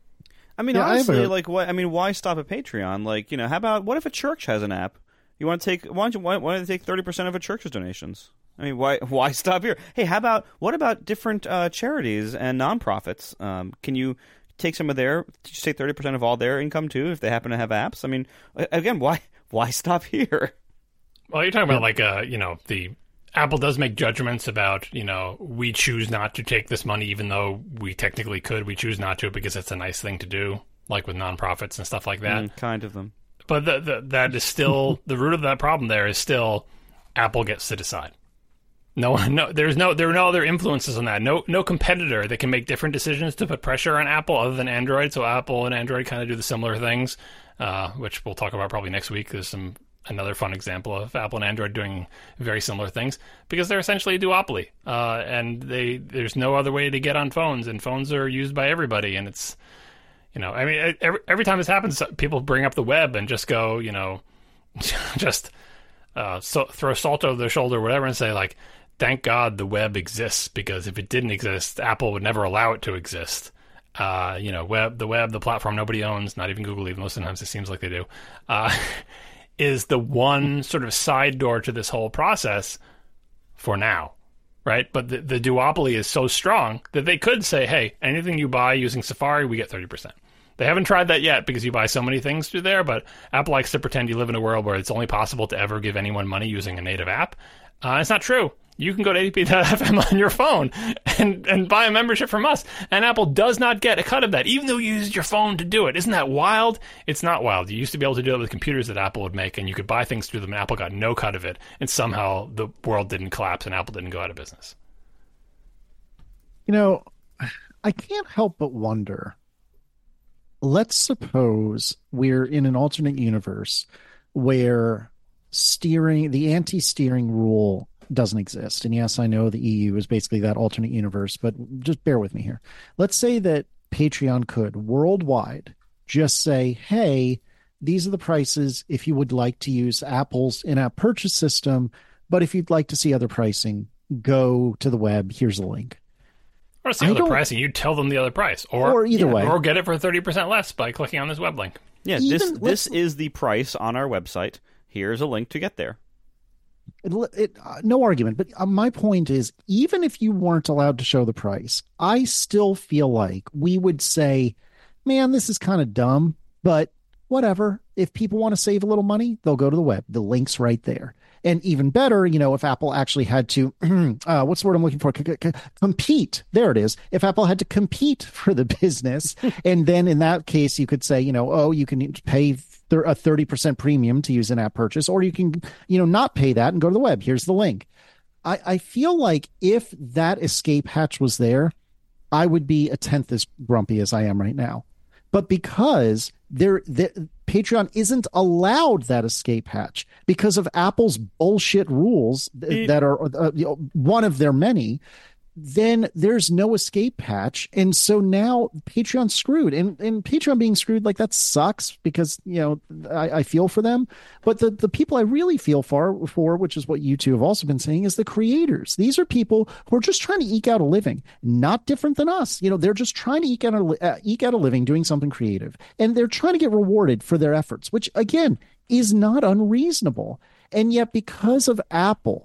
I mean, honestly, why stop at Patreon? Like, how about, what if a church has an app? Why don't they take 30% of a church's donations? I mean, why stop here? Hey, what about different charities and nonprofits? Can you take some of just take 30% of all their income too, if they happen to have apps? I mean, again, why stop here? Well, you're talking about the Apple does make judgments about, we choose not to take this money even though we technically could. We choose not to because it's a nice thing to do, like with nonprofits and stuff like that. Kind of them. But that is still, the root of that problem there is still Apple gets to decide. There are no other influences on that. No competitor that can make different decisions to put pressure on Apple other than Android. So Apple and Android kind of do the similar things, which we'll talk about probably next week. There's another fun example of Apple and Android doing very similar things because they're essentially a duopoly, and there's no other way to get on phones, and phones are used by everybody. And it's, every time this happens, people bring up the web and just go, just throw salt over their shoulder or whatever and say, like, thank God the web exists, because if it didn't exist, Apple would never allow it to exist. The web, the platform nobody owns, not even Google, even though sometimes it seems like they do, is the one sort of side door to this whole process for now, right? But the duopoly is so strong that they could say, hey, anything you buy using Safari, we get 30%. They haven't tried that yet because you buy so many things through there, but Apple likes to pretend you live in a world where it's only possible to ever give anyone money using a native app. It's not true. You can go to ADP.fm on your phone and buy a membership from us, and Apple does not get a cut of that, even though you used your phone to do it. Isn't that wild? It's not wild. You used to be able to do it with computers that Apple would make, and you could buy things through them, and Apple got no cut of it, and somehow the world didn't collapse and Apple didn't go out of business. You know, I can't help but wonder. Let's suppose we're in an alternate universe where the anti-steering rule doesn't exist. And yes, I know the EU is basically that alternate universe, but just bear with me here. Let's say that Patreon could worldwide just say, hey, these are the prices if you would like to use Apple's in-app purchase system, but if you'd like to see other pricing, go to the web. Here's a link. Or see other pricing. You tell them the other price. Or either way. Or get it for 30% less by clicking on this web link. Yeah, this is the price on our website. Here's a link to get there. No argument, but my point is, even if you weren't allowed to show the price, I still feel like we would say, man, this is kind of dumb, but whatever. If people want to save a little money, they'll go to the web. The link's right there. And even better, if Apple actually had to, what's the word I'm looking for? Compete. There it is. If Apple had to compete for the business, and then in that case, you could say, you can pay a 30% premium to use an app purchase, or you can, not pay that and go to the web. Here's the link. I feel like if that escape hatch was there, I would be a tenth as grumpy as I am right now. But because Patreon isn't allowed that escape hatch because of Apple's bullshit rules that are one of their many, then there's no escape hatch. And so now Patreon's screwed. And Patreon being screwed, like, that sucks because, I feel for them. But the people I really feel for, which is what you two have also been saying, is the creators. These are people who are just trying to eke out a living, not different than us. They're just trying to eke out a living doing something creative. And they're trying to get rewarded for their efforts, which, again, is not unreasonable. And yet, because of Apple,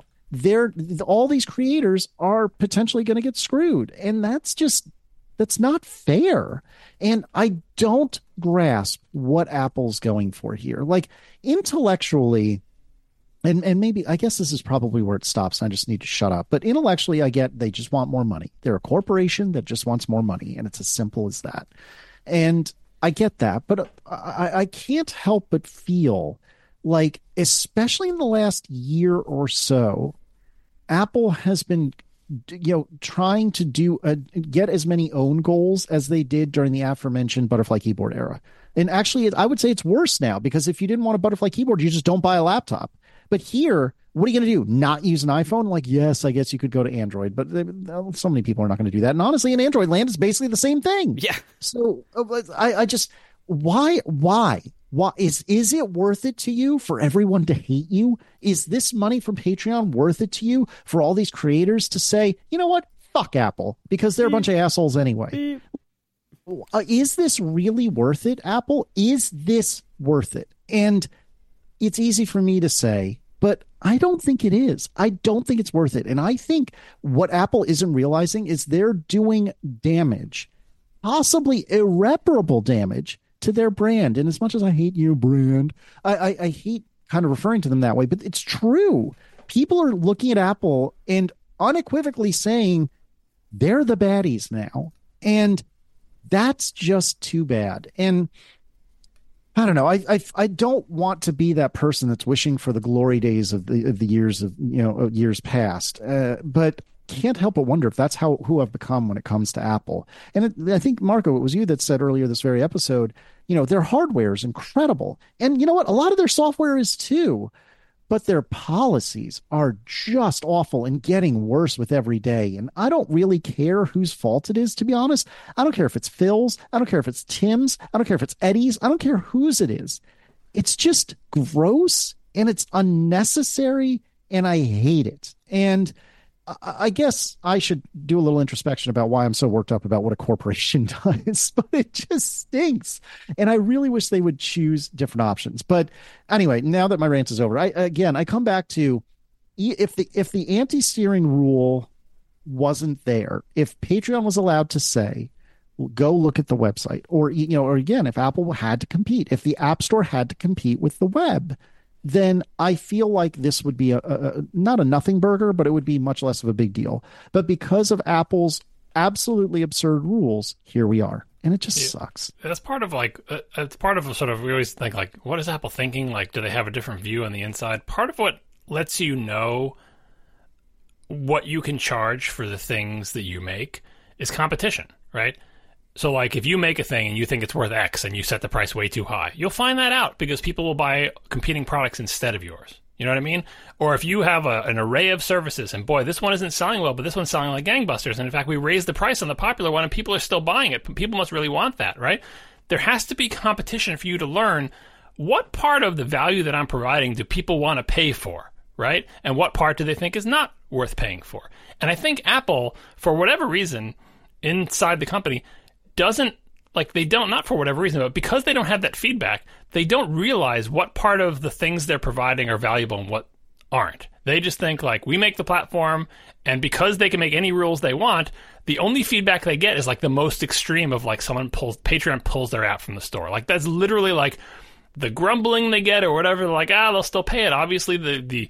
all these creators are potentially going to get screwed, and that's not fair. And I don't grasp what Apple's going for here. Like, intellectually, and maybe, I guess this is probably where it stops. I just need to shut up. But intellectually, I get they just want more money. They're a corporation that just wants more money, and it's as simple as that. And I get that, but I can't help but feel like, especially in the last year or so, Apple has been, trying to get as many own goals as they did during the aforementioned Butterfly Keyboard era. And actually, I would say it's worse now, because if you didn't want a Butterfly Keyboard, you just don't buy a laptop. But here, what are you going to do? Not use an iPhone? Like, yes, I guess you could go to Android, but so many people are not going to do that. And honestly, in Android land, it's basically the same thing. Yeah. So I just, why? Is it worth it to you for everyone to hate you? Is this money from Patreon worth it to you for all these creators to say, you know what? Fuck Apple, because they're a bunch of assholes anyway. Is this really worth it, Apple? Is this worth it? And it's easy for me to say, but I don't think it is. I don't think it's worth it. And I think what Apple isn't realizing is they're doing damage, possibly irreparable damage, to their brand. And as much as I hate your brand, I hate kind of referring to them that way, but it's true. People are looking at Apple and unequivocally saying they're the baddies now. And that's just too bad. And I don't know. I don't want to be that person that's wishing for the glory days of the years past. But can't help but wonder if that's who I've become when it comes to Apple. And I think, Marco, it was you that said earlier this very episode, their hardware is incredible. And you know what? A lot of their software is too. But their policies are just awful and getting worse with every day. And I don't really care whose fault it is, to be honest. I don't care if it's Phil's. I don't care if it's Tim's. I don't care if it's Eddie's. I don't care whose it is. It's just gross and it's unnecessary and I hate it. And I guess I should do a little introspection about why I'm so worked up about what a corporation does, but it just stinks. And I really wish they would choose different options. But anyway, now that my rant is over, I come back to if the anti-steering rule wasn't there, if Patreon was allowed to say, go look at the website. Or, or again, if Apple had to compete, if the App Store had to compete with the web, then I feel like this would be not a nothing burger, but it would be much less of a big deal. But because of Apple's absolutely absurd rules, here we are. And it just sucks. That's part of it's part of sort of, we always think like, what is Apple thinking? Like, do they have a different view on the inside? Part of what lets you know what you can charge for the things that you make is competition, right? So like if you make a thing and you think it's worth X and you set the price way too high, you'll find that out because people will buy competing products instead of yours. You know what I mean? Or if you have an array of services and boy, this one isn't selling well, but this one's selling like gangbusters. And in fact, we raised the price on the popular one and people are still buying it. People must really want that, right? There has to be competition for you to learn what part of the value that I'm providing do people want to pay for, right? And what part do they think is not worth paying for? And I think Apple, for whatever reason, inside the company, doesn't, like they don't, not for whatever reason, but because they don't have that feedback, they don't realize what part of the things they're providing are valuable and what aren't. They just think like, we make the platform, and because they can make any rules they want, the only feedback they get is like the most extreme of like Patreon pulls their app from the store. Like that's literally like the grumbling they get or whatever. They're like, they'll still pay it. Obviously the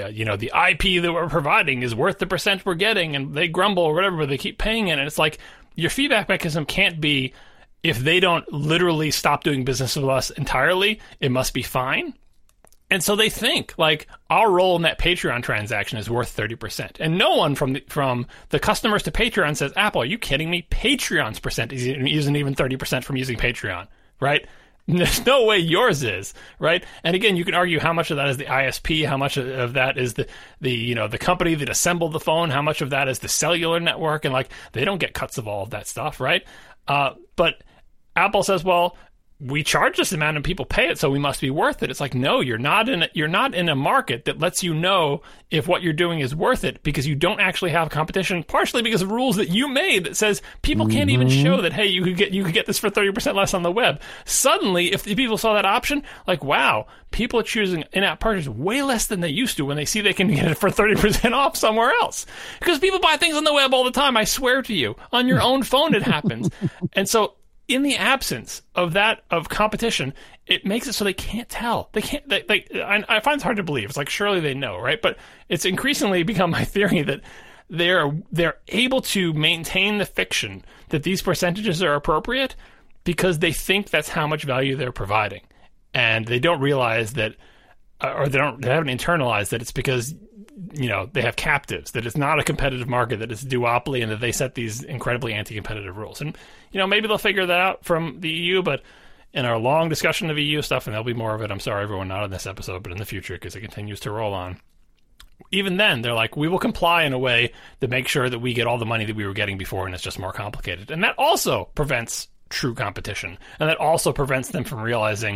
IP that we're providing is worth the percent we're getting, and they grumble or whatever, but they keep paying it. And it's like, your feedback mechanism can't be, if they don't literally stop doing business with us entirely, it must be fine. And so they think like our role in that Patreon transaction is worth 30%. And no one from the customers to Patreon says, Apple, are you kidding me? Patreon's percent isn't even 30% from using Patreon, right? There's no way yours is, right? And again, you can argue how much of that is the ISP, how much of that is the company that assembled the phone, how much of that is the cellular network, and like they don't get cuts of all of that stuff, right? But Apple says, well, we charge this amount and people pay it, so we must be worth it. It's like, no, you're not in a market that lets you know if what you're doing is worth it, because you don't actually have competition, partially because of rules that you made that says people can't even show that, hey, you could get this for 30% less on the web. Suddenly, if the people saw that option, like, wow, people are choosing in-app purchase way less than they used to when they see they can get it for 30% off somewhere else. Because people buy things on the web all the time, I swear to you. On your own phone it happens. And so in the absence of competition, it makes it so they can't tell. They can't. I find it hard to believe. It's like surely they know, right? But it's increasingly become my theory that they're able to maintain the fiction that these percentages are appropriate because they think that's how much value they're providing, and they don't realize that, or they haven't internalized that it's because they have captives, that it's not a competitive market, that it's a duopoly, and that they set these incredibly anti-competitive rules. And, maybe they'll figure that out from the EU, but in our long discussion of EU stuff, and there'll be more of it, I'm sorry, everyone, not in this episode, but in the future, because it continues to roll on. Even then, they're like, we will comply in a way that makes sure that we get all the money that we were getting before, and it's just more complicated. And that also prevents true competition. And that also prevents them from realizing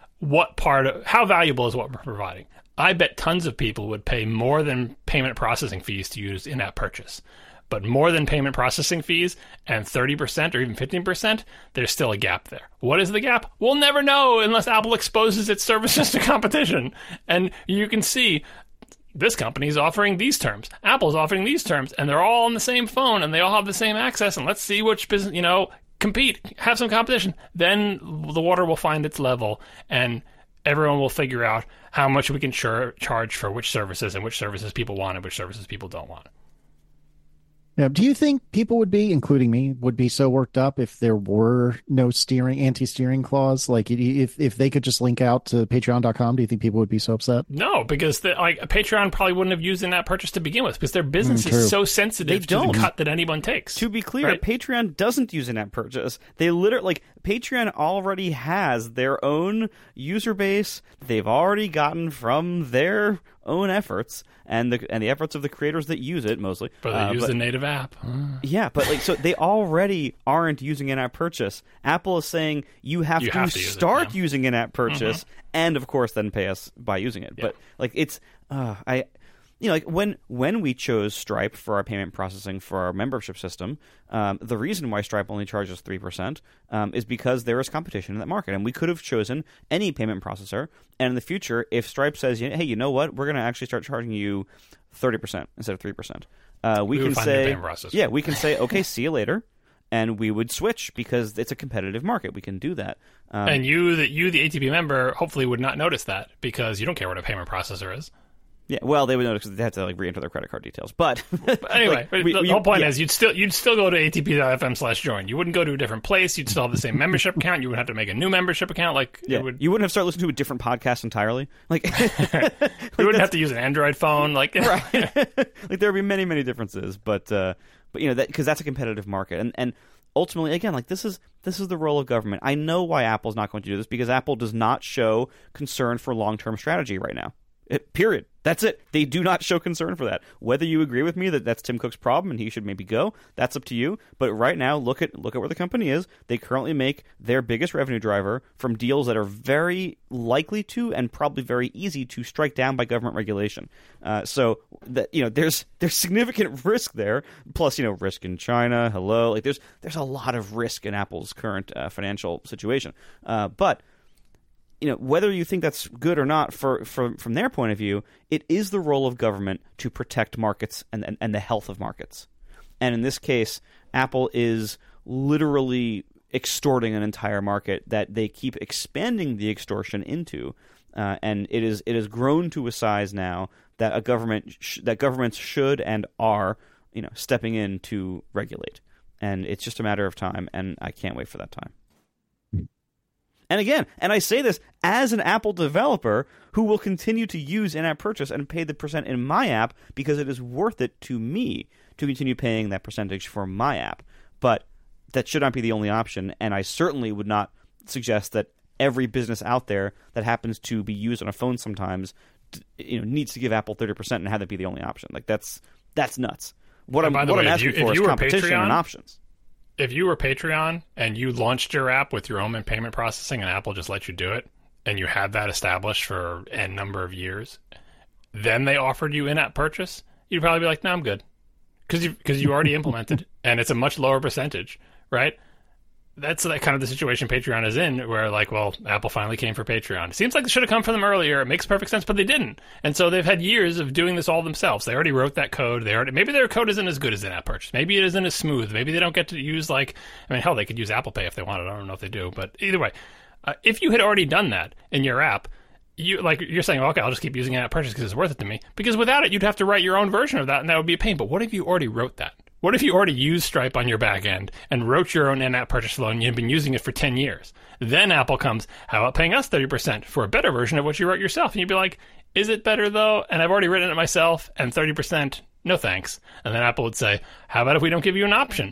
how valuable is what we're providing. I bet tons of people would pay more than payment processing fees to use in-app purchase. But more than payment processing fees and 30% or even 15%, there's still a gap there. What is the gap? We'll never know unless Apple exposes its services to competition. And you can see this company is offering these terms. Apple's offering these terms, and they're all on the same phone, and they all have the same access. And let's see which business, compete, have some competition. Then the water will find its level, and everyone will figure out how much we can charge for which services, and which services people want and which services people don't want. Now, do you think people would be, including me, would be so worked up if there were no anti-steering clause? Like if they could just link out to patreon.com, do you think people would be so upset? No, because Patreon probably wouldn't have used in-app purchase to begin with, because their business is so sensitive to the cut that anyone takes. To be clear, right? Patreon doesn't use in-app purchase. They literally, Patreon already has their own user base they've already gotten from their own efforts and the efforts of the creators that use it mostly. But they use the native app. Yeah, but so they already aren't using in-app purchase. Apple is saying you have to start using in-app purchase, and of course then pay us by using it. Yeah. But it's when we chose Stripe for our payment processing for our membership system, the reason why Stripe only charges 3% is because there is competition in that market, and we could have chosen any payment processor. And in the future, if Stripe says, "Hey, you know what? We're going to actually start charging you 30% instead of 3%," we can say, "Yeah, we can say, okay, see you later." and we would switch because it's a competitive market. We can do that. And you, the ATP member, hopefully would not notice that because you don't care what a payment processor is. Yeah, well, they would notice because they have to like re-enter their credit card details. But anyway, like, the whole point is you'd still go to atp.fm/join. You wouldn't go to a different place. You'd still have the same membership account. You would have to make a new membership account. Like you wouldn't have started listening to a different podcast entirely. Like you wouldn't have to use an Android phone. Like right, like there would be many differences. But you know that because that's a competitive market and ultimately, again, like this is the role of government. I know why Apple's not going to do this because Apple does not show concern for long-term strategy right now. Period. That's it. They do not show concern for that. Whether you agree with me that that's Tim Cook's problem and he should maybe go, that's up to you. But right now, look at where the company is. They currently make their biggest revenue driver from deals that are very likely to and probably very easy to strike down by government regulation. So that there's significant risk there. Plus, risk in China. Hello, like there's a lot of risk in Apple's current financial situation. But whether you think that's good or not from their point of view, it is the role of government to protect markets and the health of markets. And in this case, Apple is literally extorting an entire market that they keep expanding the extortion into. And it has grown to a size now that governments should and are stepping in to regulate. And it's just a matter of time, and I can't wait for that time. And again, and I say this as an Apple developer who will continue to use in-app purchase and pay the percent in my app because it is worth it to me to continue paying that percentage for my app. But that should not be the only option, and I certainly would not suggest that every business out there that happens to be used on a phone sometimes needs to give Apple 30% and have that be the only option. Like that's nuts. What I'm asking for is competition and options. If you were Patreon and you launched your app with your own payment processing and Apple just let you do it, and you had that established for n number of years, then they offered you in-app purchase, you'd probably be like, no, I'm good. Because you already implemented, and it's a much lower percentage, right? That's kind of the situation Patreon is in, where like, well, Apple finally came for Patreon. It seems like they should have come for them earlier. It makes perfect sense, but they didn't. And so they've had years of doing this all themselves. They already wrote that code. Maybe their code isn't as good as in-app purchase. Maybe it isn't as smooth. Maybe they don't get to use hell, they could use Apple Pay if they wanted. I don't know if they do, but either way, if you had already done that in your app, you're saying, okay, I'll just keep using in-app purchase because it's worth it to me. Because without it, you'd have to write your own version of that, and that would be a pain. But what if you already wrote that? What if you already used Stripe on your back end and wrote your own in-app purchase flow and you've been using it for 10 years? Then Apple comes, how about paying us 30% for a better version of what you wrote yourself? And you'd be like, is it better though? And I've already written it myself, and 30%, no thanks. And then Apple would say, how about if we don't give you an option?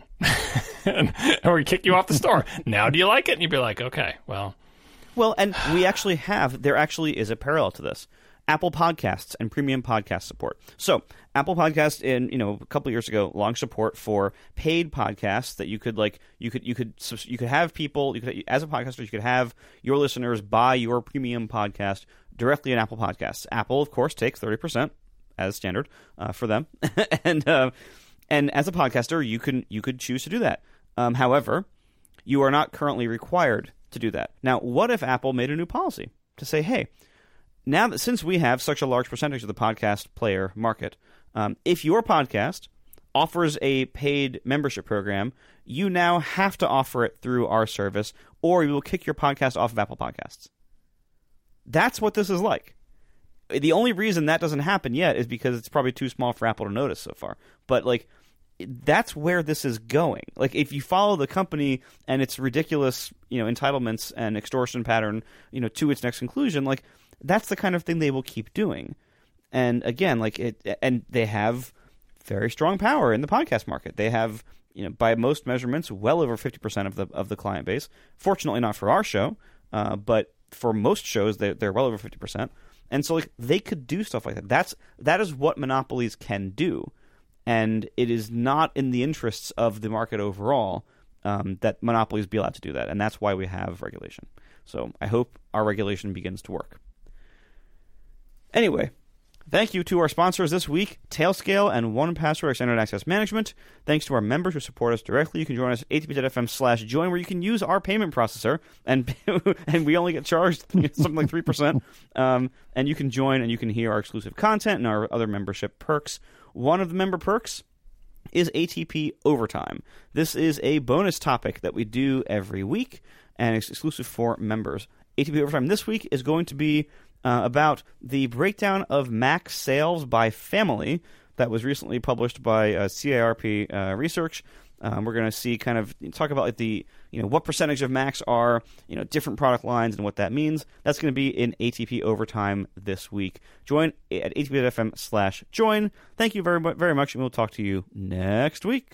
or we kick you off the store. Now do you like it? And you'd be like, okay, well. Well, and there actually is a parallel to this. Apple Podcasts and premium podcast support. So Apple Podcasts a couple of years ago launched support for paid podcasts that you could have people, as a podcaster, you could have your listeners buy your premium podcast directly in Apple Podcasts. Apple, of course, takes 30% as standard for them. and as a podcaster, you could choose to do that. However, you are not currently required to do that. Now, what if Apple made a new policy to say, hey, now that since we have such a large percentage of the podcast player market, if your podcast offers a paid membership program, you now have to offer it through our service, or we will kick your podcast off of Apple Podcasts. That's what this is like. The only reason that doesn't happen yet is because it's probably too small for Apple to notice so far. But that's where this is going. Like, if you follow the company and its ridiculous, entitlements and extortion pattern, to its next conclusion, that's the kind of thing they will keep doing. And again, and they have very strong power in the podcast market. They have, by most measurements, well over 50% of the client base. Fortunately, not for our show, but for most shows, they're well over 50%. And so, they could do stuff like that. That is what monopolies can do, and it is not in the interests of the market overall that monopolies be allowed to do that. And that's why we have regulation. So I hope our regulation begins to work. Anyway, thank you to our sponsors this week, Tailscale and 1Password Extended Access Management. Thanks to our members who support us directly. You can join us at atp.fm/join, where you can use our payment processor, and we only get charged something like 3%. And you can join and you can hear our exclusive content and our other membership perks. One of the member perks is ATP Overtime. This is a bonus topic that we do every week, and it's exclusive for members. ATP Overtime this week is going to be about the breakdown of Mac sales by family that was recently published by CIRP Research. We're going to talk about like the what percentage of Macs are different product lines and what that means. That's going to be in ATP Overtime this week. Join at atp.fm/join. Thank you very much, and we'll talk to you next week.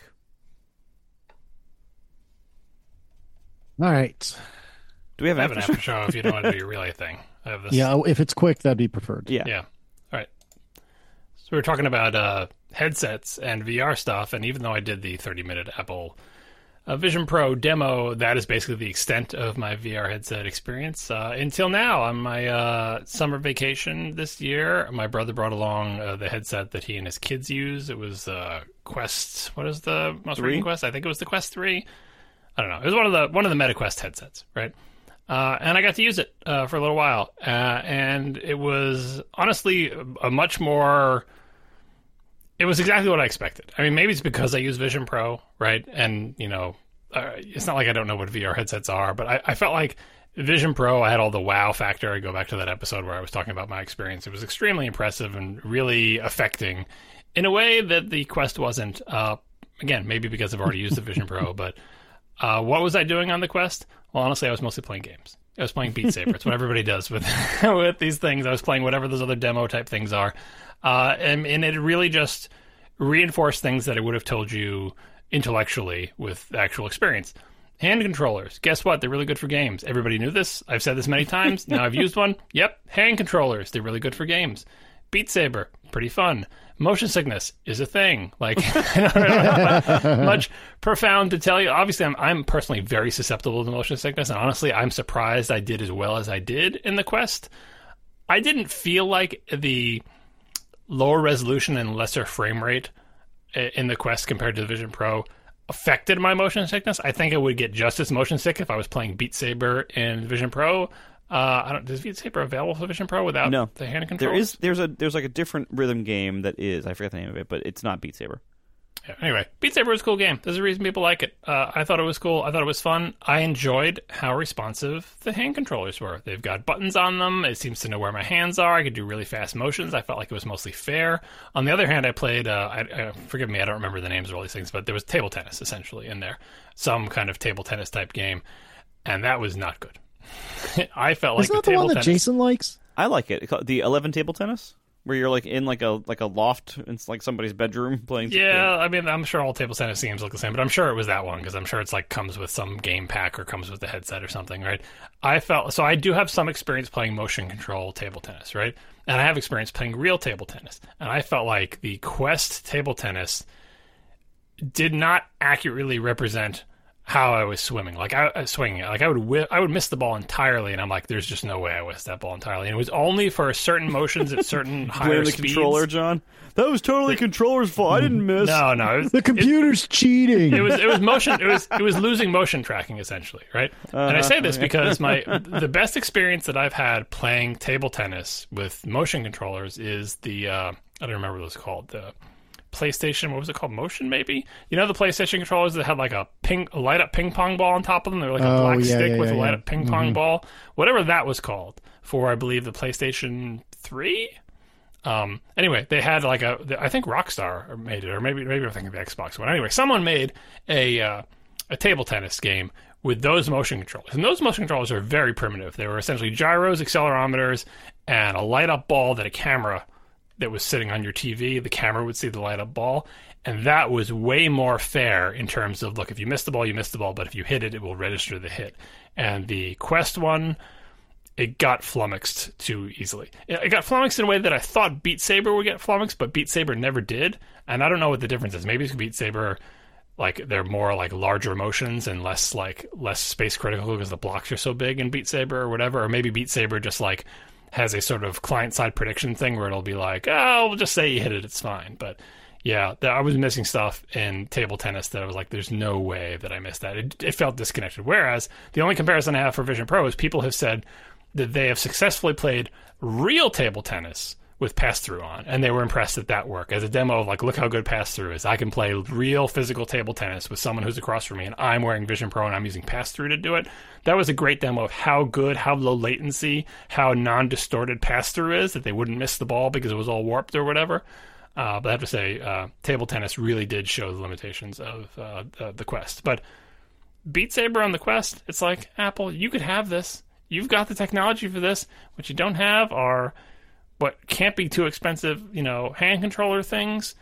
All right. Do we have an after show if you don't want to do your relay thing? I have this. Yeah, if it's quick, that'd be preferred. Yeah. All right. So we were talking about headsets and VR stuff, and even though I did the 30-minute Apple Vision Pro demo, that is basically the extent of my VR headset experience. Until now, on my summer vacation this year, my brother brought along the headset that he and his kids use. It was Quest. What is the most recent Quest? I think it was the Quest 3. I don't know. It was one of the MetaQuest headsets, right? And I got to use it for a little while, and it was honestly a much more. It was exactly what I expected. I mean, maybe it's because I use Vision Pro, right? And it's not like I don't know what VR headsets are, but I felt like Vision Pro. I had all the wow factor. I go back to that episode where I was talking about my experience. It was extremely impressive and really affecting, in a way that the Quest wasn't. Again, maybe because I've already used the Vision Pro, but. What was I doing on the Quest? Well, honestly, I was mostly playing games. I was playing Beat Saber. It's what everybody does with with these things. I was playing whatever those other demo type things are. And it really just reinforced things that I would have told you intellectually with actual experience. Hand controllers. Guess what? They're really good for games. Everybody knew this. I've said this many times. Now I've used one. Yep. Hand controllers. They're really good for games. Beat Saber. Pretty fun. Motion sickness is a thing. Like, I don't know much profound to tell you. Obviously, I'm personally very susceptible to motion sickness, and honestly, I'm surprised I did as well as I did in the Quest. I didn't feel like the lower resolution and lesser frame rate in the Quest compared to the Vision Pro affected my motion sickness. I think I would get just as motion sick if I was playing Beat Saber in Vision Pro. Does Beat Saber available for Vision Pro without the hand control? There's like a different rhythm game that is. I forget the name of it, but it's not Beat Saber. Yeah, anyway, Beat Saber is a cool game. There's a reason people like it. I thought it was cool. I thought it was fun. I enjoyed how responsive the hand controllers were. They've got buttons on them. It seems to know where my hands are. I could do really fast motions. I felt like it was mostly fair. On the other hand, I played, forgive me, I don't remember the names of all these things, but there was table tennis, essentially, in there. Some kind of table tennis type game. And that was not good. I felt like Isn't that the one that Jason likes? I like it. The 11 table tennis, where you're like in like a loft, it's like somebody's bedroom playing. Yeah, I mean, I'm sure all table tennis games look the same, but I'm sure it was that one because I'm sure it's like comes with some game pack or comes with the headset or something, right? I do have some experience playing motion control table tennis, right? And I have experience playing real table tennis, and I felt like the Quest table tennis did not accurately represent how I was swinging. Like I would miss the ball entirely, and I'm like, there's just no way I missed that ball entirely. And it was only for certain motions at certain higher the speeds. Controller, John. That was totally controller's fault. I didn't miss. No, the computer's cheating. It was motion. It was losing motion tracking essentially, right? And I say this because the best experience that I've had playing table tennis with motion controllers is the I don't remember what it was called, the PlayStation, what was it called? Motion, maybe? You know the PlayStation controllers that had like a light up ping pong ball on top of them? They were like a black stick with a light up ping pong ball. Whatever that was called for, I believe, the PlayStation 3. Anyway, they had like I think Rockstar made it, or maybe I'm thinking of the Xbox One. Anyway, someone made a table tennis game with those motion controllers. And those motion controllers are very primitive. They were essentially gyros, accelerometers, and a light up ball that a camera that was sitting on your TV, the camera would see the light up ball, and that was way more fair in terms of, look, if you miss the ball, you miss the ball, but if you hit it, it will register the hit. And the Quest one, it got flummoxed too easily. It got flummoxed in a way that I thought Beat Saber would get flummoxed, but Beat Saber never did, and I don't know what the difference is. Maybe it's Beat Saber, like, they're more like larger motions and less space critical because the blocks are so big in Beat Saber or whatever, or maybe Beat Saber just like has a sort of client-side prediction thing where it'll be like, oh, we'll just say you hit it, it's fine. But yeah, I was missing stuff in table tennis that I was like, there's no way that I missed that. It felt disconnected. Whereas the only comparison I have for Vision Pro is people have said that they have successfully played real table tennis with pass-through on, and they were impressed at that work as a demo of like, look how good pass-through is. I can play real physical table tennis with someone who's across from me, and I'm wearing Vision Pro and I'm using pass-through to do it. That was a great demo of how good, how low latency, how non-distorted pass-through is, that they wouldn't miss the ball because it was all warped or whatever. But I have to say, table tennis really did show the limitations of the Quest. But Beat Saber on the Quest, it's like, Apple, you could have this. You've got the technology for this. What you don't have are what can't be too expensive, hand controller things,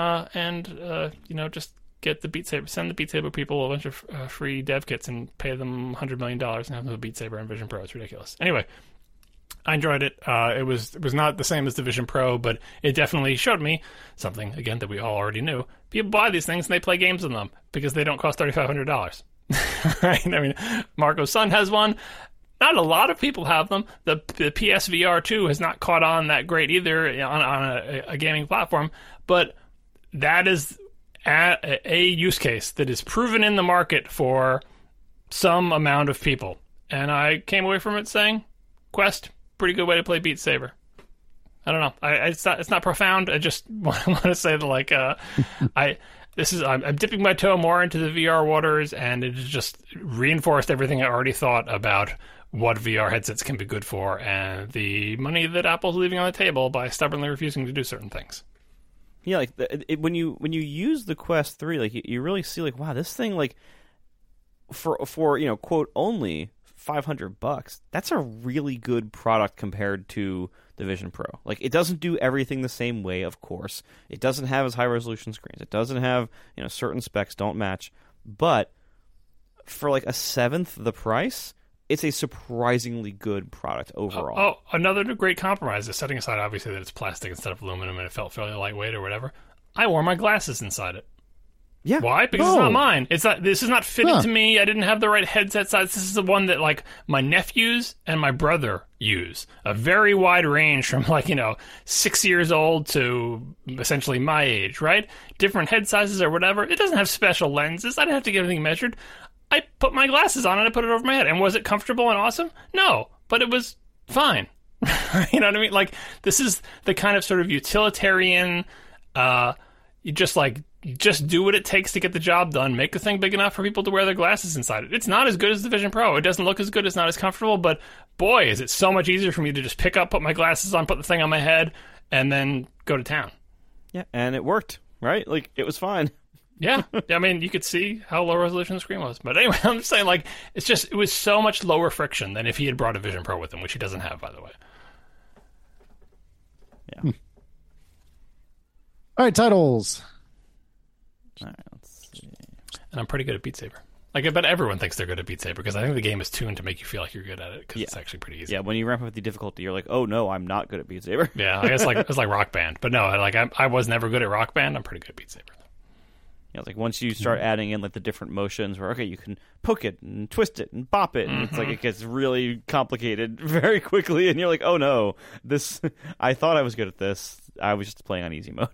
and just get the Beat Saber, send the Beat Saber people a bunch of free dev kits and pay them $100 million and have them a Beat Saber and Vision Pro. It's ridiculous. Anyway, I enjoyed it. It was not the same as the Vision Pro, but it definitely showed me something, again, that we all already knew. People buy these things and they play games with them because they don't cost $3,500. Right? I mean, Marco's son has one. Not a lot of people have them. The PSVR 2 has not caught on that great either on a gaming platform, but that is a use case that is proven in the market for some amount of people. And I came away from it saying, Quest, pretty good way to play Beat Saber. I don't know. It's not profound. I just want to say that I'm dipping my toe more into the VR waters, and it has just reinforced everything I already thought about what VR headsets can be good for, and the money that Apple's leaving on the table by stubbornly refusing to do certain things. Yeah, like when you use the Quest 3, like you really see like, wow, this thing, like for quote only $500, that's a really good product compared to the Vision Pro. Like, it doesn't do everything the same way, of course. It doesn't have as high resolution screens. It doesn't have, certain specs don't match. But for like a seventh the price, it's a surprisingly good product overall. Another great compromise is, setting aside obviously that it's plastic instead of aluminum and it felt fairly lightweight or whatever. I wore my glasses inside it. Yeah. Why? Because it's not mine. This is not fitted to me. I didn't have the right headset size. This is the one that like my nephews and my brother use. A very wide range from 6 years old to essentially my age, right? Different head sizes or whatever. It doesn't have special lenses. I didn't have to get anything measured. I put my glasses on and I put it over my head. And was it comfortable and awesome? No, but it was fine. You know what I mean? Like, this is the kind of sort of utilitarian, you just do what it takes to get the job done. Make the thing big enough for people to wear their glasses inside it. It's not as good as the Vision Pro. It doesn't look as good. It's not as comfortable. But boy, is it so much easier for me to just pick up, put my glasses on, put the thing on my head, and then go to town. Yeah, and it worked, right? Like, it was fine. Yeah. I mean, you could see how low resolution the screen was. But anyway, I'm just saying, like, it was so much lower friction than if he had brought a Vision Pro with him, which he doesn't have, by the way. Yeah. All right, titles. All right, let's see. And I'm pretty good at Beat Saber. Like, I bet everyone thinks they're good at Beat Saber because I think the game is tuned to make you feel like you're good at it because it's actually pretty easy. Yeah, when you ramp up the difficulty, you're like, oh no, I'm not good at Beat Saber. Yeah, I guess it's like Rock Band. But no, like I was never good at Rock Band. I'm pretty good at Beat Saber. Yeah, it's like once you start adding in like the different motions where, okay, you can poke it and twist it and bop it, and it's like it gets really complicated very quickly, and you're like, oh no, I thought I was good at this. I was just playing on easy mode.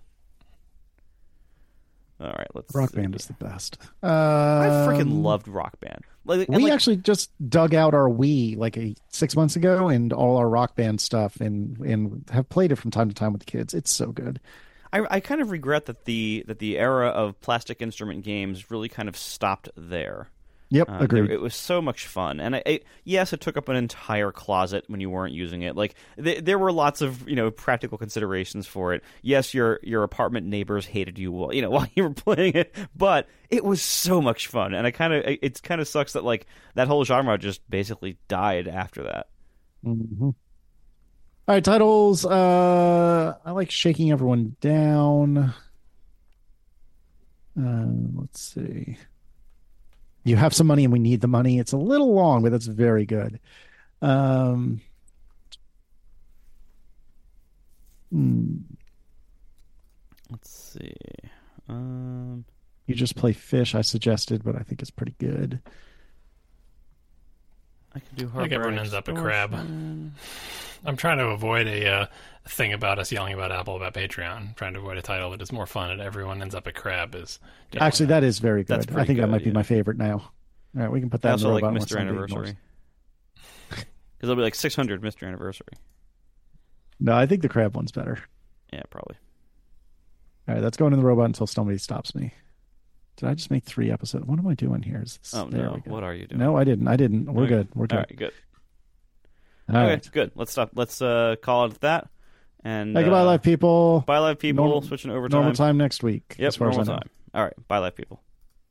All right, let's Rock see. Band is the best. I freaking loved Rock Band. We actually just dug out our Wii like 6 months ago and all our Rock Band stuff and have played it from time to time with the kids. It's so good. I kind of regret that the era of plastic instrument games really kind of stopped there. Yep, agreed. It was so much fun, and yes, it took up an entire closet when you weren't using it. Like there were lots of practical considerations for it. Yes, your apartment neighbors hated you while you were playing it, but it was so much fun, and it kind of sucks that like that whole genre just basically died after that. Mm-hmm. All right, titles. I like Shaking Everyone Down. Let's see. You Have Some Money and We Need the Money. It's a little long, but that's very good. Let's see. You Just Play Fish, I suggested, but I think it's pretty good. I can do I think everyone ends up a crab. I'm trying to avoid a thing about us yelling about Apple about Patreon. I'm trying to avoid a title that is more fun and everyone ends up a crab is... Actually, that is very good. I think that might be yeah. my favorite now. All right, we can put that I in the also like robot Mr. Anniversary. Because it'll be like 600 Mr. Anniversary. No, I think the crab one's better. Yeah, probably. All right, that's going in the robot until somebody stops me. Did I just make 3 episodes? What am I doing here? Oh, there no. we go. What are you doing? No, I didn't. We're Okay. good. We're good. All right, good. All Okay, right. good. Let's stop. Let's call it that. And Hey, goodbye, live people. Bye, live people. Normal- Switching to overtime. Normal time next week. Yep, as far normal as I know. time. All right. Bye, live people.